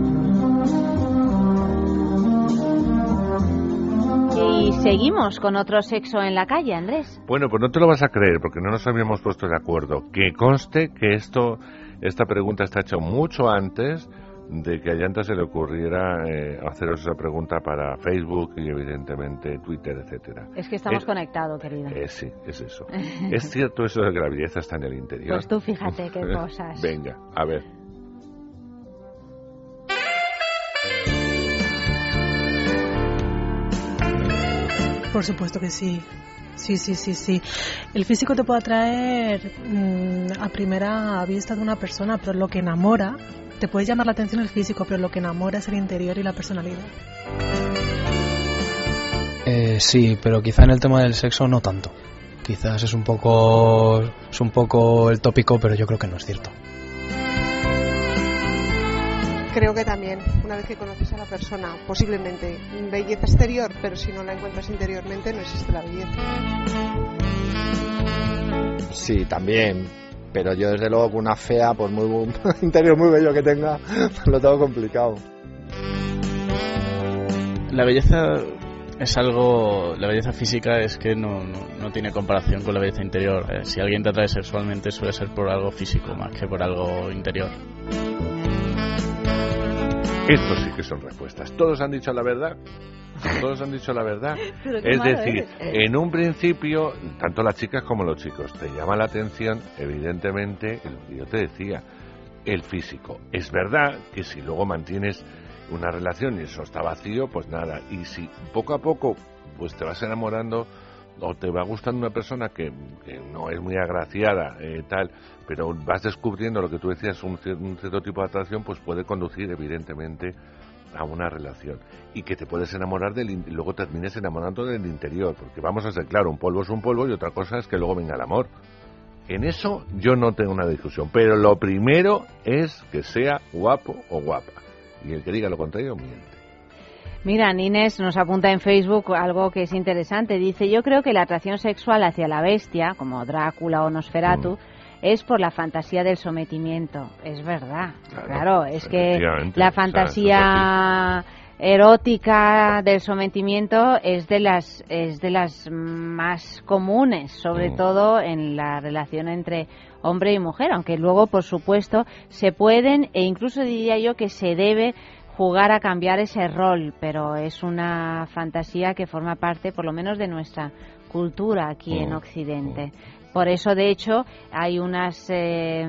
Y seguimos con otro sexo en la calle, Andrés. Bueno, pues no te lo vas a creer, porque no nos habíamos puesto de acuerdo. Que conste que esto, esta pregunta está hecha mucho antes de que a Yanta se le ocurriera eh, haceros esa pregunta para Facebook y evidentemente Twitter, etcétera. Es que estamos Eh, conectados, querido. Eh, sí, es eso. ¿Es cierto eso de que la belleza está en el interior? Pues tú fíjate qué cosas. Venga, a ver. Por supuesto que sí. Sí, sí, sí, sí. El físico te puede atraer mmm, a primera vista de una persona, pero lo que enamora, te puede llamar la atención el físico, pero lo que enamora es el interior y la personalidad. Eh, sí, pero quizá en el tema del sexo no tanto. Quizás es un poco es un poco el tópico, pero yo creo que no es cierto. Creo que también, una vez que conoces a la persona, posiblemente belleza exterior, pero si no la encuentras interiormente, no existe la belleza. Sí, también. Pero yo, desde luego, con una fea, por muy bu- interior muy bello que tenga, lo tengo complicado. La belleza es algo, la belleza física es que no, no, no tiene comparación con la belleza interior. Eh, si alguien te atrae sexualmente suele ser por algo físico más que por algo interior. Esto sí que son respuestas. ¿Todos han dicho la verdad? Todos han dicho la verdad. Pero qué Es malo decir, eres. en un principio, tanto las chicas como los chicos, te llama la atención, evidentemente, lo que yo te decía, el físico. Es verdad que si luego mantienes una relación y eso está vacío, pues nada. Y si poco a poco pues te vas enamorando o te va gustando una persona que, que no es muy agraciada, eh, tal, pero vas descubriendo lo que tú decías, un, cier- un cierto tipo de atracción, pues puede conducir evidentemente a una relación y que te puedes enamorar del in- y luego termines enamorando del interior, porque vamos a ser claro, un polvo es un polvo y otra cosa es que luego venga el amor. En eso yo no tengo una discusión, pero lo primero es que sea guapo o guapa, y el que diga lo contrario miente. Mira, Inés nos apunta en Facebook algo que es interesante. Dice, yo creo que la atracción sexual hacia la bestia, como Drácula o Nosferatu, mm. es por la fantasía del sometimiento. Es verdad, claro, claro es que la fantasía erótica del sometimiento es de las es de las más comunes, sobre mm. todo en la relación entre hombre y mujer, aunque luego, por supuesto, se pueden, e incluso diría yo que se debe jugar a cambiar ese rol, pero es una fantasía que forma parte, por lo menos, de nuestra cultura aquí mm. en Occidente. Por eso, de hecho, hay unas eh,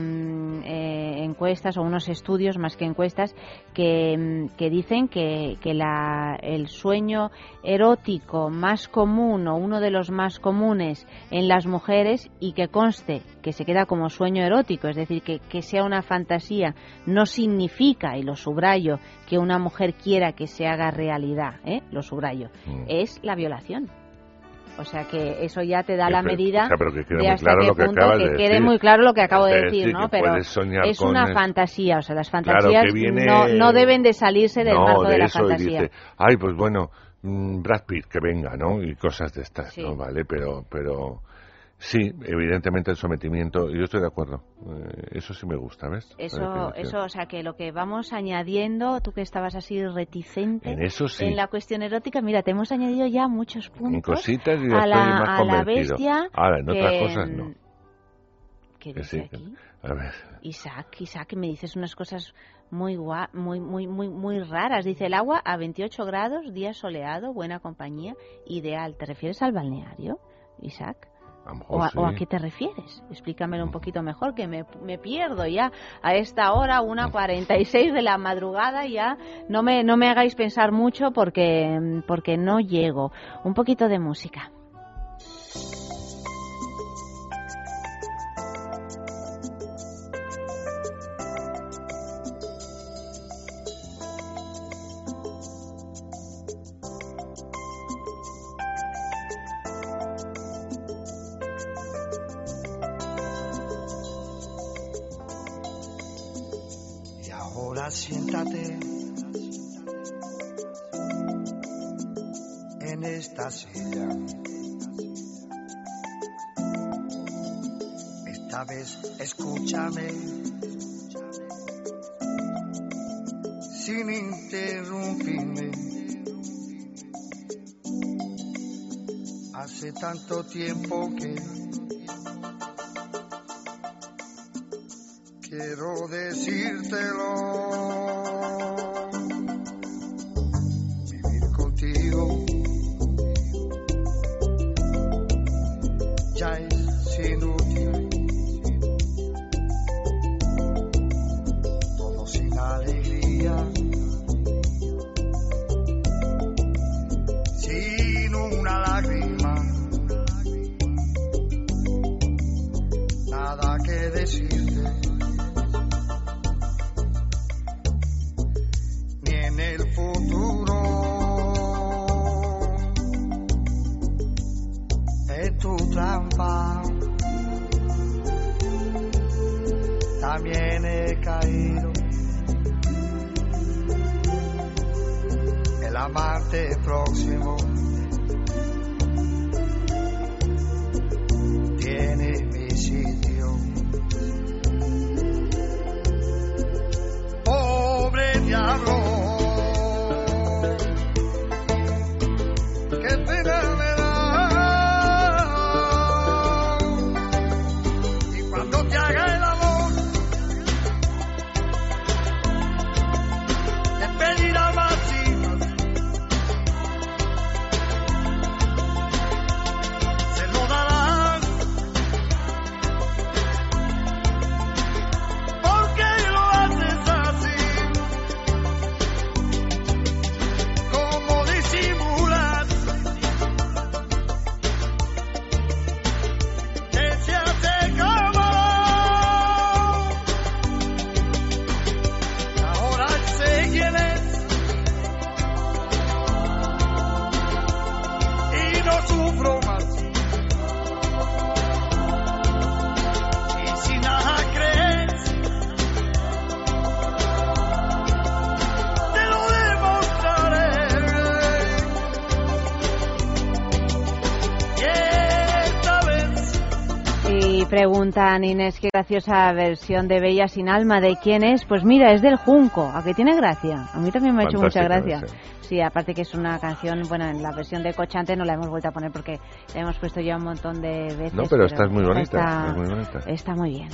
eh, encuestas o unos estudios, más que encuestas, que, que dicen que, que la, el sueño erótico más común o uno de los más comunes en las mujeres, y que conste que se queda como sueño erótico, es decir, que, que sea una fantasía, no significa, y lo subrayo, que una mujer quiera que se haga realidad, ¿eh? Lo subrayo, mm. es la violación. O sea que eso ya te da sí, la pero, medida o sea, pero que quede de muy hasta claro qué lo que punto acabas que de quede decir. muy claro lo que acabo de Es decir, decir, ¿no? que Pero es una el... fantasía, o sea, las fantasías claro, que viene... no, no deben de salirse del no, marco de, de la eso, fantasía. Y dice, ay, pues bueno, Brad Pitt, que venga, ¿no? Y cosas de estas, sí. ¿no? Vale, pero... pero Sí, evidentemente el sometimiento, yo estoy de acuerdo. Eh, eso sí me gusta, ¿ves? Eso, eso, o sea, que lo que vamos añadiendo, tú que estabas así reticente en, eso sí. en la cuestión erótica, mira, te hemos añadido ya muchos puntos. En cositas y a estoy la, más a convencido. la bestia. Ahora, en que, otras cosas no. ¿Qué que dice sí, aquí? A ver. Isaac, Isaac, me dices unas cosas muy gua muy, muy, muy, muy raras. Dice, el agua a veintiocho grados, día soleado, buena compañía, ideal. ¿Te refieres al balneario, Isaac? ¿O a, sí. ¿O a qué te refieres? Explícamelo un poquito mejor, que me, me pierdo ya a esta hora, una cuarenta y seis de la madrugada, ya no me, no me hagáis pensar mucho porque, porque no llego. Un poquito de música. Ahora siéntate en esta silla. Esta vez escúchame sin interrumpirme. Hace tanto tiempo que quiero decírtelo. Vivir contigo ya es inútil. Todo sin alegría, sin una lágrima, nada que decirte. El futuro es tu trampa. También he caído. El amante próximo tiene mi sitio. Pobre diablo. Preguntan, Inés, qué graciosa versión de Bella sin alma, ¿de quién es? Pues mira, es del Junco, ¿a qué tiene gracia? A mí también me ha hecho mucha gracia. Sí. sí, aparte que es una canción, bueno, en la versión de Cochante no la hemos vuelto a poner porque la hemos puesto ya un montón de veces. No, pero, pero esta es muy bonita, está, es muy bonita. Está muy bien.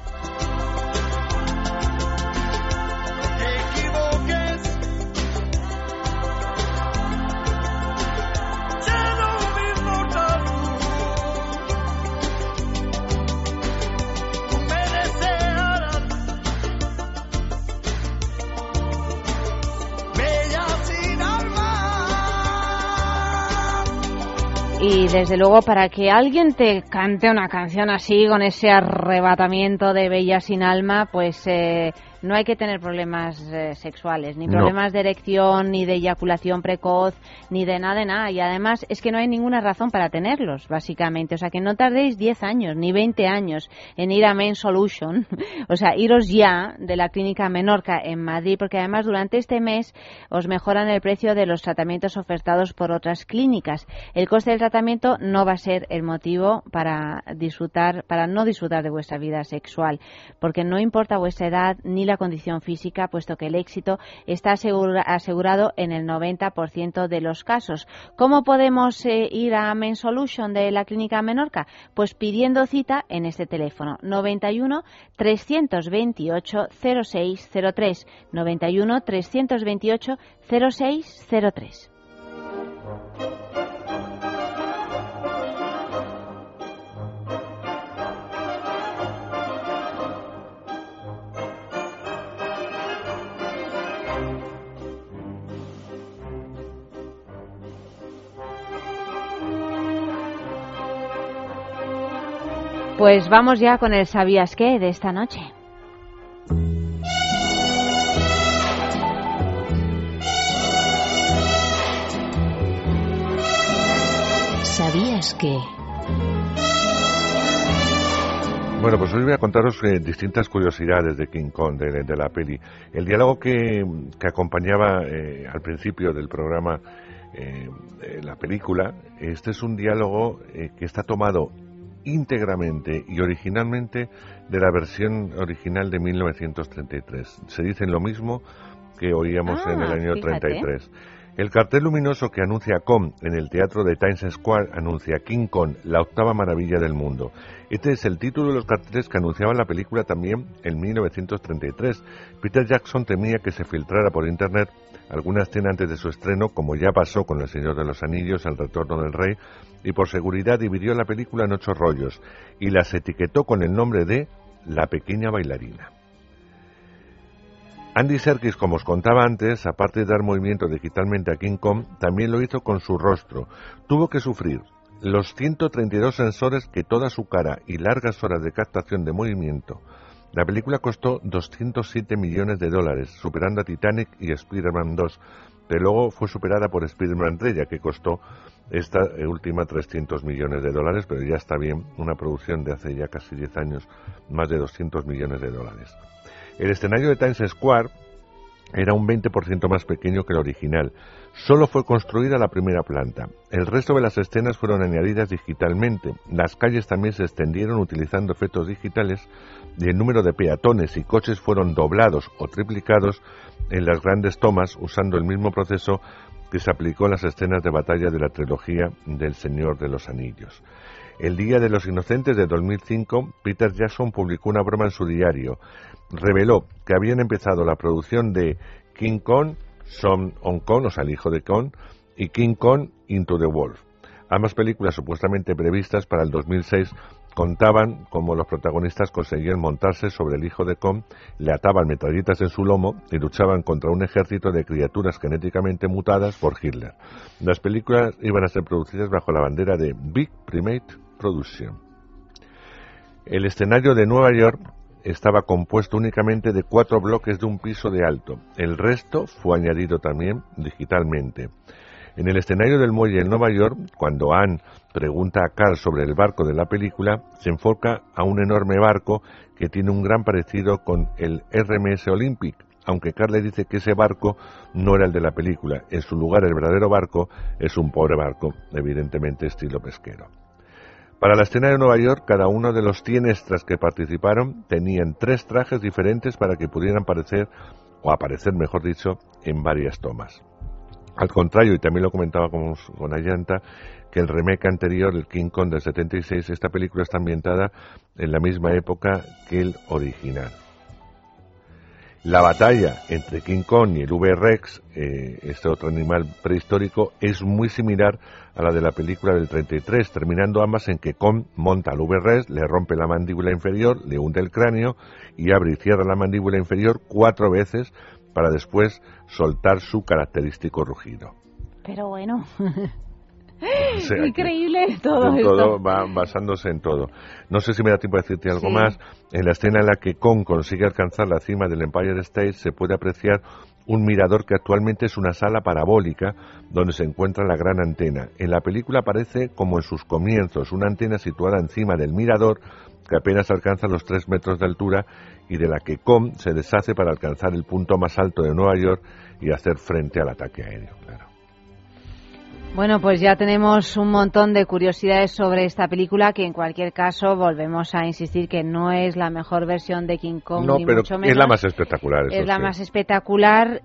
Y desde luego para que alguien te cante una canción así, con ese arrebatamiento de Bella sin alma, pues eh, no hay que tener problemas eh, sexuales, ni No. problemas de erección, ni de eyaculación precoz, ni de nada de nada. Y además es que no hay ninguna razón para tenerlos, básicamente. O sea, que no tardéis diez años, ni veinte años en ir a Men Solution. O sea, iros ya de la clínica Menorca en Madrid, porque además durante este mes os mejoran el precio de los tratamientos ofertados por otras clínicas. El coste del tratamiento no va a ser el motivo para disfrutar, para no disfrutar de vuestra vida sexual, porque no importa vuestra edad ni la condición física, puesto que el éxito está asegura, asegurado en el noventa por ciento de los casos. ¿Cómo podemos eh, ir a Men Solution de la clínica Menorca? Pues pidiendo cita en este teléfono noventa y uno, trescientos veintiocho, cero seis cero tres, noventa y uno, trescientos veintiocho, cero seis cero tres. Pues vamos ya con el ¿sabías qué? De esta noche. ¿Sabías que? Bueno, pues hoy voy a contaros eh, distintas curiosidades de King Kong, de, de la peli. El diálogo que, que acompañaba eh, al principio del programa eh, eh, la película, este es un diálogo eh, que está tomado íntegramente y originalmente de la versión original de mil novecientos treinta y tres. Se dicen lo mismo que oíamos Ah, en el año fíjate. treinta y tres. El cartel luminoso que anuncia Kong en el teatro de Times Square anuncia King Kong, la octava maravilla del mundo. Este es el título de los carteles que anunciaban la película también en mil novecientos treinta y tres. Peter Jackson temía que se filtrara por internet alguna escena antes de su estreno, como ya pasó con El Señor de los Anillos, El Retorno del Rey, y por seguridad dividió la película en ocho rollos y las etiquetó con el nombre de La Pequeña Bailarina. Andy Serkis, como os contaba antes, aparte de dar movimiento digitalmente a King Kong, también lo hizo con su rostro. Tuvo que sufrir los ciento treinta y dos sensores que toda su cara y largas horas de captación de movimiento. La película costó doscientos siete millones de dólares, superando a Titanic y Spider-Man dos, pero luego fue superada por Spider-Man tres, ya que costó esta última trescientos millones de dólares, pero ya está bien, una producción de hace ya casi diez años, más de doscientos millones de dólares. El escenario de Times Square era un veinte por ciento más pequeño que el original. Solo fue construida la primera planta. El resto de las escenas fueron añadidas digitalmente. Las calles también se extendieron utilizando efectos digitales y el número de peatones y coches fueron doblados o triplicados en las grandes tomas usando el mismo proceso que se aplicó en las escenas de batalla de la trilogía del Señor de los Anillos. El Día de los Inocentes de dos mil cinco, Peter Jackson publicó una broma en su diario. Reveló que habían empezado la producción de King Kong, Son on Kong, o sea, el hijo de Kong, y King Kong Into the Wolf. Ambas películas supuestamente previstas para el dos mil seis contaban cómo los protagonistas conseguían montarse sobre el hijo de Kong, le ataban metralletas en su lomo y luchaban contra un ejército de criaturas genéticamente mutadas por Hitler. Las películas iban a ser producidas bajo la bandera de Big Primate Production. El escenario de Nueva York estaba compuesto únicamente de cuatro bloques de un piso de alto. El resto fue añadido también digitalmente. En el escenario del muelle en Nueva York, cuando Anne pregunta a Carl sobre el barco de la película, se enfoca a un enorme barco que tiene un gran parecido con el R M S Olympic, aunque Carl le dice que ese barco no era el de la película. En su lugar, el verdadero barco es un pobre barco, evidentemente estilo pesquero. Para la escena de Nueva York, cada uno de los cien extras que participaron tenían tres trajes diferentes para que pudieran aparecer, o aparecer mejor dicho, en varias tomas. Al contrario, y también lo comentaba con, con Ayanta, que el remake anterior, el King Kong del setenta y seis, esta película está ambientada en la misma época que el original. La batalla entre King Kong y el V-Rex, eh, este otro animal prehistórico, es muy similar a la de la película del treinta y tres, terminando ambas en que Kong monta al V-Rex, le rompe la mandíbula inferior, le hunde el cráneo y abre y cierra la mandíbula inferior cuatro veces para después soltar su característico rugido. Pero bueno, O sea que Increíble todo en esto. todo va basándose en todo. No sé si me da tiempo de decirte algo Sí. más. En la escena en la que Kong consigue alcanzar la cima del Empire State se puede apreciar un mirador que actualmente es una sala parabólica donde se encuentra la gran antena. En la película aparece como en sus comienzos, una antena situada encima del mirador que apenas alcanza los tres metros de altura y de la que Kong se deshace para alcanzar el punto más alto de Nueva York y hacer frente al ataque aéreo, claro. Bueno, pues ya tenemos un montón de curiosidades sobre esta película, que en cualquier caso volvemos a insistir que no es la mejor versión de King Kong, No, ni pero mucho menos. es la más espectacular. Eso Es la sí. más espectacular,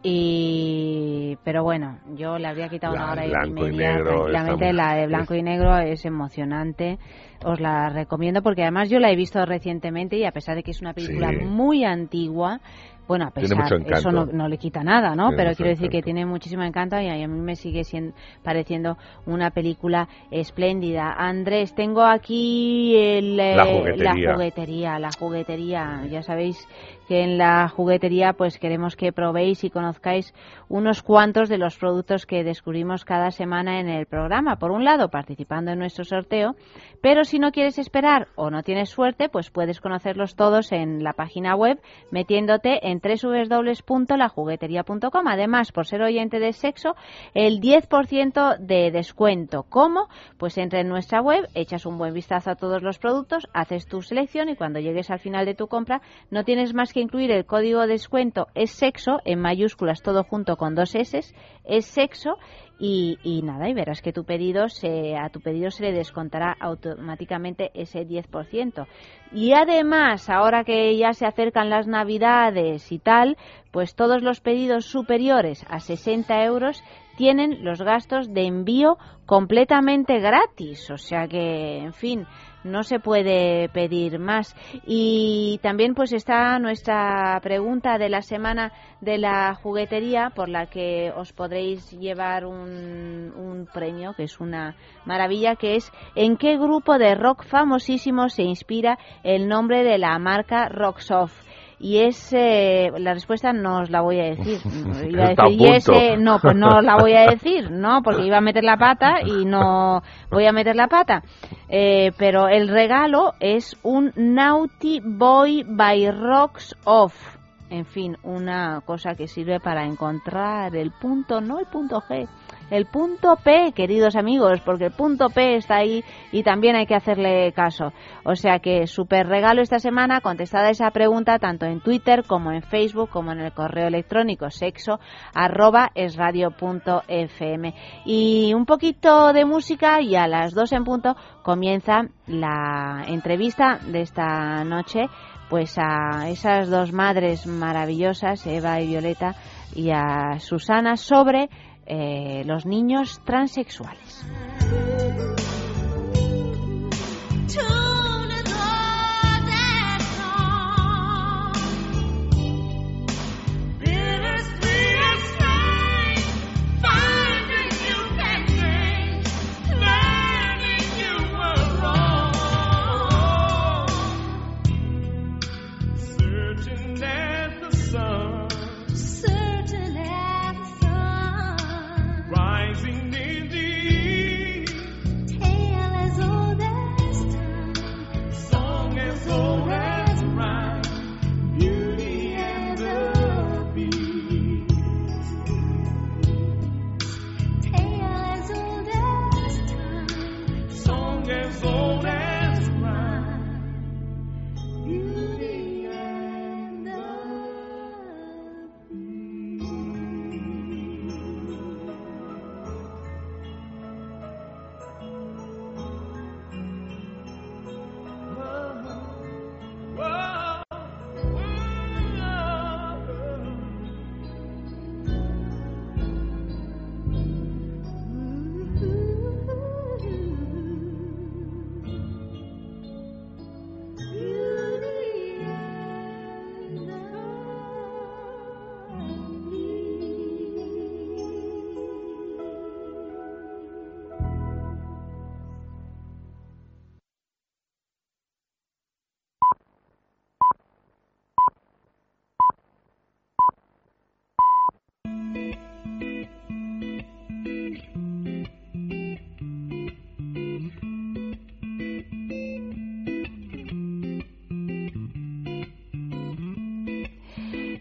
y pero bueno, yo le habría quitado La una hora y blanco y media negro tranquilamente. está muy- La de blanco y negro es emocionante, os la recomiendo porque además yo la he visto recientemente y a pesar de que es una película Sí. muy antigua, bueno, a Tiene pesar, mucho encanto. eso no, no le quita nada, ¿no? Tiene Pero mucho quiero decir que encanto. tiene muchísimo encanto y a mí me sigue siendo, pareciendo una película espléndida. Andrés, tengo aquí el, eh, La juguetería. la juguetería, la juguetería. Ya sabéis que en la juguetería pues queremos que probéis y conozcáis unos cuantos de los productos que descubrimos cada semana en el programa. Por un lado, participando en nuestro sorteo, pero si no quieres esperar o no tienes suerte, pues puedes conocerlos todos en la página web metiéndote en doble u doble u doble u punto la juguetería punto com. Además, por ser oyente de Sexo, el diez por ciento de descuento. ¿Cómo? Pues entra en nuestra web, echas un buen vistazo a todos los productos, haces tu selección y cuando llegues al final de tu compra no tienes más que incluir el código de descuento es sexo en mayúsculas, todo junto con dos S, es sexo. Y, y nada, y verás que tu pedido se, a tu pedido se le descontará automáticamente ese diez por ciento. Y además, ahora que ya se acercan las Navidades y tal, pues todos los pedidos superiores a sesenta euros tienen los gastos de envío completamente gratis. O sea que, en fin, no se puede pedir más. Y también pues está nuestra pregunta de la semana de la juguetería, por la que os podréis llevar un, un premio, que es una maravilla, que es ¿en qué grupo de rock famosísimo se inspira el nombre de la marca Rocksoft? Y es, eh, la respuesta no os la voy a decir. Iba a Está a decir, y punto. ese, no, pues no os la voy a decir, no, porque iba a meter la pata y no voy a meter la pata. Eh, pero el regalo es un Naughty Boy by Rocks Off. En fin, una cosa que sirve para encontrar el punto, no el punto G, el punto P, queridos amigos, porque el punto P está ahí y también hay que hacerle caso. O sea que súper regalo esta semana, contestada esa pregunta tanto en Twitter como en Facebook como en el correo electrónico sexo arroba esradio punto fm. Y un poquito de música y a las dos en punto comienza la entrevista de esta noche, pues a esas dos madres maravillosas, Eva y Violeta, y a Susana, sobre eh, los niños transexuales. Certain as the sun, certain as the sun, rising in the east.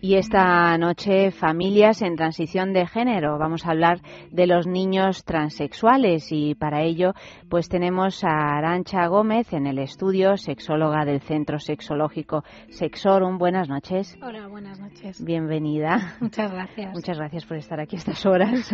Y esta noche, familias en transición de género. Vamos a hablar de los niños transexuales y para ello pues tenemos a Arantxa Gómez en el estudio, sexóloga del Centro Sexológico Sexorum. Buenas noches. Hola, buenas noches. Bienvenida. Muchas gracias. Muchas gracias por estar aquí a estas horas,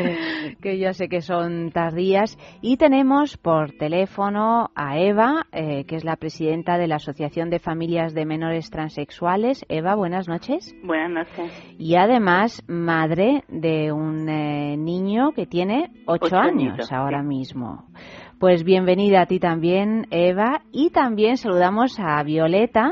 que ya sé que son tardías. Y tenemos por teléfono a Eva, eh, que es la presidenta de la Asociación de Familias de Menores Transexuales. Eva, buenas noches. Buenas noches. Y además madre de un eh, niño que tiene ocho, Ocho años añitos, ahora sí. mismo. Pues bienvenida a ti también, Eva. Y también saludamos a Violeta,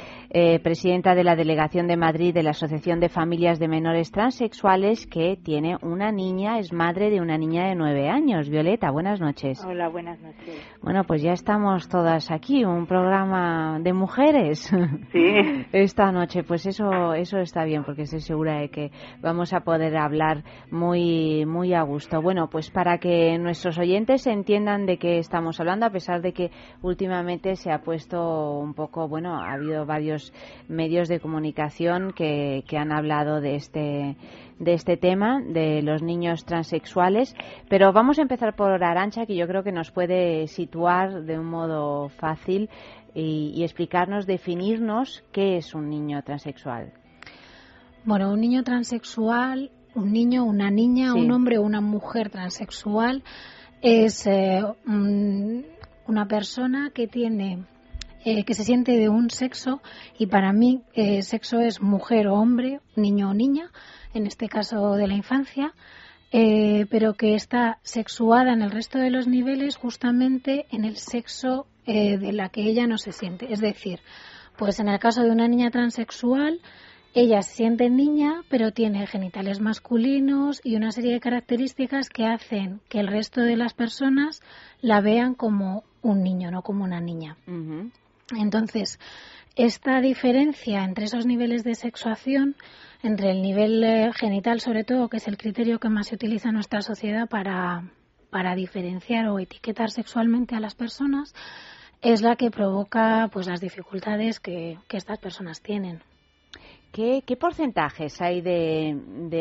eh, presidenta de la Delegación de Madrid de la Asociación de Familias de Menores Transexuales, que tiene una niña, es madre de una niña de nueve años. Violeta, buenas noches. Hola, buenas noches. Bueno, pues ya estamos todas aquí, un programa de mujeres. Sí. Esta noche, pues eso eso está bien, porque estoy segura de que vamos a poder hablar muy muy a gusto. Bueno, pues para que nuestros oyentes entiendan de qué estamos hablando, a pesar de que últimamente se ha puesto un poco, bueno, ha habido varios medios de comunicación que, que han hablado de este de este tema, de los niños transexuales, pero vamos a empezar por Arantxa, que yo creo que nos puede situar de un modo fácil y, y explicarnos, definirnos qué es un niño transexual. Bueno, un niño transexual, un niño, una niña, Sí. un hombre o una mujer transexual es eh, un- una persona que tiene eh, que se siente de un sexo, y para mí eh, sexo es mujer o hombre, niño o niña, en este caso de la infancia, eh, pero que está sexuada en el resto de los niveles justamente en el sexo eh, de la que ella no se siente. Es decir, pues en el caso de una niña transexual, ella se siente niña, pero tiene genitales masculinos y una serie de características que hacen que el resto de las personas la vean como un niño, no como una niña. Entonces, esta diferencia entre esos niveles de sexuación, entre el nivel eh, genital sobre todo, que es el criterio que más se utiliza en nuestra sociedad para, para diferenciar o etiquetar sexualmente a las personas, es la que provoca pues las dificultades que, que estas personas tienen. ¿Qué, qué porcentajes hay de,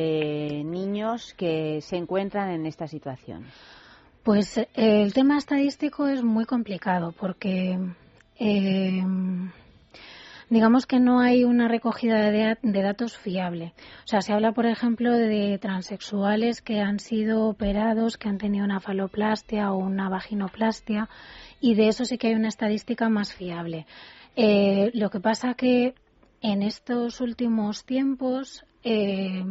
de niños que se encuentran en esta situación? Pues eh, el tema estadístico es muy complicado porque eh, digamos que no hay una recogida de, de datos fiable. O sea, se habla, por ejemplo, de transexuales que han sido operados, que han tenido una faloplastia o una vaginoplastia, y de eso sí que hay una estadística más fiable. Eh, lo que pasa que en estos últimos tiempos eh,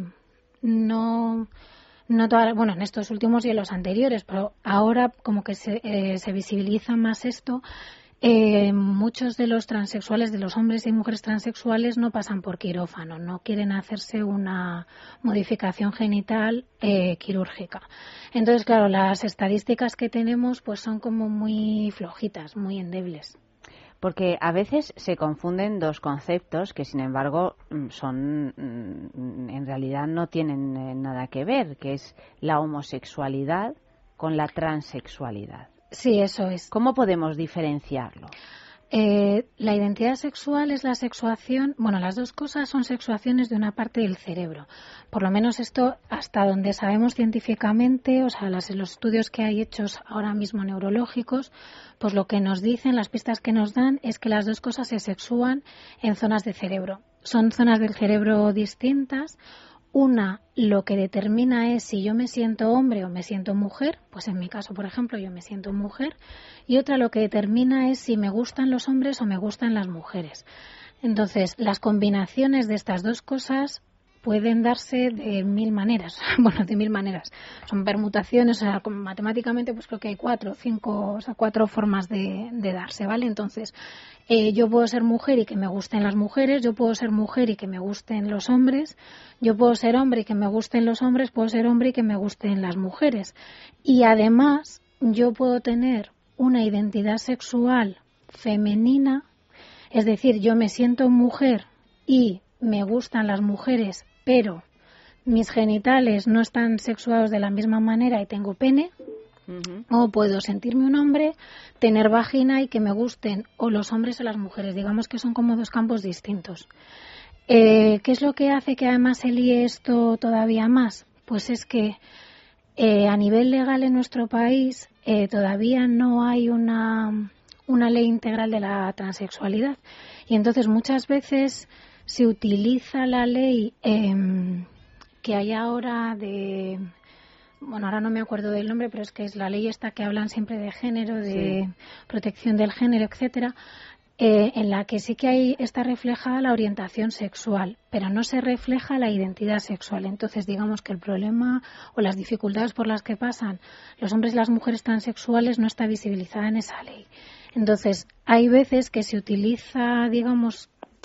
no... No toda, bueno, en estos últimos y en los anteriores, pero ahora como que se, eh, se visibiliza más esto. Eh, muchos de los transexuales, de los hombres y mujeres transexuales, no pasan por quirófano, no quieren hacerse una modificación genital eh, quirúrgica. Entonces, claro, las estadísticas que tenemos pues son como muy flojitas, muy endebles. Porque a veces se confunden dos conceptos que, sin embargo, son en realidad no tienen eh, nada que ver, que es la homosexualidad con la transexualidad. Sí, eso es. ¿Cómo podemos diferenciarlo? Eh, la identidad sexual es la sexuación, bueno, las dos cosas son sexuaciones de una parte del cerebro. Por lo menos esto, hasta donde sabemos científicamente, o sea, las, los estudios que hay hechos ahora mismo neurológicos, pues lo que nos dicen, las pistas que nos dan, es que las dos cosas se sexúan en zonas de cerebro. Son zonas del cerebro distintas. Una, lo que determina es si yo me siento hombre o me siento mujer, pues en mi caso, por ejemplo, yo me siento mujer, y otra lo que determina es si me gustan los hombres o me gustan las mujeres. Entonces, las combinaciones de estas dos cosas pueden darse de mil maneras, bueno, de mil maneras. Son permutaciones, o sea, matemáticamente pues creo que hay cuatro, cinco, o sea, cuatro formas de, de darse, ¿vale? Entonces, eh, yo puedo ser mujer y que me gusten las mujeres, yo puedo ser mujer y que me gusten los hombres, yo puedo ser hombre y que me gusten los hombres, puedo ser hombre y que me gusten las mujeres. Y además, yo puedo tener una identidad sexual femenina, es decir, yo me siento mujer y me gustan las mujeres, pero mis genitales no están sexuados de la misma manera y tengo pene. Uh-huh. O puedo sentirme un hombre, tener vagina y que me gusten o los hombres o las mujeres. Digamos que son como dos campos distintos. Eh, ¿Qué es lo que hace que además se líe esto todavía más? Pues es que eh, a nivel legal en nuestro país eh, todavía no hay una, una ley integral de la transexualidad. Y entonces muchas veces se utiliza la ley eh, que hay ahora de... Bueno, ahora no me acuerdo del nombre, pero es que es la ley esta que hablan siempre de género, de sí. protección del género, etcétera, eh, en la que sí que hay está reflejada la orientación sexual, pero no se refleja la identidad sexual. Entonces, digamos que el problema o las dificultades por las que pasan los hombres y las mujeres transexuales no está visibilizada en esa ley. Entonces, hay veces que se utiliza, digamos,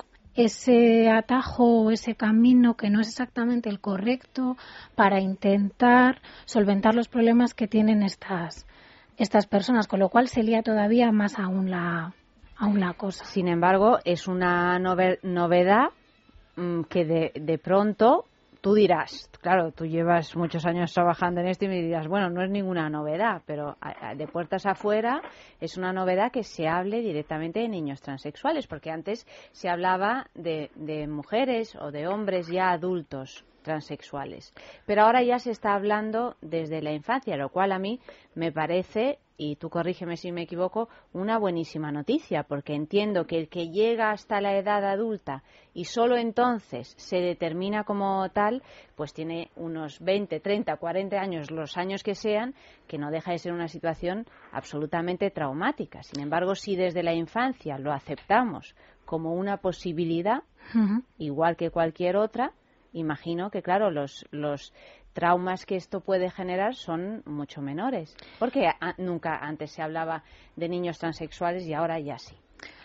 ese atajo o ese camino que no es exactamente el correcto para intentar solventar los problemas que tienen estas estas personas, con lo cual se lía todavía más aún la aún la cosa. Sin embargo, es una nove- novedad mmm, que de, de pronto tú dirás, claro, tú llevas muchos años trabajando en esto y me dirás, bueno, no es ninguna novedad, pero a, a, de puertas afuera es una novedad que se hable directamente de niños transexuales, porque antes se hablaba de, de mujeres o de hombres ya adultos transexuales, pero ahora ya se está hablando desde la infancia, lo cual a mí me parece, y tú corrígeme si me equivoco, una buenísima noticia, porque entiendo que el que llega hasta la edad adulta y solo entonces se determina como tal, pues tiene unos veinte, treinta, cuarenta años, los años que sean, que no deja de ser una situación absolutamente traumática. Sin embargo, si desde la infancia lo aceptamos como una posibilidad, uh-huh. igual que cualquier otra, imagino que, claro, los, los traumas que esto puede generar son mucho menores. Porque a, nunca antes se hablaba de niños transexuales y ahora ya sí.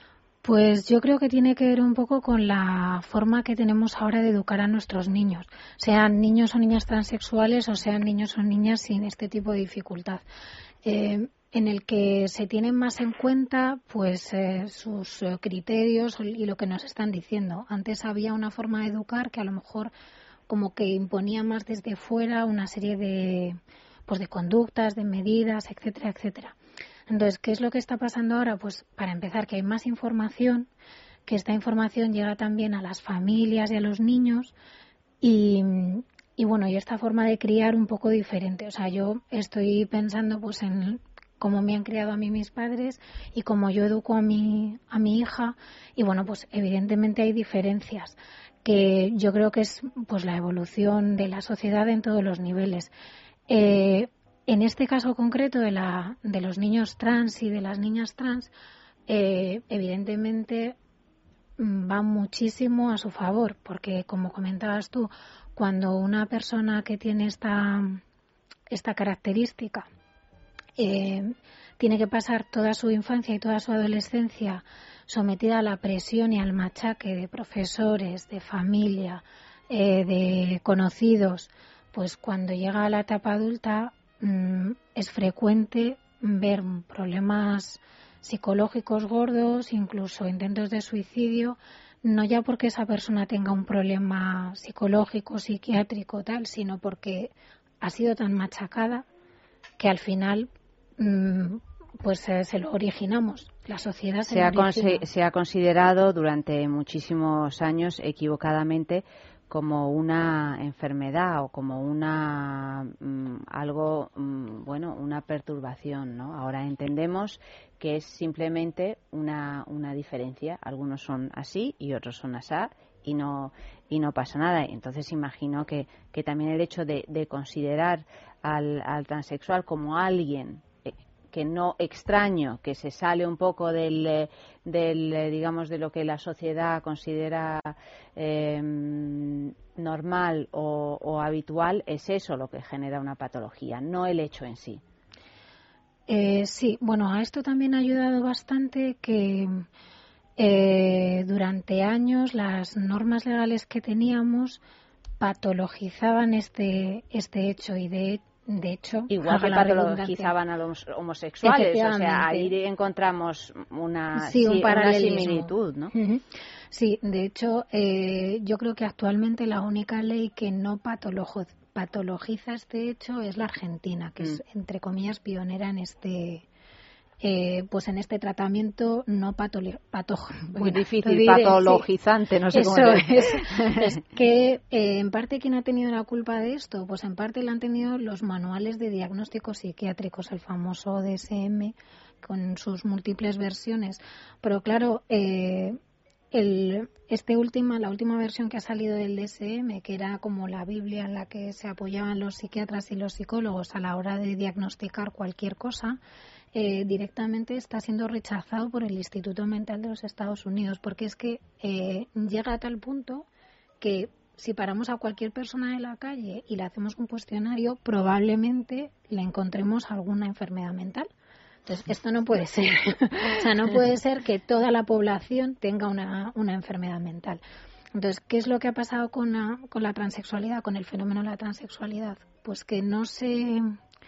Pues yo creo que tiene que ver un poco con la forma que tenemos ahora de educar a nuestros niños, sean niños o niñas transexuales o sean niños o niñas sin este tipo de dificultad, eh, en el que se tienen más en cuenta pues eh, sus eh, criterios y lo que nos están diciendo. Antes había una forma de educar que a lo mejor como que imponía más desde fuera una serie de pues de conductas, de medidas, etcétera, etcétera. Entonces, ¿qué es lo que está pasando ahora? Pues para empezar, que hay más información, que esta información llega también a las familias y a los niños y, y bueno, y esta forma de criar un poco diferente. O sea, yo estoy pensando pues en cómo me han criado a mí mis padres y cómo yo educo a mi, a mi hija y bueno, pues evidentemente hay diferencias que yo creo que es pues la evolución de la sociedad en todos los niveles. Eh, En este caso concreto de, la, de los niños trans y de las niñas trans, eh, evidentemente va muchísimo a su favor, porque como comentabas tú, cuando una persona que tiene esta, esta característica eh, tiene que pasar toda su infancia y toda su adolescencia sometida a la presión y al machaque de profesores, de familia, eh, de conocidos, pues cuando llega a la etapa adulta es frecuente ver problemas psicológicos gordos, incluso intentos de suicidio, no ya porque esa persona tenga un problema psicológico, psiquiátrico, tal, sino porque ha sido tan machacada que al final pues eh, se lo originamos. La sociedad se, se, lo ha origina. consi- se ha considerado durante muchísimos años equivocadamente como una enfermedad o como una mmm, algo, mmm, bueno, una perturbación, ¿no? Ahora entendemos que es simplemente una, una diferencia. Algunos son así y otros son asá y no y no pasa nada. Entonces imagino que, que también el hecho de, de considerar al, al transexual como alguien que no extraño, que se sale un poco del, del digamos, de lo que la sociedad considera eh, normal o, o habitual, es eso lo que genera una patología, no el hecho en sí. Eh, sí, bueno, a esto también ha ayudado bastante que eh, durante años las normas legales que teníamos patologizaban este, este hecho y de De hecho, igual que patologizaban a los homosexuales, o sea, ahí encontramos una, sí, un sí, una similitud, ¿no? Uh-huh. Sí, de hecho, eh, yo creo que actualmente la única ley que no patologo, patologiza este hecho es la Argentina, que mm. es, entre comillas, pionera en este eh, pues en este tratamiento no patoli- pato- Muy bueno, difícil, diré, patologizante, sí. no sé Eso cómo le- es, es que eh, en parte ¿quién ha tenido la culpa de esto? Pues en parte la han tenido los manuales de diagnósticos psiquiátricos, el famoso D S M, con sus múltiples versiones. Pero claro, eh, el, este última, la última versión que ha salido del D S M, que era como la Biblia en la que se apoyaban los psiquiatras y los psicólogos a la hora de diagnosticar cualquier cosa, eh, directamente está siendo rechazado por el Instituto Mental de los Estados Unidos, porque es que eh, llega a tal punto que si paramos a cualquier persona de la calle y le hacemos un cuestionario, probablemente le encontremos alguna enfermedad mental. Entonces, esto no puede ser. O sea, no puede ser que toda la población tenga una, una enfermedad mental. Entonces, ¿qué es lo que ha pasado con la, con la transexualidad, con el fenómeno de la transexualidad? Pues que no se,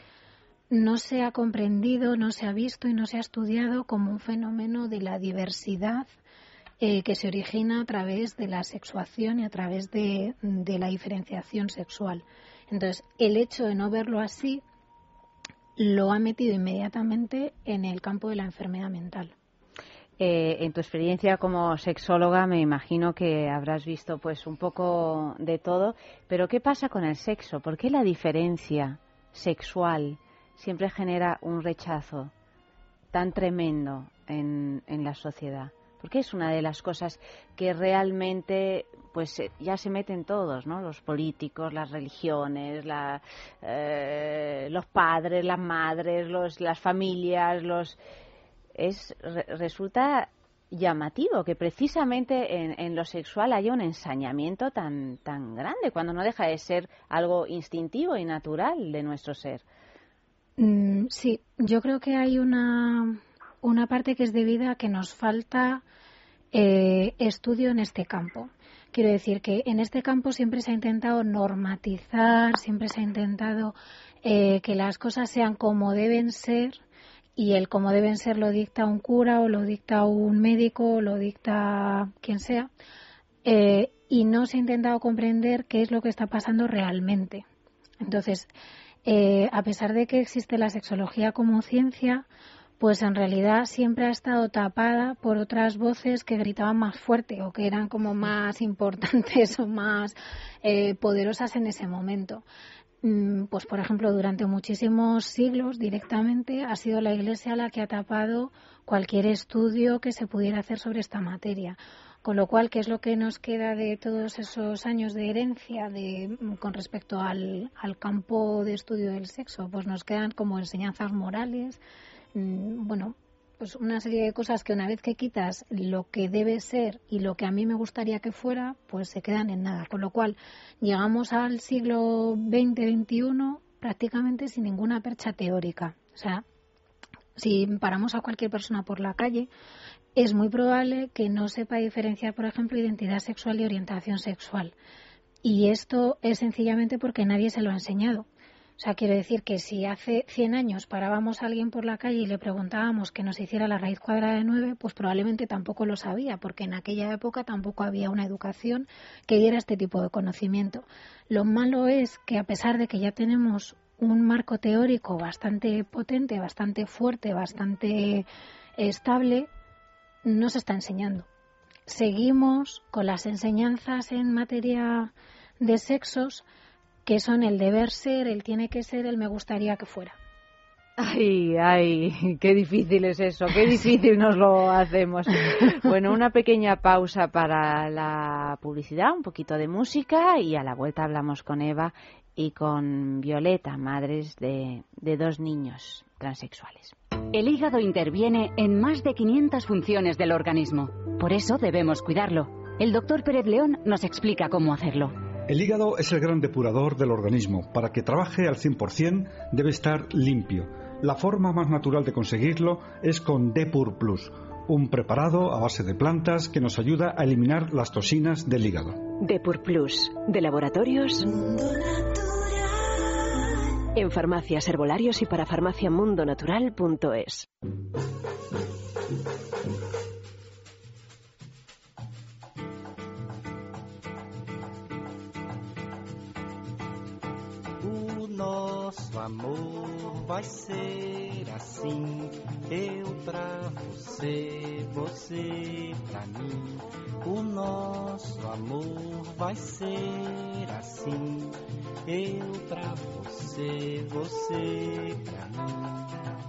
no se ha comprendido, no se ha visto y no se ha estudiado como un fenómeno de la diversidad eh, que se origina a través de la sexuación y a través de, de la diferenciación sexual. Entonces, el hecho de no verlo así lo ha metido inmediatamente en el campo de la enfermedad mental. Eh, en tu experiencia como sexóloga me imagino que habrás visto pues un poco de todo, pero ¿qué pasa con el sexo? ¿Por qué la diferencia sexual siempre genera un rechazo tan tremendo en, en la sociedad? Porque es una de las cosas que realmente pues ya se meten todos, ¿no? Los políticos, las religiones, la, eh, los padres, las madres, los, las familias, los es re, resulta llamativo que precisamente en, en lo sexual haya un ensañamiento tan tan grande cuando no deja de ser algo instintivo y natural de nuestro ser. Mm, sí, yo creo que hay una una parte que es debida a que nos falta eh, estudio en este campo. Quiero decir que en este campo siempre se ha intentado normatizar, siempre se ha intentado eh, que las cosas sean como deben ser, y el como deben ser lo dicta un cura o lo dicta un médico o lo dicta quien sea, eh, y no se ha intentado comprender qué es lo que está pasando realmente. Entonces, eh, a pesar de que existe la sexología como ciencia, pues en realidad siempre ha estado tapada por otras voces que gritaban más fuerte o que eran como más importantes o más eh, poderosas en ese momento. Mm, pues por ejemplo, durante muchísimos siglos directamente ha sido la Iglesia la que ha tapado cualquier estudio que se pudiera hacer sobre esta materia. Con lo cual, ¿qué es lo que nos queda de todos esos años de herencia de, con respecto al, al campo de estudio del sexo? Pues nos quedan como enseñanzas morales, bueno, pues una serie de cosas que una vez que quitas lo que debe ser y lo que a mí me gustaría que fuera, pues se quedan en nada. Con lo cual llegamos al siglo veinte veintiuno prácticamente sin ninguna percha teórica. O sea, si paramos a cualquier persona por la calle, es muy probable que no sepa diferenciar, por ejemplo, identidad sexual y orientación sexual. Y esto es sencillamente porque nadie se lo ha enseñado. O sea, quiero decir que si hace cien años parábamos a alguien por la calle y le preguntábamos que nos hiciera la raíz cuadrada de nueve, pues probablemente tampoco lo sabía, porque en aquella época tampoco había una educación que diera este tipo de conocimiento. Lo malo es que a pesar de que ya tenemos un marco teórico bastante potente, bastante fuerte, bastante estable, no se está enseñando. Seguimos con las enseñanzas en materia de sexos, que son el deber ser, el tiene que ser, el me gustaría que fuera. Ay, ay, qué difícil es eso, qué difícil nos lo hacemos. Bueno, una pequeña pausa para la publicidad, un poquito de música y a la vuelta hablamos con Eva y con Violeta, madres de, de dos niños transexuales. El hígado interviene en más de quinientas funciones del organismo. Por eso debemos cuidarlo. El doctor Pérez León nos explica cómo hacerlo. El hígado es el gran depurador del organismo. Para que trabaje al cien por ciento debe estar limpio. La forma más natural de conseguirlo es con Depur Plus, un preparado a base de plantas que nos ayuda a eliminar las toxinas del hígado. Depur Plus, de Laboratorios en farmacias, herbolarios y para farmacia mundo natural punto es. nosso amor vai ser assim, eu pra você, você pra mim. O nosso amor vai ser assim, eu pra você, você pra mim.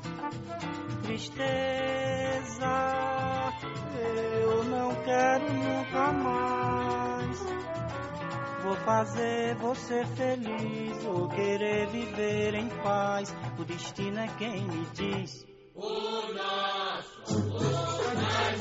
Tristeza, eu não quero nunca mais. Vou fazer você feliz, vou querer viver em paz. O destino é quem me diz. O nosso amor vai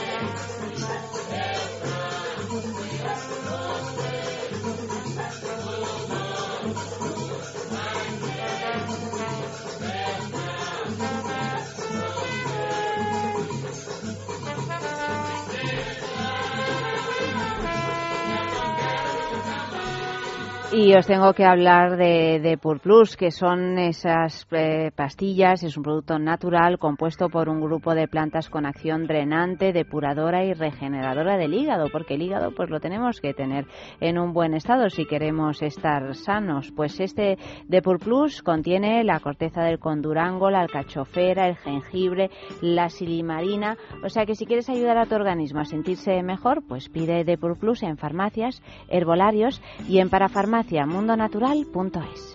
Y os tengo que hablar de, de Purplus, que son esas eh, pastillas. Es un producto natural compuesto por un grupo de plantas con acción drenante, depuradora y regeneradora del hígado, porque el hígado pues lo tenemos que tener en un buen estado si queremos estar sanos. Pues este de Purplus contiene la corteza del condurango, la alcachofera, el jengibre, la silimarina. O sea que si quieres ayudar a tu organismo a sentirse mejor, pues pide de Purplus en farmacias, herbolarios y en parafarmacias mundo natural punto es.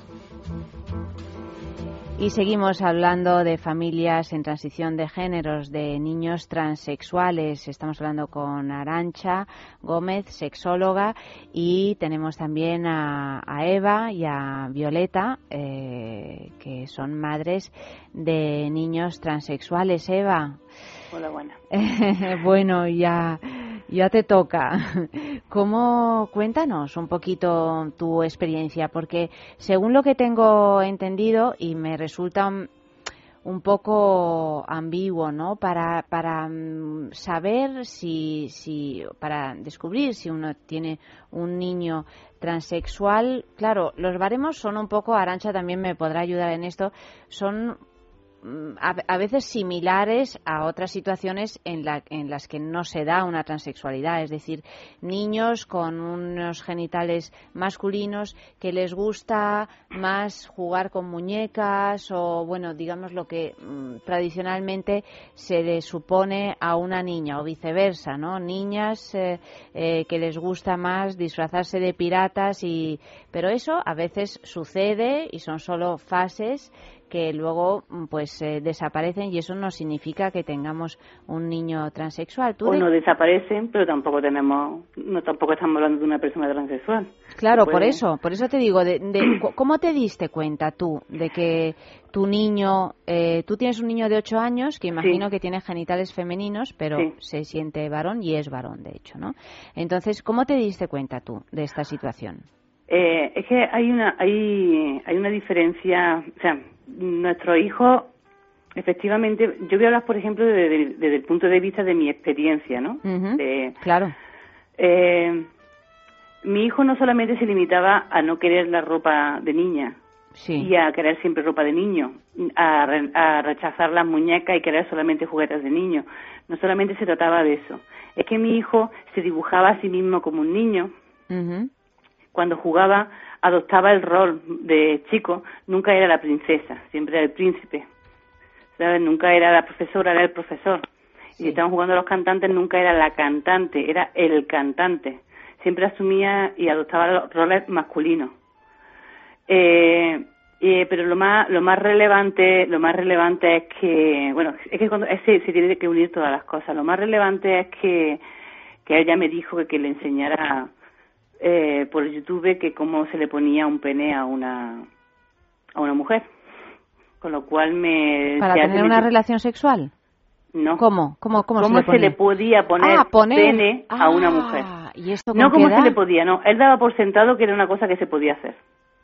Y seguimos hablando de familias en transición de géneros, de niños transexuales. Estamos hablando con Arantxa Gómez, sexóloga, y tenemos también a, a Eva y a Violeta, eh, que son madres de niños transexuales. Eva. Hola, buena. Bueno, ya, ya te toca. ¿Cómo? Cuéntanos un poquito tu experiencia, porque según lo que tengo entendido, y me resulta un, un poco ambiguo, ¿no? Para, para um, saber si, si, para descubrir si uno tiene un niño transexual. Claro, los baremos son un poco, Arantxa también me podrá ayudar en esto, son A, a veces similares a otras situaciones en, la, en las que no se da una transexualidad, es decir, niños con unos genitales masculinos que les gusta más jugar con muñecas o, bueno, digamos lo que mmm, tradicionalmente se le supone a una niña o viceversa, ¿no? Niñas eh, eh, que les gusta más disfrazarse de piratas, y pero eso a veces sucede y son solo fases que luego pues eh, desaparecen, y eso no significa que tengamos un niño transexual. ¿Tú o de... no desaparecen, pero tampoco tenemos, no tampoco estamos hablando de una persona transexual. Claro, puede... por eso, por eso te digo, de, de, ¿cómo te diste cuenta tú de que tu niño, eh, tú tienes un niño de ocho años que imagino sí. que tiene genitales femeninos, pero sí. se siente varón y es varón, de hecho, ¿no? Entonces, ¿cómo te diste cuenta tú de esta situación? Eh, es que hay una, hay, hay una diferencia, o sea, nuestros hijos, efectivamente, yo voy a hablar, por ejemplo, desde, desde, desde el punto de vista de mi experiencia, ¿no? Uh-huh. De, claro. Eh, mi hijo no solamente se limitaba a no querer la ropa de niña sí. y a querer siempre ropa de niño, a, re, a rechazar las muñecas y querer solamente juguetes de niño. No solamente se trataba de eso. Es que mi hijo se dibujaba a sí mismo como un niño. Uh-huh. Cuando jugaba, adoptaba el rol de chico, nunca era la princesa, siempre era el príncipe, ¿sabes? Nunca era la profesora, era el profesor. Sí. Y si estaban jugando los cantantes, nunca era la cantante, era el cantante. Siempre asumía y adoptaba los roles masculinos. Eh, eh, pero lo más lo más relevante lo más relevante es que, bueno, es que cuando es, se, se tiene que unir todas las cosas. Lo más relevante es que, que ella me dijo que, que le enseñara Eh, por YouTube que cómo se le ponía un pene a una a una mujer, con lo cual me para tener una me... relación sexual. No. ¿Cómo? ¿Cómo, cómo, ¿Cómo se, le, se le podía poner, ah, poner... pene ah, a una mujer? ¿Y esto no con cómo qué edad? se le podía, no. Él daba por sentado que era una cosa que se podía hacer.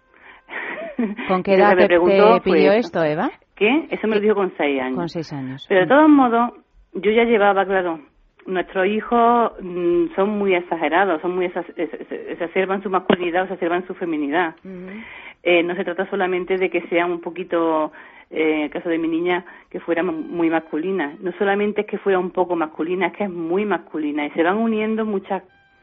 ¿Con qué edad te, preguntó, te pidió pues, esto, Eva? ¿Qué? Eso me lo dijo con seis años. Con seis años. Pero de todos modos, yo ya llevaba, claro, nuestros hijos mmm, son muy exagerados, son muy exas- exacerban su masculinidad o exacerban su feminidad. Uh-huh. Eh, no se trata solamente de que sean un poquito, eh, en el caso de mi niña, que fuera muy masculina. No solamente es que fuera un poco masculina, es que es muy masculina. Y se van uniendo muchas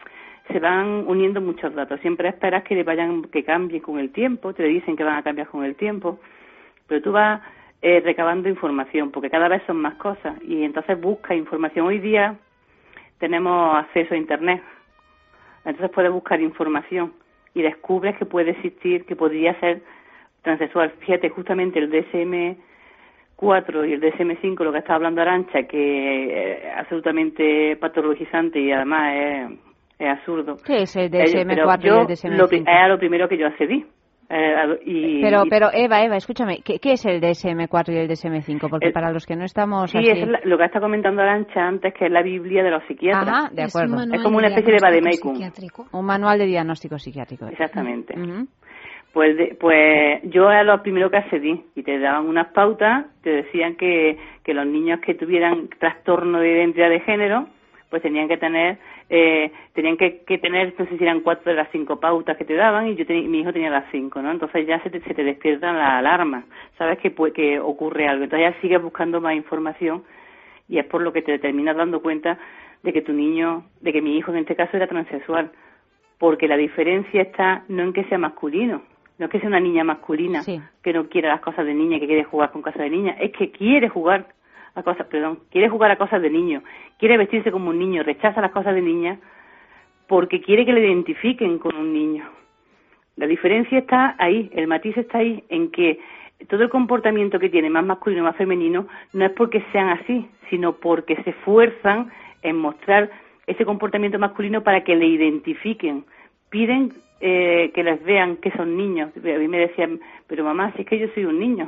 se van uniendo muchos datos. Siempre esperas que vayan, que cambien con el tiempo, te dicen que van a cambiar con el tiempo, pero tú vas eh, recabando información, porque cada vez son más cosas, y entonces buscas información. Hoy día tenemos acceso a Internet, entonces puedes buscar información y descubres que puede existir, que podría ser transexual. Fíjate, justamente el D S M cuatro y el D S M cinco, lo que está hablando Arantxa, que es absolutamente patologizante y además es, es absurdo. ¿Qué es el D S M cuatro y el D S M cinco? Es a lo primero que yo accedí. Eh, y, pero, y, pero Eva, Eva, escúchame, ¿qué, ¿qué es el D S M cuatro y el D S M cinco? Porque el, para los que no estamos sí, así... es la, lo que está comentando Arantxa antes, que es la Biblia de los psiquiatras. Ajá, de acuerdo. Es, es como una especie de vademecum. Un manual de diagnóstico psiquiátrico. Exactamente. Uh-huh. Pues, de, pues yo era lo primero que accedí, y te daban unas pautas, te decían que, que los niños que tuvieran trastorno de identidad de género, pues tenían que tener, eh, tenían que, que tener, no sé si eran cuatro de las cinco pautas que te daban, y yo ten, mi hijo tenía las cinco, ¿no? Entonces ya se te, se te despiertan las alarmas, sabes que, pues, que ocurre algo, entonces ya sigues buscando más información, y es por lo que te terminas dando cuenta de que tu niño, de que mi hijo en este caso era transexual, porque la diferencia está no en que sea masculino, no es que sea una niña masculina, sí, que no quiera las cosas de niña, que quiere jugar con cosas de niña, es que quiere jugar a cosas, perdón, quiere jugar a cosas de niño, quiere vestirse como un niño, rechaza las cosas de niña porque quiere que le identifiquen con un niño. La diferencia está ahí, el matiz está ahí, en que todo el comportamiento que tiene, más masculino, más femenino, no es porque sean así, sino porque se esfuerzan en mostrar ese comportamiento masculino para que le identifiquen. Piden eh, que les vean que son niños. A mí me decían, pero mamá, si es que yo soy un niño.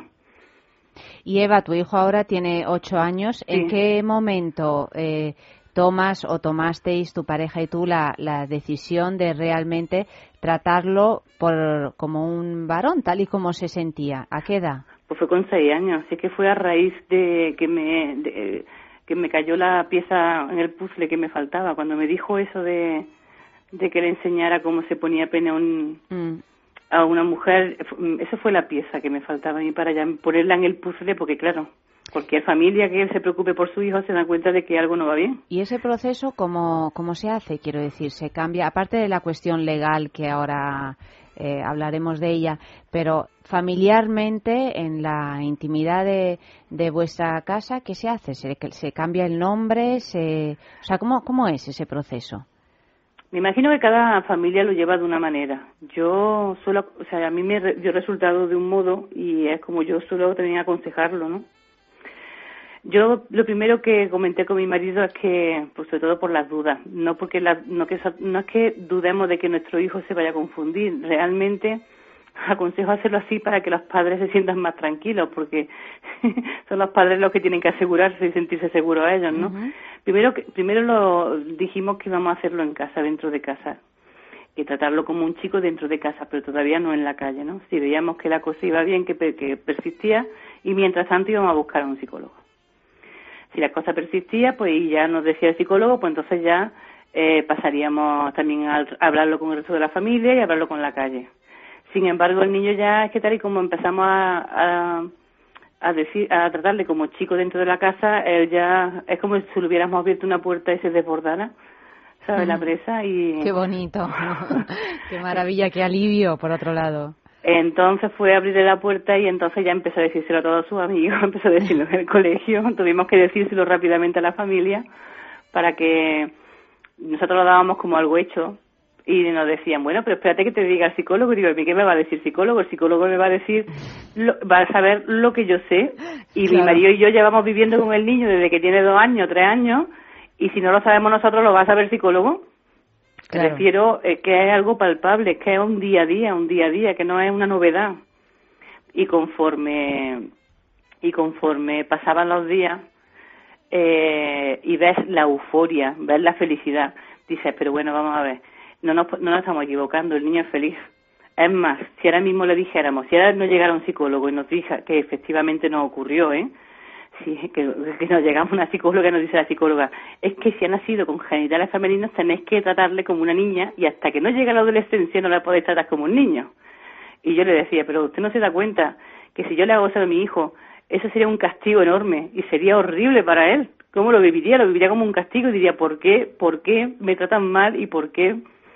Y Eva, tu hijo ahora tiene ocho años. Sí. ¿En qué momento eh, tomas o tomasteis tu pareja y tú la, la decisión de realmente tratarlo por como un varón, tal y como se sentía? ¿A qué edad? Pues fue con seis años. Así que fue a raíz de que me de, que me cayó la pieza en el puzzle que me faltaba. Cuando me dijo eso de, de que le enseñara cómo se ponía pene a un... Mm. a una mujer, eso fue la pieza que me faltaba a mí para ya ponerla en el puzzle, porque claro, cualquier familia que él se preocupe por su hijo se da cuenta de que algo no va bien. ¿Y ese proceso cómo, cómo se hace? Quiero decir, se cambia, aparte de la cuestión legal que ahora eh, hablaremos de ella, pero familiarmente, en la intimidad de, de vuestra casa, ¿qué se hace? ¿Se, se cambia el nombre? Se, o sea, ¿cómo, cómo es ese proceso? Me imagino que cada familia lo lleva de una manera. Yo suelo, o sea, a mí me dio resultado de un modo y es como yo suelo también aconsejarlo, ¿no? Yo lo primero que comenté con mi marido es que, pues sobre todo por las dudas, no porque la, no que no es que dudemos de que nuestro hijo se vaya a confundir, realmente aconsejo hacerlo así para que los padres se sientan más tranquilos, porque son los padres los que tienen que asegurarse y sentirse seguros a ellos, ¿no? Uh-huh. Primero, primero lo dijimos que íbamos a hacerlo en casa, dentro de casa, y tratarlo como un chico dentro de casa, pero todavía no en la calle, ¿no? Si veíamos que la cosa iba bien, que, que persistía, y mientras tanto íbamos a buscar a un psicólogo. Si la cosa persistía, pues y ya nos decía el psicólogo, pues entonces ya eh, pasaríamos también a hablarlo con el resto de la familia y a hablarlo con la calle. Sin embargo, el niño ya es que tal y como empezamos a, a, a decir, a tratarle como chico dentro de la casa, él ya es como si le hubiéramos abierto una puerta y se desbordara, ¿sabes? Mm. La presa y... Qué bonito, qué maravilla, qué alivio, por otro lado. Entonces fue a abrirle la puerta y entonces ya empezó a decírselo a todos sus amigos, empezó a decirlo en el colegio, tuvimos que decírselo rápidamente a la familia para que nosotros lo dábamos como algo hecho. Y nos decían, bueno, pero espérate que te diga el psicólogo. Y digo, ¿a mí qué me va a decir el psicólogo? El psicólogo me va a decir, lo, va a saber lo que yo sé. Y claro, mi marido y yo llevamos viviendo con el niño desde que tiene dos años, tres años, y si no lo sabemos nosotros, ¿lo va a saber el psicólogo? Claro. Prefiero eh, que es algo palpable, que es un día a día, un día a día, que no es una novedad. Y conforme, y conforme pasaban los días, eh, y ves la euforia, ves la felicidad, dices, pero bueno, vamos a ver, No nos, no nos estamos equivocando, el niño es feliz. Es más, si ahora mismo le dijéramos, si ahora no llegara un psicólogo y nos diga que efectivamente nos ocurrió, ¿eh? Sí, que, que nos llegamos a una psicóloga y nos dice la psicóloga, es que si ha nacido con genitales femeninos tenéis que tratarle como una niña y hasta que no llegue a la adolescencia no la podéis tratar como un niño. Y yo le decía, pero usted no se da cuenta que si yo le hago eso a mi hijo, eso sería un castigo enorme y sería horrible para él. ¿Cómo lo viviría? Lo viviría como un castigo y diría, ¿por qué? ¿Por qué me tratan mal y por qué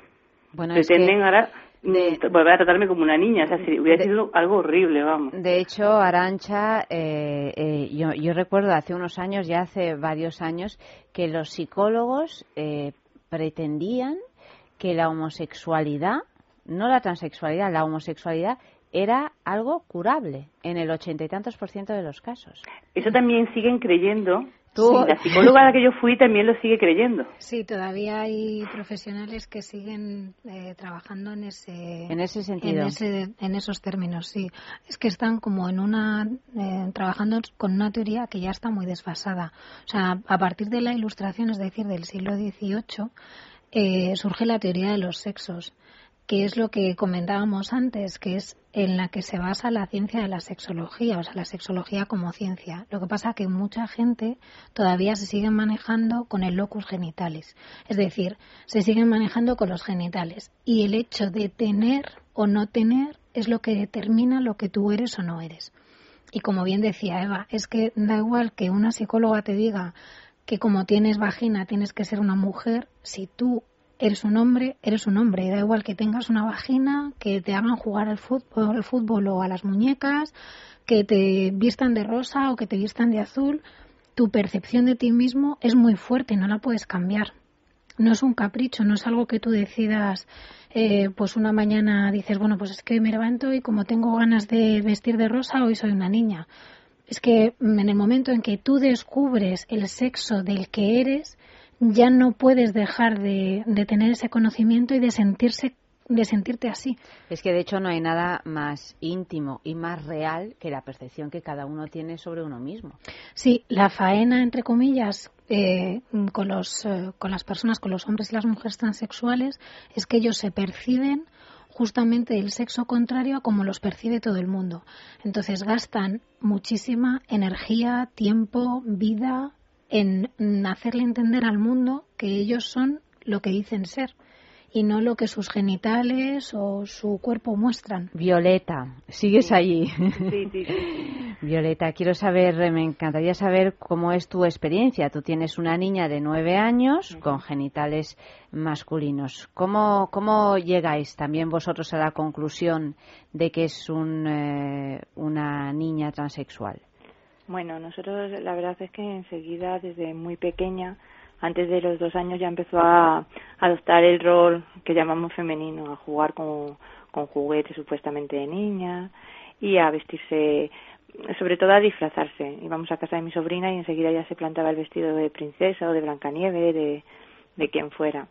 Bueno, es pretenden que ahora de, volver a tratarme como una niña. O sea, si hubiera de, sido algo horrible, vamos. De hecho, Arantxa, eh, eh, yo, yo recuerdo hace unos años, ya hace varios años, que los psicólogos eh, pretendían que la homosexualidad, no la transexualidad, la homosexualidad era algo curable en el ochenta y tantos por ciento de los casos. Eso también siguen creyendo. Tú... Sí, la psicóloga a la que yo fui también lo sigue creyendo. Sí, todavía hay profesionales que siguen eh, trabajando en ese en ese sentido, en, ese, en esos términos. Sí, es que están como en una eh, trabajando con una teoría que ya está muy desfasada. O sea, a partir de la Ilustración, es decir, del siglo dieciocho, eh, surge la teoría de los sexos, que es lo que comentábamos antes, que es en la que se basa la ciencia de la sexología, o sea, la sexología como ciencia. Lo que pasa es que mucha gente todavía se sigue manejando con el locus genitalis, es decir, se siguen manejando con los genitales. Y el hecho de tener o no tener es lo que determina lo que tú eres o no eres. Y como bien decía Eva, es que da igual que una psicóloga te diga que como tienes vagina tienes que ser una mujer, si tú eres un hombre, eres un hombre. Y da igual que tengas una vagina, que te hagan jugar al fútbol, al fútbol o a las muñecas, que te vistan de rosa o que te vistan de azul. Tu percepción de ti mismo es muy fuerte y no la puedes cambiar. No es un capricho, no es algo que tú decidas, eh, pues una mañana dices, bueno, pues es que hoy me levanto y como tengo ganas de vestir de rosa, hoy soy una niña. Es que en el momento en que tú descubres el sexo del que eres, ya no puedes dejar de, de tener ese conocimiento y de sentirse de sentirte así. Es que de hecho no hay nada más íntimo y más real que la percepción que cada uno tiene sobre uno mismo. Sí, la faena, entre comillas, eh, con, los, eh, con las personas, con los hombres y las mujeres transexuales, es que ellos se perciben justamente el sexo contrario a como los percibe todo el mundo. Entonces gastan muchísima energía, tiempo, vida en hacerle entender al mundo que ellos son lo que dicen ser y no lo que sus genitales o su cuerpo muestran. Violeta, sigues sí. allí. Sí, sí, sí. Violeta, quiero saber, me encantaría saber cómo es tu experiencia. Tú tienes una niña de nueve años uh-huh. con genitales masculinos. ¿Cómo, cómo llegáis también vosotros a la conclusión de que es un, eh, una niña transexual? Bueno, nosotros la verdad es que enseguida, desde muy pequeña, antes de los dos años ya empezó a adoptar el rol que llamamos femenino, a jugar con, con juguetes supuestamente de niña y a vestirse, sobre todo a disfrazarse. Íbamos a casa de mi sobrina y enseguida ya se plantaba el vestido de princesa o de Blancanieve, de, de quien fuera.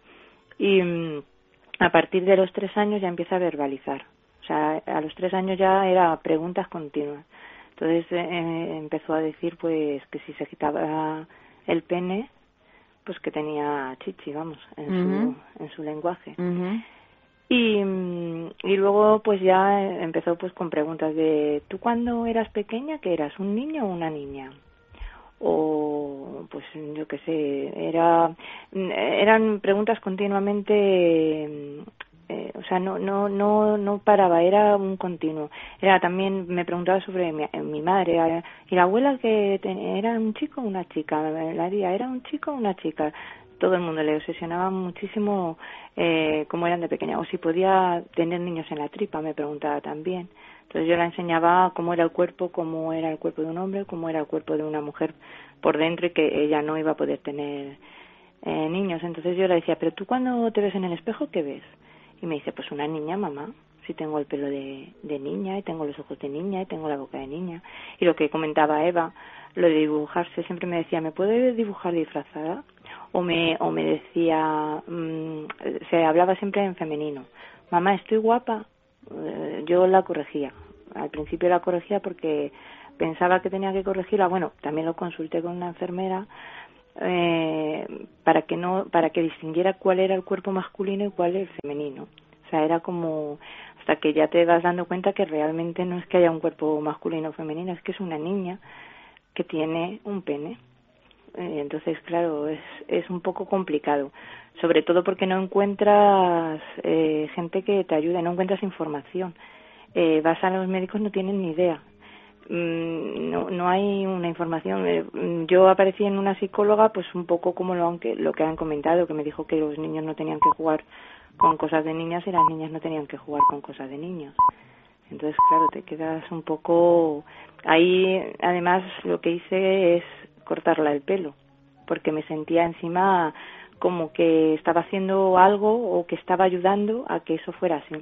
Y mmm, a partir de los tres años ya empieza a verbalizar. O sea, a los tres años ya era preguntas continuas. Entonces eh, empezó a decir pues que si se quitaba el pene, pues que tenía chichi, vamos, en uh-huh. su en su lenguaje. Uh-huh. Y, y luego pues ya empezó pues con preguntas de ¿tú cuando eras pequeña qué eras, un niño o una niña? O pues yo qué sé, era eran preguntas continuamente. Eh, o sea, no no no no paraba, era un continuo. Era también me preguntaba sobre mi, mi madre, y la abuela que ten, era un chico o una chica, la tía era un chico o una chica. Todo el mundo le obsesionaba muchísimo eh, cómo eran de pequeña, o si podía tener niños en la tripa, me preguntaba también. Entonces yo la enseñaba cómo era el cuerpo, cómo era el cuerpo de un hombre, cómo era el cuerpo de una mujer por dentro y que ella no iba a poder tener eh, niños. Entonces yo le decía, pero tú cuando te ves en el espejo, ¿qué ves? Y me dice, pues una niña, mamá, si tengo el pelo de, de niña, y tengo los ojos de niña, y tengo la boca de niña. Y lo que comentaba Eva, lo de dibujarse, siempre me decía, ¿me puede dibujar disfrazada? O me, o me decía, mmm, se hablaba siempre en femenino, mamá, ¿estoy guapa? Eh, yo la corregía. Al principio la corregía porque pensaba que tenía que corregirla. Bueno, también lo consulté con una enfermera, Eh, para que no para que distinguiera cuál era el cuerpo masculino y cuál el femenino. O sea, era como hasta que ya te vas dando cuenta que realmente no es que haya un cuerpo masculino o femenino, es que es una niña que tiene un pene. Eh, entonces, claro, es es un poco complicado, sobre todo porque no encuentras eh, gente que te ayude, no encuentras información. Eh, vas a los médicos, no tienen ni idea. no, no hay una información. Yo aparecí en una psicóloga, pues un poco como lo, aunque, lo que han comentado, que me dijo que los niños no tenían que jugar con cosas de niñas y las niñas no tenían que jugar con cosas de niños. Entonces, claro, te quedas un poco... Ahí, además, lo que hice es cortarla el pelo, porque me sentía encima como que estaba haciendo algo o que estaba ayudando a que eso fuera así.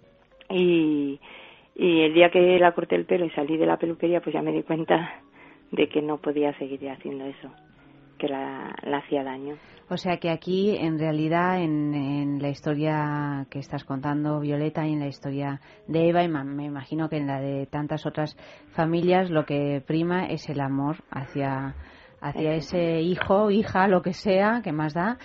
Y, y el día que la corté el pelo y salí de la peluquería, pues ya me di cuenta de que no podía seguir haciendo eso, que la, la hacía daño. O sea que aquí, en realidad, en, en la historia que estás contando, Violeta, y en la historia de Eva, y me imagino que en la de tantas otras familias, lo que prima es el amor hacia... hacia ese hijo, hija, lo que sea, que más da,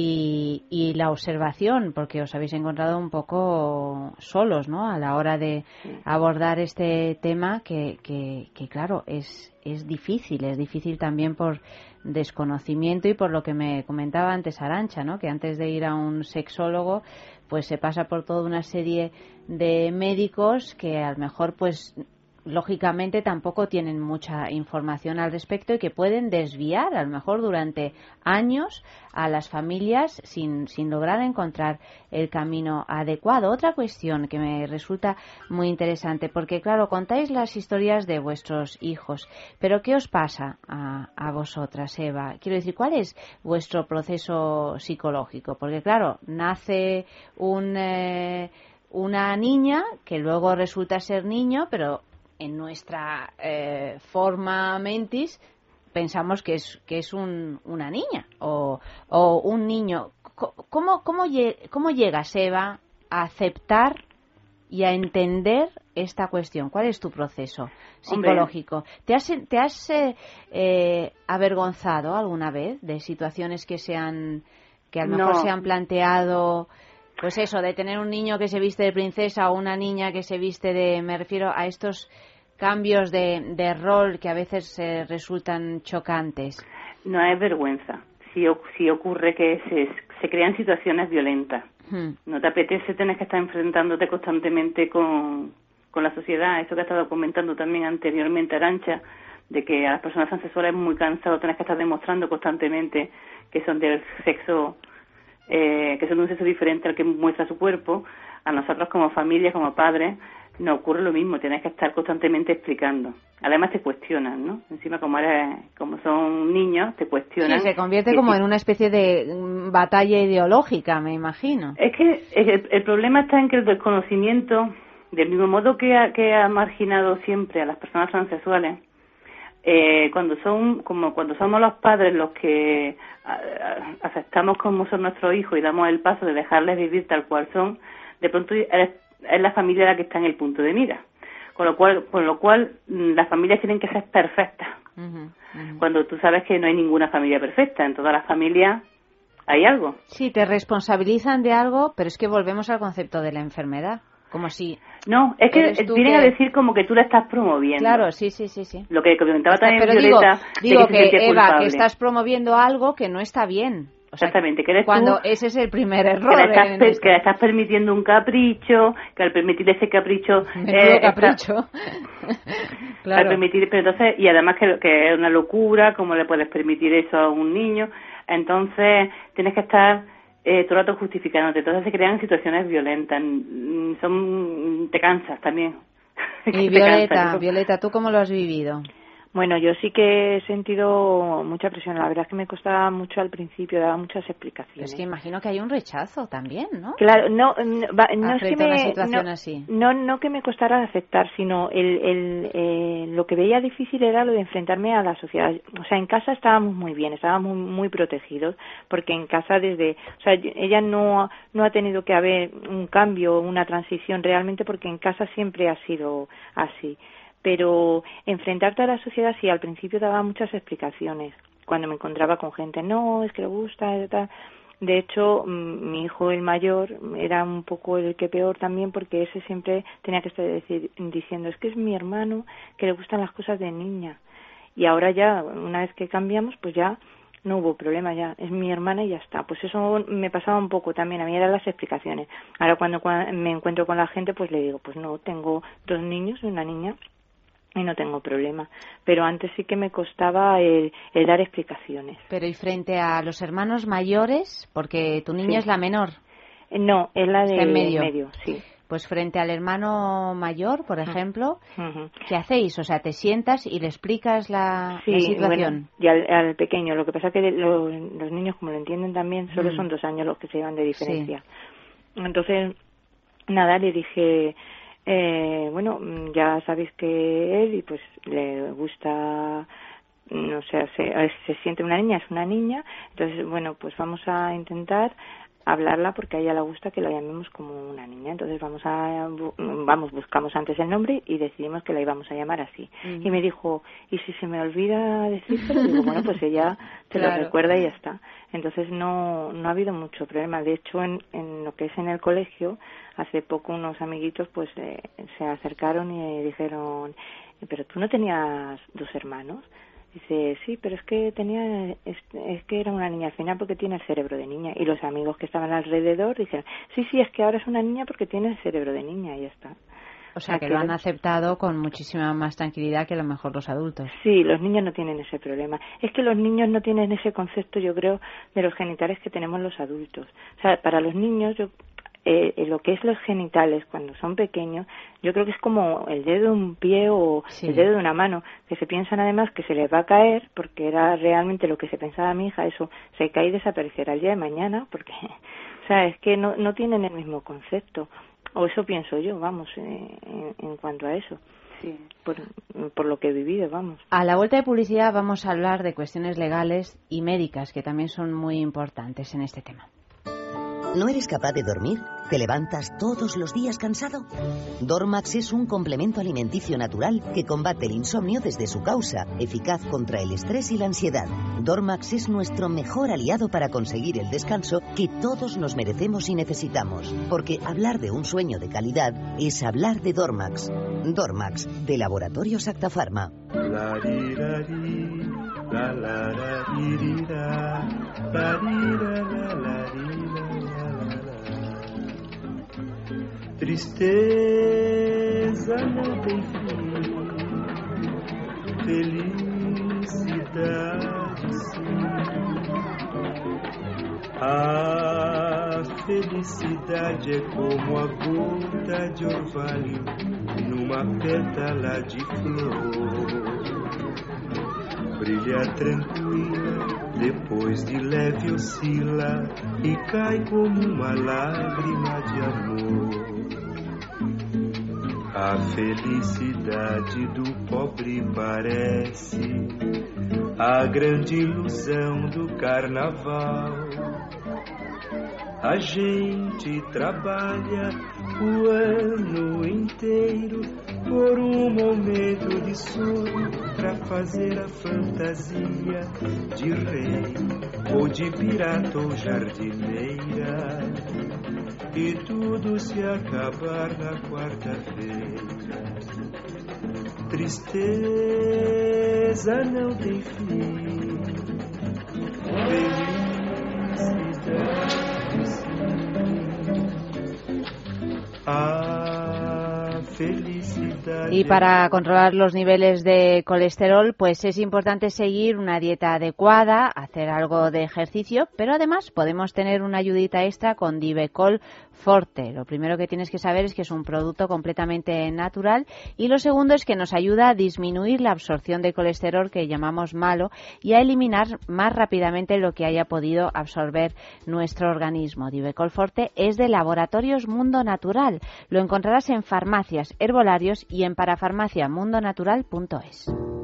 y, y la observación, porque os habéis encontrado un poco solos, ¿no?, a la hora de abordar este tema que, que, que claro, es, es difícil, es difícil también por desconocimiento y por lo que me comentaba antes Arantxa, ¿no?, que antes de ir a un sexólogo, pues se pasa por toda una serie de médicos que a lo mejor, pues, lógicamente tampoco tienen mucha información al respecto y que pueden desviar a lo mejor durante años a las familias sin, sin lograr encontrar el camino adecuado. Otra cuestión que me resulta muy interesante, porque claro, contáis las historias de vuestros hijos, pero ¿qué os pasa a, a vosotras, Eva? Quiero decir, ¿cuál es vuestro proceso psicológico? Porque claro, nace un, eh, una niña que luego resulta ser niño, pero en nuestra eh, forma mentis pensamos que es que es un, una niña o, o un niño. ¿Cómo, cómo, ¿Cómo llegas, Eva, a aceptar y a entender esta cuestión? ¿Cuál es tu proceso psicológico? Hombre. ¿Te has, te has eh, eh, avergonzado alguna vez de situaciones que se han, que a lo mejor no. se han planteado? Pues eso, de tener un niño que se viste de princesa o una niña que se viste de... Me refiero a estos cambios de, de rol que a veces eh, resultan chocantes. No es vergüenza. Si, si ocurre que se, se crean situaciones violentas. Hmm. No te apetece tener que estar enfrentándote constantemente con, con la sociedad. Eso que ha estado comentando también anteriormente Arantxa, de que a las personas transexuales es muy cansado tener que estar demostrando constantemente que son del sexo... Eh, que son de un sexo diferente al que muestra su cuerpo. A nosotros como familia, como padres, nos ocurre lo mismo, tienes que estar constantemente explicando. Además te cuestionan, ¿no? Encima como eres, como son niños, te cuestionan. Sí, se convierte como en una especie de batalla ideológica, me imagino. Es que el, el problema está en que el desconocimiento, del mismo modo que ha, que ha marginado siempre a las personas transexuales, Eh, cuando son como cuando somos los padres los que a, a, aceptamos como son nuestros hijos y damos el paso de dejarles vivir tal cual son, de pronto es, es la familia la que está en el punto de mira, con lo cual con lo cual las familias tienen que ser perfectas. Uh-huh, uh-huh. Cuando tú sabes que no hay ninguna familia perfecta, en todas las familias hay algo. Sí, te responsabilizan de algo, pero es que volvemos al concepto de la enfermedad. Como si... No, es que vienen que... a decir como que tú la estás promoviendo. Claro, sí, sí, sí. sí. Lo que comentaba está, también pero Violeta... Digo, digo que, que Eva, culpable. que estás promoviendo algo que no está bien. O sea, exactamente, que eres cuando tú... ese es el primer error. Que le estás, en per, este... que le estás permitiendo un capricho, que al permitir ese capricho... Eh, capricho. Está, claro. Al permitir, pero entonces, y además que, que es una locura, ¿cómo le puedes permitir eso a un niño? Entonces, tienes que estar... Eh, todo el rato justificándote, entonces se crean situaciones violentas, son te cansas también. Y Violeta, cansas, Violeta, ¿tú cómo lo has vivido? Bueno, yo sí que he sentido mucha presión, la verdad es que me costaba mucho al principio, daba muchas explicaciones. Es que imagino que hay un rechazo también, ¿no? Claro, no, no, va, no es que me, una situación no, así. No, no que me costara aceptar, sino el, el, eh, lo que veía difícil era lo de enfrentarme a la sociedad. O sea, en casa estábamos muy bien, estábamos muy, muy protegidos, porque en casa desde, o sea, ella no, no ha tenido que haber un cambio, una transición realmente, porque en casa siempre ha sido así. Pero enfrentarte a la sociedad, sí, al principio daba muchas explicaciones. Cuando me encontraba con gente, no, es que le gusta, y tal. De hecho, mi hijo, el mayor, era un poco el que peor también, porque ese siempre tenía que estar decir, diciendo, es que es mi hermano, que le gustan las cosas de niña. Y ahora ya, una vez que cambiamos, pues ya no hubo problema, ya es mi hermana y ya está. Pues eso me pasaba un poco también, a mí eran las explicaciones. Ahora cuando, cuando me encuentro con la gente, pues le digo, pues no, tengo dos niños y una niña. y no tengo problema. Pero antes sí que me costaba el, el dar explicaciones. Pero ¿y frente a los hermanos mayores? Porque tu niña Sí. es la menor. No, es la de Está en medio. medio, sí. Pues frente al hermano mayor, por ejemplo, Uh-huh. ¿qué hacéis? O sea, te sientas y le explicas la, Sí, la situación. bueno, y al, al pequeño. Lo que pasa es que lo- los niños, como lo entienden también, solo Mm. son dos años los que se llevan de diferencia. Entonces, nada, le dije, eh, bueno, mm, ya sabéis que él, y pues le gusta, no sé, se, se siente una niña, es una niña. Entonces, bueno, pues vamos a intentar hablarla porque a ella le gusta que la llamemos como una niña. Entonces vamos a bu- vamos buscamos antes el nombre y decidimos que la íbamos a llamar así. Ujú. Y me dijo, ¿y si se me olvida decírselo? Digo, bueno, pues ella te Claro. lo recuerda y ya está. Entonces no no ha habido mucho problema. De hecho, en, en lo que es en el colegio, hace poco unos amiguitos pues eh, se acercaron y dijeron, pero tú no tenías dos hermanos. Dice, sí, pero es que tenía, es, es que era una niña al final porque tiene el cerebro de niña. Y los amigos que estaban alrededor dijeron, sí, sí, es que ahora es una niña porque tiene el cerebro de niña y ya está. O sea, que lo han aceptado con muchísima más tranquilidad que a lo mejor los adultos. Sí, los niños no tienen ese problema. Es que los niños no tienen ese concepto, yo creo, de los genitales que tenemos los adultos. O sea, para los niños, yo eh, lo que es los genitales cuando son pequeños, yo creo que es como el dedo de un pie o Sí. el dedo de una mano, que se piensan además que se les va a caer, porque era realmente lo que se pensaba mi hija, eso se cae y desaparecerá el día de mañana, porque, o sea, es que no, no tienen el mismo concepto, o eso pienso yo, vamos, eh, en, en cuanto a eso. Sí. Por, por lo que he vivido, vamos. A la vuelta de publicidad vamos a hablar de cuestiones legales y médicas que también son muy importantes en este tema. ¿No eres capaz de dormir? ¿Te levantas todos los días cansado? Dormax es un complemento alimenticio natural que combate el insomnio desde su causa, eficaz contra el estrés y la ansiedad. Dormax es nuestro mejor aliado para conseguir el descanso que todos nos merecemos y necesitamos. Porque hablar de un sueño de calidad es hablar de Dormax. Dormax, de Laboratorios Acta Pharma. La di da di, la la la di di da, la di da la la di da la la la. Tristeza não tem fim, felicidade sim. A felicidade é como a gota de orvalho numa pétala de flor. Brilha tranquila, depois de leve oscila e cai como uma lágrima de amor. A felicidade do pobre parece a grande ilusão do carnaval. A gente trabalha o ano inteiro por um momento de sono pra fazer a fantasia de rei ou de pirata ou jardineira. E tudo se acabar na quarta-feira. Tristeza não tem fim. Felicidade sim. A felicidade. Y para controlar los niveles de colesterol, pues es importante seguir una dieta adecuada, hacer algo de ejercicio, pero además podemos tener una ayudita extra con Divecol Forte. Lo primero que tienes que saber es que es un producto completamente natural y lo segundo es que nos ayuda a disminuir la absorción de colesterol que llamamos malo y a eliminar más rápidamente lo que haya podido absorber nuestro organismo. Divecol Forte es de Laboratorios Mundo Natural. Lo encontrarás en farmacias, herbolarios y en parafarmacia mundo natural punto es.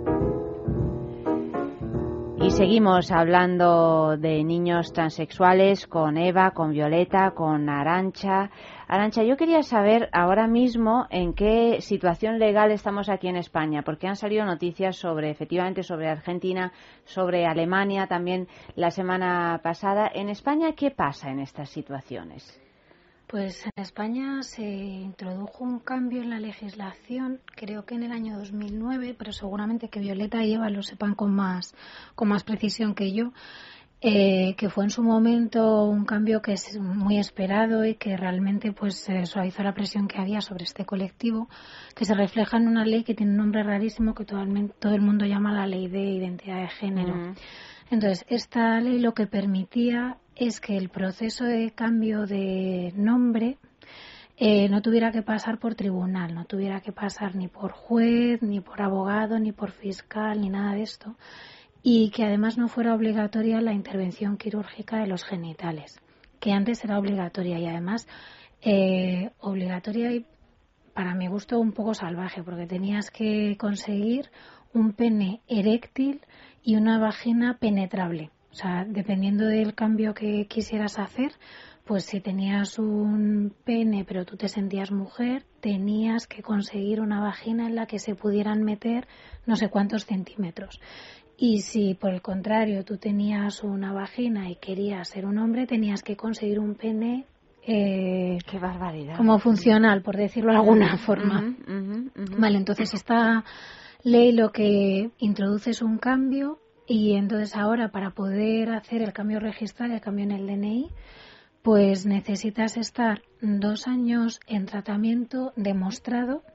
Y seguimos hablando de niños transexuales con Eva, con Violeta, con Arantxa. Arantxa, yo quería saber ahora mismo en qué situación legal estamos aquí en España, porque han salido noticias sobre, efectivamente, sobre Argentina, sobre Alemania también la semana pasada. En España, ¿qué pasa en estas situaciones? Pues en España se introdujo un cambio en la legislación, creo que en el año dos mil nueve, pero seguramente que Violeta y Eva lo sepan con más, con más precisión que yo, eh, que fue en su momento un cambio que es muy esperado y que realmente pues eh, suavizó la presión que había sobre este colectivo, que se refleja en una ley que tiene un nombre rarísimo que todo el, todo el mundo llama la Ley de Identidad de Género. Uh-huh. Entonces, esta ley lo que permitía es que el proceso de cambio de nombre eh, no tuviera que pasar por tribunal, no tuviera que pasar ni por juez, ni por abogado, ni por fiscal, ni nada de esto, y que además no fuera obligatoria la intervención quirúrgica de los genitales, que antes era obligatoria y además eh, obligatoria y para mi gusto un poco salvaje, porque tenías que conseguir un pene eréctil y una vagina penetrable. O sea, dependiendo del cambio que quisieras hacer, pues si tenías un pene pero tú te sentías mujer, tenías que conseguir una vagina en la que se pudieran meter no sé cuántos centímetros. Y si por el contrario tú tenías una vagina y querías ser un hombre, tenías que conseguir un pene eh, qué barbaridad, como funcional, por decirlo de alguna forma. Uh-huh, uh-huh, uh-huh. Vale, entonces esta ley lo que introduce es un cambio y entonces ahora para poder hacer el cambio registral, el cambio en el D N I, pues necesitas estar dos años en tratamiento demostrado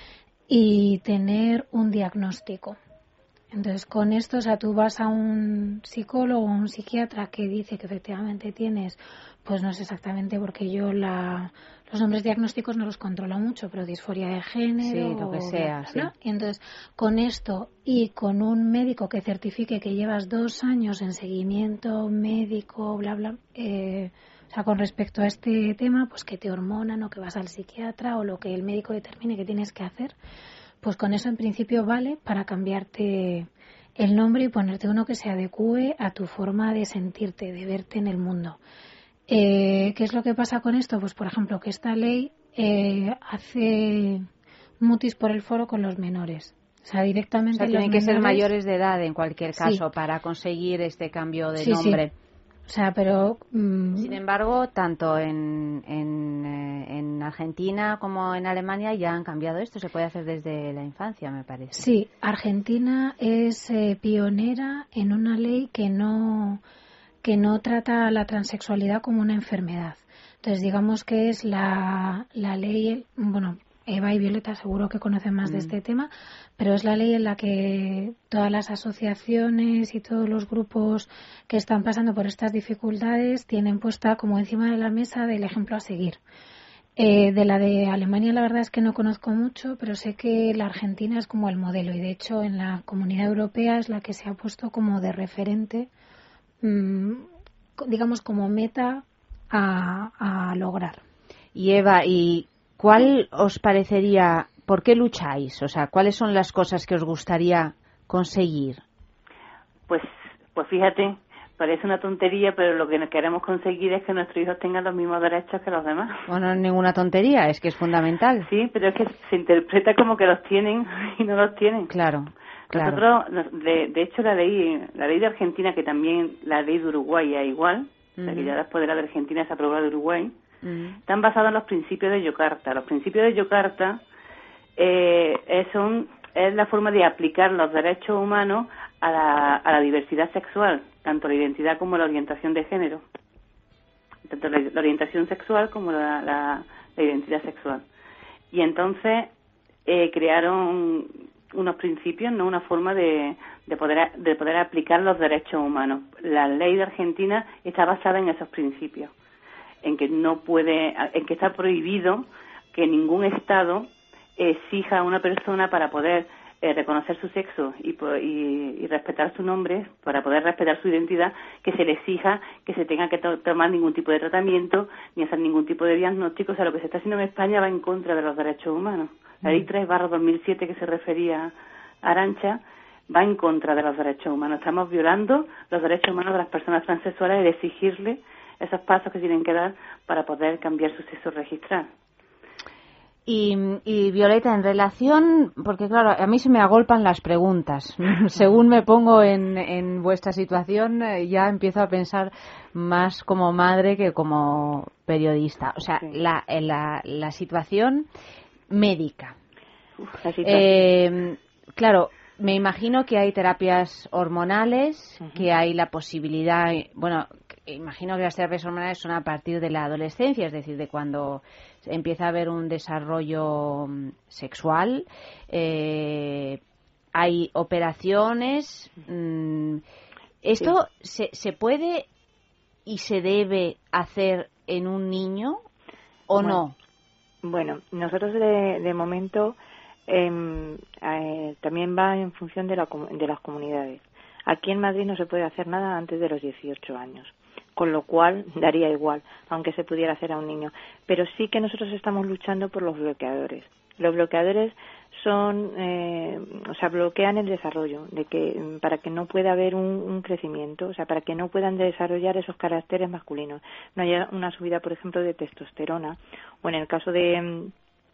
y tener un diagnóstico. Entonces, con esto, o sea, tú vas a un psicólogo o un psiquiatra que dice que efectivamente tienes, pues no sé exactamente porque yo la, los nombres diagnósticos no los controlo mucho, pero disforia de género, sí, lo que sea, bla, bla, bla. Sí. Y entonces, con esto y con un médico que certifique que llevas dos años en seguimiento médico, bla, bla, eh, o sea, con respecto a este tema, pues que te hormonan o que vas al psiquiatra o lo que el médico determine que tienes que hacer, pues con eso en principio vale para cambiarte el nombre y ponerte uno que se adecúe a tu forma de sentirte, de verte en el mundo. Eh, ¿Qué es lo que pasa con esto? Pues por ejemplo que esta ley eh, hace mutis por el foro con los menores. O sea, directamente o sea, tienen que ser mayores de edad en cualquier caso sí. para conseguir este cambio de sí, nombre. Sí. O sea, pero... Mmm... Sin embargo, tanto en, en, eh, en Argentina como en Alemania ya han cambiado esto. Se puede hacer desde la infancia, me parece. Sí, Argentina es eh, pionera en una ley que no, que no trata la transexualidad como una enfermedad. Entonces, digamos que es la, la ley... Bueno, Eva y Violeta seguro que conocen más mm. de este tema, pero es la ley en la que todas las asociaciones y todos los grupos que están pasando por estas dificultades tienen puesta como encima de la mesa del ejemplo a seguir. Eh, de la de Alemania la verdad es que no conozco mucho, pero sé que la Argentina es como el modelo y de hecho en la Comunidad Europea es la que se ha puesto como de referente, mmm, digamos como meta a, a lograr. Y Eva, ¿y cuál os parecería, por qué lucháis? O sea, ¿cuáles son las cosas que os gustaría conseguir? Pues, pues fíjate, parece una tontería, pero lo que queremos conseguir es que nuestros hijos tengan los mismos derechos que los demás. Bueno, no es ninguna tontería, es que es fundamental. Sí, pero es que se interpreta como que los tienen y no los tienen. Claro, claro. Nosotros, de, de hecho, la ley, la ley de Argentina, que también la ley de Uruguay es igual, uh-huh. o sea, que ya después de la de Argentina se aprobó la de Uruguay, uh-huh. están basados en los principios de Yakarta. Los principios de Yakarta eh, son, es la forma de aplicar los derechos humanos a la, a la diversidad sexual, tanto la identidad como la orientación de género, tanto la, la orientación sexual como la, la, la identidad sexual. Y entonces eh, crearon unos principios, no una forma de, de poder de poder aplicar los derechos humanos. La ley de Argentina está basada en esos principios, en que no puede, en que está prohibido que ningún Estado exija a una persona para poder eh, reconocer su sexo y, y, y respetar su nombre, para poder respetar su identidad, que se le exija que se tenga que to- tomar ningún tipo de tratamiento ni hacer ningún tipo de diagnóstico. O sea, lo que se está haciendo en España va en contra de los derechos humanos. La ley tres barra dos mil siete que se refería a Arantxa va en contra de los derechos humanos. Estamos violando los derechos humanos de las personas transexuales y exigirle esos pasos que tienen que dar para poder cambiar su sexo registral. Y, y Violeta, en relación, porque claro, a mí se me agolpan las preguntas. Según me pongo en, en vuestra situación, ya empiezo a pensar más como madre que como periodista. O sea, sí. la, la, la situación médica. Uf, la situación. Eh, claro, me imagino que hay terapias hormonales, uh-huh. que hay la posibilidad, bueno, imagino que las terapias hormonales son a partir de la adolescencia, es decir, de cuando empieza a haber un desarrollo sexual. Eh, hay operaciones. Mmm, ¿Esto sí. se, se puede y se debe hacer en un niño o bueno, no? Bueno, nosotros de, de momento eh, eh, también va en función de, la, de las comunidades. Aquí en Madrid no se puede hacer nada antes de los dieciocho años, con lo cual daría igual, aunque se pudiera hacer a un niño. Pero sí que nosotros estamos luchando por los bloqueadores. Los bloqueadores son, eh, o sea, bloquean el desarrollo, de que para que no pueda haber un, un crecimiento, o sea, para que no puedan desarrollar esos caracteres masculinos. No haya una subida, por ejemplo, de testosterona, o en el caso de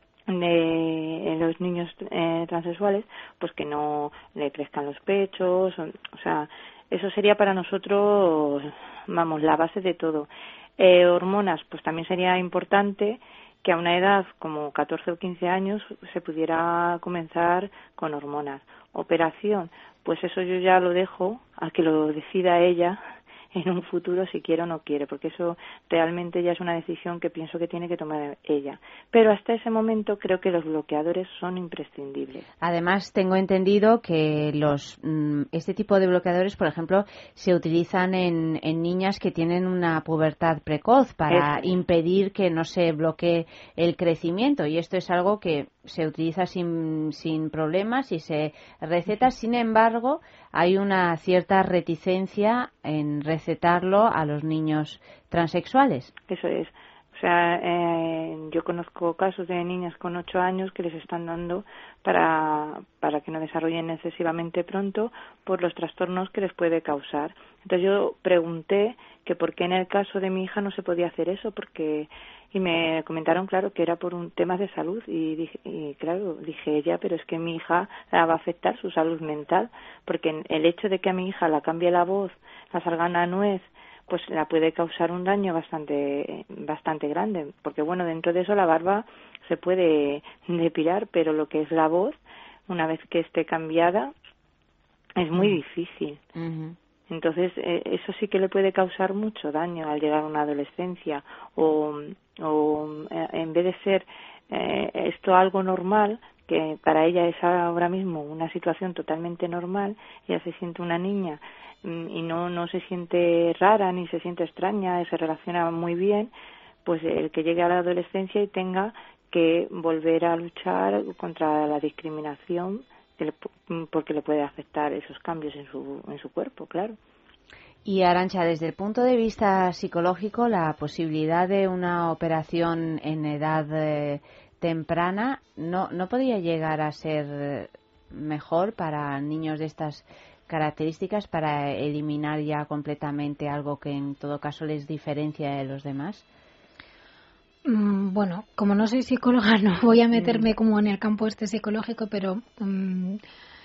de los niños eh, transexuales, pues que no le crezcan los pechos, o, o sea, eso sería para nosotros, vamos, la base de todo. Eh, hormonas, pues también sería importante que a una edad como catorce o quince años se pudiera comenzar con hormonas. Operación, pues eso yo ya lo dejo a que lo decida ella en un futuro si quiere o no quiere, porque eso realmente ya es una decisión que pienso que tiene que tomar ella. Pero hasta ese momento creo que los bloqueadores son imprescindibles. Además, tengo entendido que los este tipo de bloqueadores, por ejemplo, se utilizan en, en niñas que tienen una pubertad precoz para es. impedir que no se bloquee el crecimiento, y esto es algo que se utiliza sin, sin problemas y se receta. Sin embargo, hay una cierta reticencia en recetarlo a los niños transexuales. Eso es. O sea, eh, yo conozco casos de niñas con ocho años que les están dando para, para que no desarrollen excesivamente pronto por los trastornos que les puede causar. Entonces yo pregunté que por qué en el caso de mi hija no se podía hacer eso, porque y me comentaron, claro, que era por un tema de salud, y dije, y claro, dije ella, pero es que mi hija la va a afectar su salud mental, porque el hecho de que a mi hija la cambie la voz, la salga una nuez, pues la puede causar un daño bastante bastante grande, porque bueno, dentro de eso la barba se puede depilar, pero lo que es la voz, una vez que esté cambiada, es muy uh-huh. difícil. Uh-huh. Entonces, eh, eso sí que le puede causar mucho daño al llegar a una adolescencia, o, o eh, en vez de ser eh, esto algo normal, que para ella es ahora mismo una situación totalmente normal, ella se siente una niña y no no se siente rara ni se siente extraña, se relaciona muy bien, pues el que llegue a la adolescencia y tenga que volver a luchar contra la discriminación que le, porque le puede afectar esos cambios en su en su cuerpo, claro. Y Arantxa, desde el punto de vista psicológico, la posibilidad de una operación en edad eh, temprana no no podría llegar a ser mejor para niños de estas características, para eliminar ya completamente algo que en todo caso les diferencia de los demás. Mm, bueno, como no soy psicóloga, no voy a meterme mm. como en el campo este psicológico, pero mm,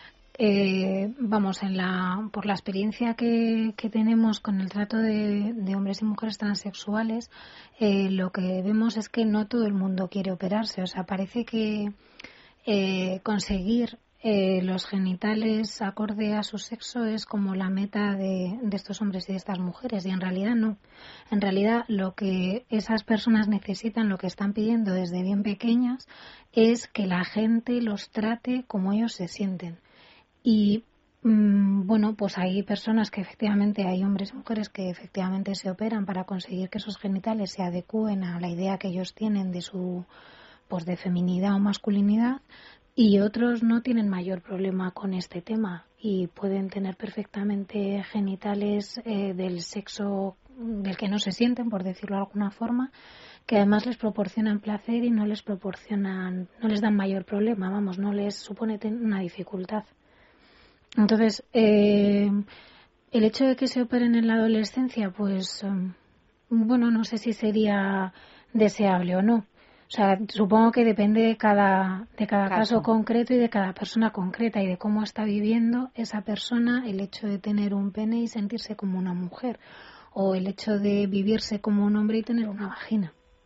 eh, vamos, en la por la experiencia que, que tenemos con el trato de, de hombres y mujeres transexuales, eh, lo que vemos es que no todo el mundo quiere operarse. O sea, parece que eh, conseguir Eh, los genitales acorde a su sexo es como la meta de, de estos hombres y de estas mujeres, y en realidad no. En realidad lo que esas personas necesitan, lo que están pidiendo desde bien pequeñas, es que la gente los trate como ellos se sienten. Y mmm, bueno, pues hay personas que efectivamente, hay hombres y mujeres que efectivamente se operan para conseguir que esos genitales se adecúen a la idea que ellos tienen de su pues de feminidad o masculinidad. Y otros no tienen mayor problema con este tema y pueden tener perfectamente genitales eh, del sexo del que no se sienten, por decirlo de alguna forma, que además les proporcionan placer y no les proporcionan, no les dan mayor problema, vamos, no les supone una dificultad. Entonces, eh, el hecho de que se operen en la adolescencia, pues, um, bueno, no sé si sería deseable o no. O sea, supongo que depende de cada de cada caso. caso concreto y de cada persona concreta y de cómo está viviendo esa persona el hecho de tener un pene y sentirse como una mujer, o el hecho de vivirse como un hombre y tener una vagina.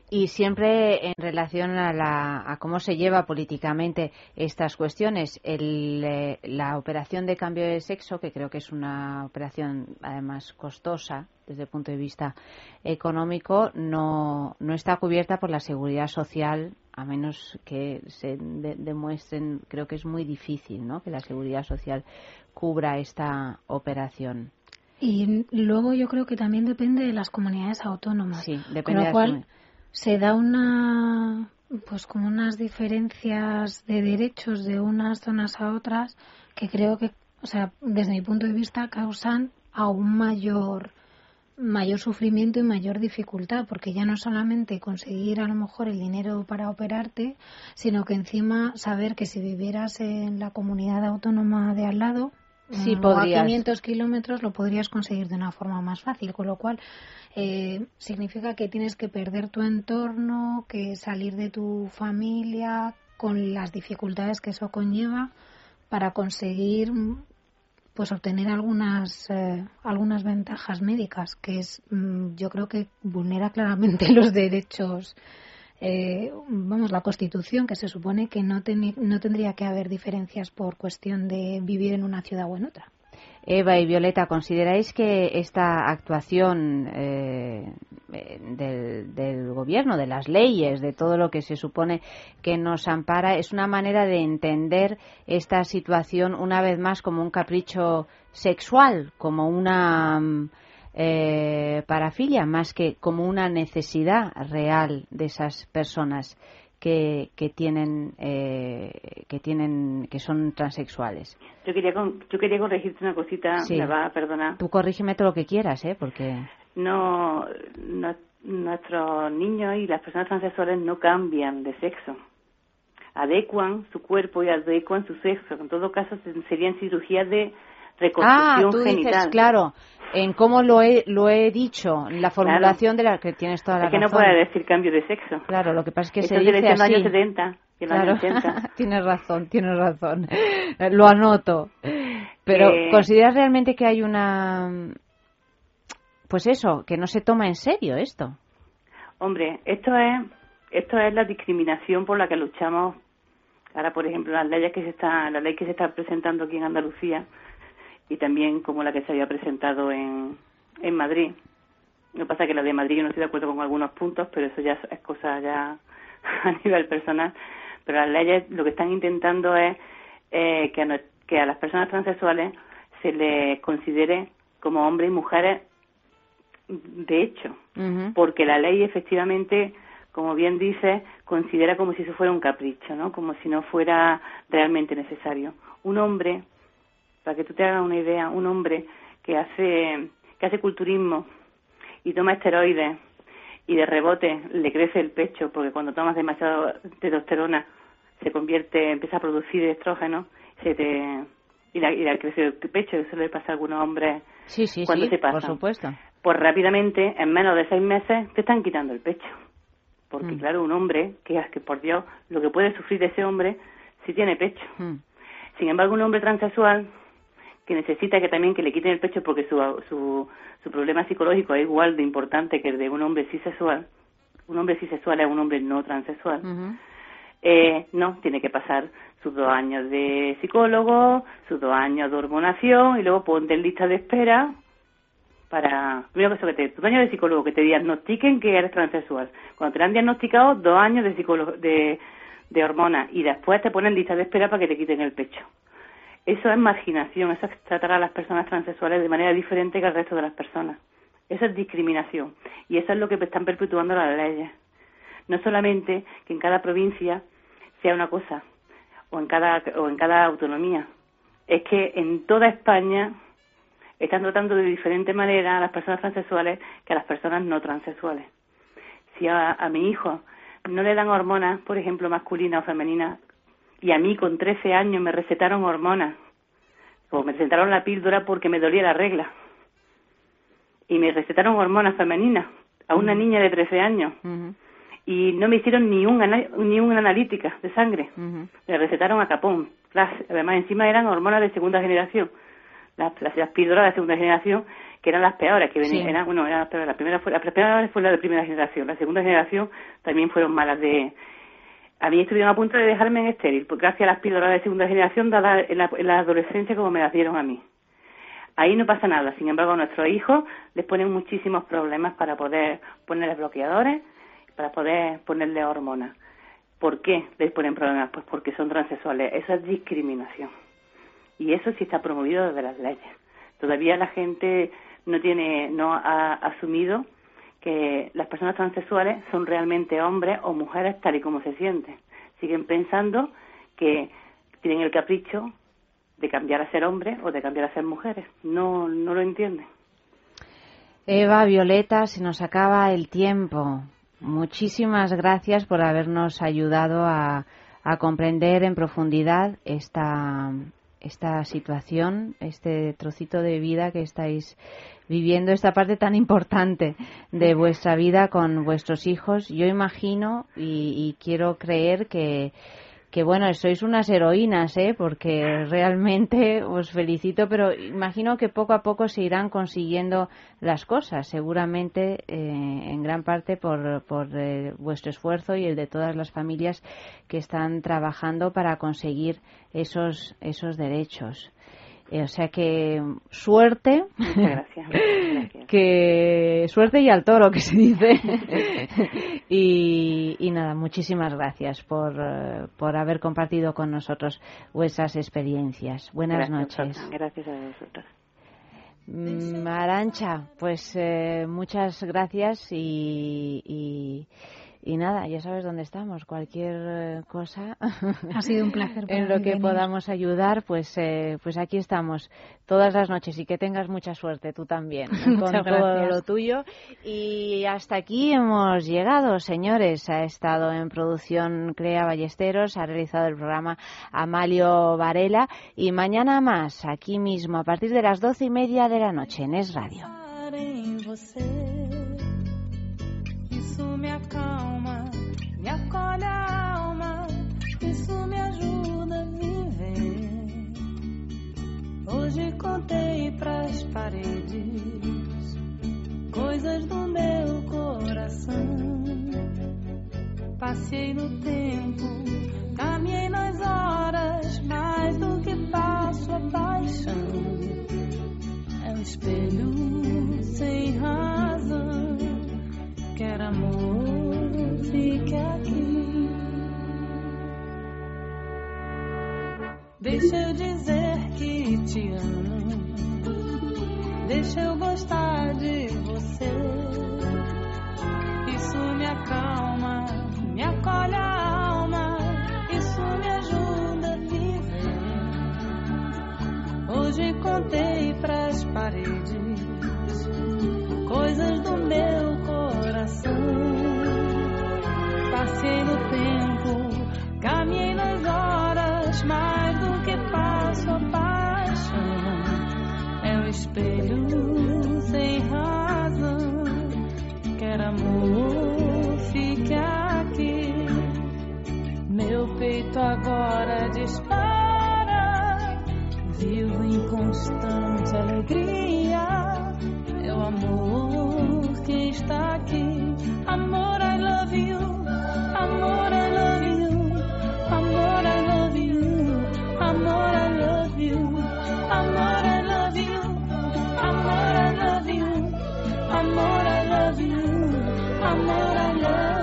Y siempre en relación a, la, a cómo se lleva políticamente estas cuestiones, el, eh, la operación de cambio de sexo, que creo que es una operación además costosa desde el punto de vista económico, no, no está cubierta por la seguridad social, a menos que se de, demuestren, creo que es muy difícil, ¿no?, que la seguridad social cubra esta operación. Y luego yo creo que también depende de las comunidades autónomas. Sí, depende con lo de cual las... se da una, pues como unas diferencias de derechos de unas zonas a otras que creo que, o sea, desde mi punto de vista causan aún mayor mayor sufrimiento y mayor dificultad, porque ya no es solamente conseguir a lo mejor el dinero para operarte, sino que encima saber que si vivieras en la comunidad autónoma de al lado, sí, o podrías. a quinientos kilómetros, lo podrías conseguir de una forma más fácil, con lo cual eh, significa que tienes que perder tu entorno, que salir de tu familia, con las dificultades que eso conlleva, para conseguir pues obtener algunas eh, algunas ventajas médicas, que es mm, yo creo que vulnera claramente los derechos, eh, vamos, la Constitución, que se supone que no, ten, no tendría que haber diferencias por cuestión de vivir en una ciudad o en otra. Eva y Violeta, ¿consideráis que esta actuación eh, del, del gobierno, de las leyes, de todo lo que se supone que nos ampara, es una manera de entender esta situación una vez más como un capricho sexual, como una eh, parafilia, más que como una necesidad real de esas personas que, que tienen eh, que tienen que son transexuales? Yo quería con, yo quería corregirte una cosita, sí. Me va a perdonar. Tú corrígeme todo lo que quieras, ¿eh? Porque no, no nuestros niños y las personas transexuales no cambian de sexo, adecuan su cuerpo y adecuan su sexo. En todo caso serían cirugías de reconstrucción ah, tú genital. Dices, claro, en cómo lo he lo he dicho, la formulación claro. de la que tienes toda la es que razón. no puede decir cambio de sexo. Claro, lo que pasa es que Esto se dice así. en los años setenta y en los claro. años ochenta. Tienes razón, tienes razón. Lo anoto. Pero eh... ¿consideras realmente que hay una, pues eso, que no se toma en serio esto? Hombre, esto es esto es la discriminación por la que luchamos. Ahora, por ejemplo, las leyes que se está la ley que se está presentando aquí en Andalucía, y también como la que se había presentado en, en Madrid. Lo que pasa es que la de Madrid yo no estoy de acuerdo con algunos puntos, pero eso ya es cosa ya a nivel personal. Pero las leyes lo que están intentando es eh, que, a no, que a las personas transexuales se les considere como hombres y mujeres de hecho. Uh-huh. Porque la ley efectivamente, como bien dice, considera como si eso fuera un capricho, ¿no? Como si no fuera realmente necesario. Un hombre... Para que tú te hagas una idea, un hombre que hace que hace culturismo y toma esteroides y de rebote le crece el pecho, porque cuando tomas demasiado testosterona se convierte, empieza a producir estrógeno, se te y le, y le crece el pecho. Eso le pasa a algunos hombres sí, sí, cuando sí, se pasa. Por supuesto. Pues rápidamente, en menos de seis meses, te están quitando el pecho. Porque mm. claro, un hombre, que, que por Dios, lo que puede sufrir ese hombre si tiene pecho. Mm. Sin embargo, un hombre transexual que necesita que también que le quiten el pecho porque su, su su problema psicológico es igual de importante que el de un hombre cisexual. Un hombre cisexual es un hombre no transexual. Uh-huh. Eh, no, tiene que pasar sus dos años de psicólogo, sus dos años de hormonación y luego ponte en lista de espera para... Primero que eso, que te, tus años de psicólogo, que te diagnostiquen que eres transexual. Cuando te lo han diagnosticado, dos años de, psicólogo, de, de hormonas y después te ponen lista de espera para que te quiten el pecho. Eso es marginación, eso es tratar a las personas transexuales de manera diferente que al resto de las personas. Eso es discriminación y eso es lo que están perpetuando las leyes. No solamente que en cada provincia sea una cosa o en cada o en cada autonomía, es que en toda España están tratando de diferente manera a las personas transexuales que a las personas no transexuales. Si a, a mi hijo no le dan hormonas, por ejemplo, masculinas o femeninas, y a mí con trece años me recetaron hormonas, o me recetaron la píldora porque me dolía la regla, y me recetaron hormonas femeninas a una uh-huh. niña de trece años, uh-huh. y no me hicieron ni, un, ni una analítica de sangre, uh-huh. me recetaron a capón, además encima eran hormonas de segunda generación, las, las, las píldoras de segunda generación, que eran las peores, que venían, Sí. eran, bueno, eran las peores. La primera fue, la primera fue la de primera generación, la segunda generación también fueron malas de... A mí estuvieron a punto de dejarme en estéril, porque gracias a las píldoras de segunda generación dadas en la, en la adolescencia como me las dieron a mí. Ahí no pasa nada, sin embargo a nuestros hijos les ponen muchísimos problemas para poder ponerles bloqueadores, para poder ponerles hormonas. ¿Por qué les ponen problemas? Pues porque son transexuales. Eso es discriminación. Y eso sí está promovido desde las leyes. Todavía la gente no tiene, no ha asumido que las personas transexuales son realmente hombres o mujeres tal y como se sienten. Siguen pensando que tienen el capricho de cambiar a ser hombres o de cambiar a ser mujeres. No, no lo entienden. Eva, Violeta, se nos acaba el tiempo. Muchísimas gracias por habernos ayudado a, a comprender en profundidad esta, esta situación, este trocito de vida que estáis viviendo, esta parte tan importante de vuestra vida con vuestros hijos. Yo imagino y, y quiero creer que que bueno, sois unas heroínas, ¿eh? Porque realmente os felicito, pero imagino que poco a poco se irán consiguiendo las cosas, seguramente eh, en gran parte por, por eh, vuestro esfuerzo y el de todas las familias que están trabajando para conseguir esos, esos derechos. Eh, o sea que suerte. Muchas gracias. Gracias. Que suerte y al toro, que se dice. y, y nada, muchísimas gracias por, por haber compartido con nosotros vuestras experiencias. Buenas gracias, noches. Gracias a vosotros. Mm, Arantxa, pues eh, muchas gracias y, y Y nada, ya sabes dónde estamos. Cualquier cosa ha sido un placer para en lo mí que venir. podamos ayudar, pues eh, pues aquí estamos todas las noches y que tengas mucha suerte tú también con Muchas todo gracias. lo tuyo. Y hasta aquí hemos llegado, señores. Ha estado en producción Clea Ballesteros, ha realizado el programa Amalio Varela y mañana más, aquí mismo, a partir de las doce y media de la noche en Es Radio. Isso me acalma, me acolhe a alma, isso me ajuda a viver. Hoje contei pras paredes coisas do meu coração. Passei no tempo, caminhei nas horas, mais do que passo a paixão. É um espelho sem razão. Quer amor, fique aqui. Deixa eu dizer que te amo. Deixa eu gostar de você. Isso me acalma, me acolhe a alma. Isso me ajuda a viver. Hoje contei pras paredes coisas do meu coração. Passei no tempo, caminhei nas horas, mais do que passo a paixão. É um espelho sem razão. Quer amor, fique aqui. Meu peito agora dispara, vivo em constante alegria. É o amor que está aqui. Amor, I love you. Amor, I love you. Amor, I love you. Amor, I love you. Amor, I love you. Amor, I love you. Amor, I love you. Amor, I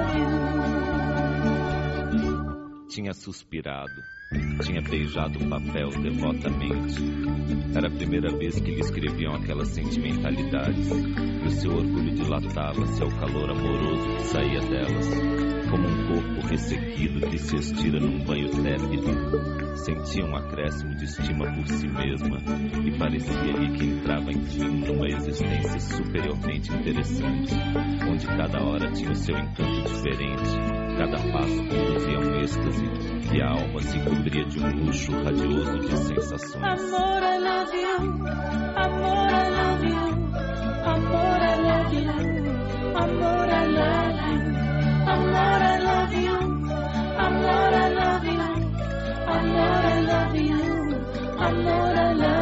love you. Tinha suspirado, tinha beijado o papel devotamente. Era a primeira vez que lhe escreviam aquelas sentimentalidades, e o seu orgulho dilatava seu calor amoroso que saía delas, como um corpo ressequido que se estira num banho tépido. Sentia um acréscimo de estima por si mesma, e parecia-lhe que entrava enfim numa existência superiormente interessante, onde cada hora tinha o seu encanto diferente, cada passo conduzia a um êxtase, e a alma se cobria de um luxo radioso de sensações. Amor, I love you. Amor, I love you. Amor, I love you. Amor, I love you. Amor, I love you. Amor, I love you. Amor, I love you. Amor, I love you.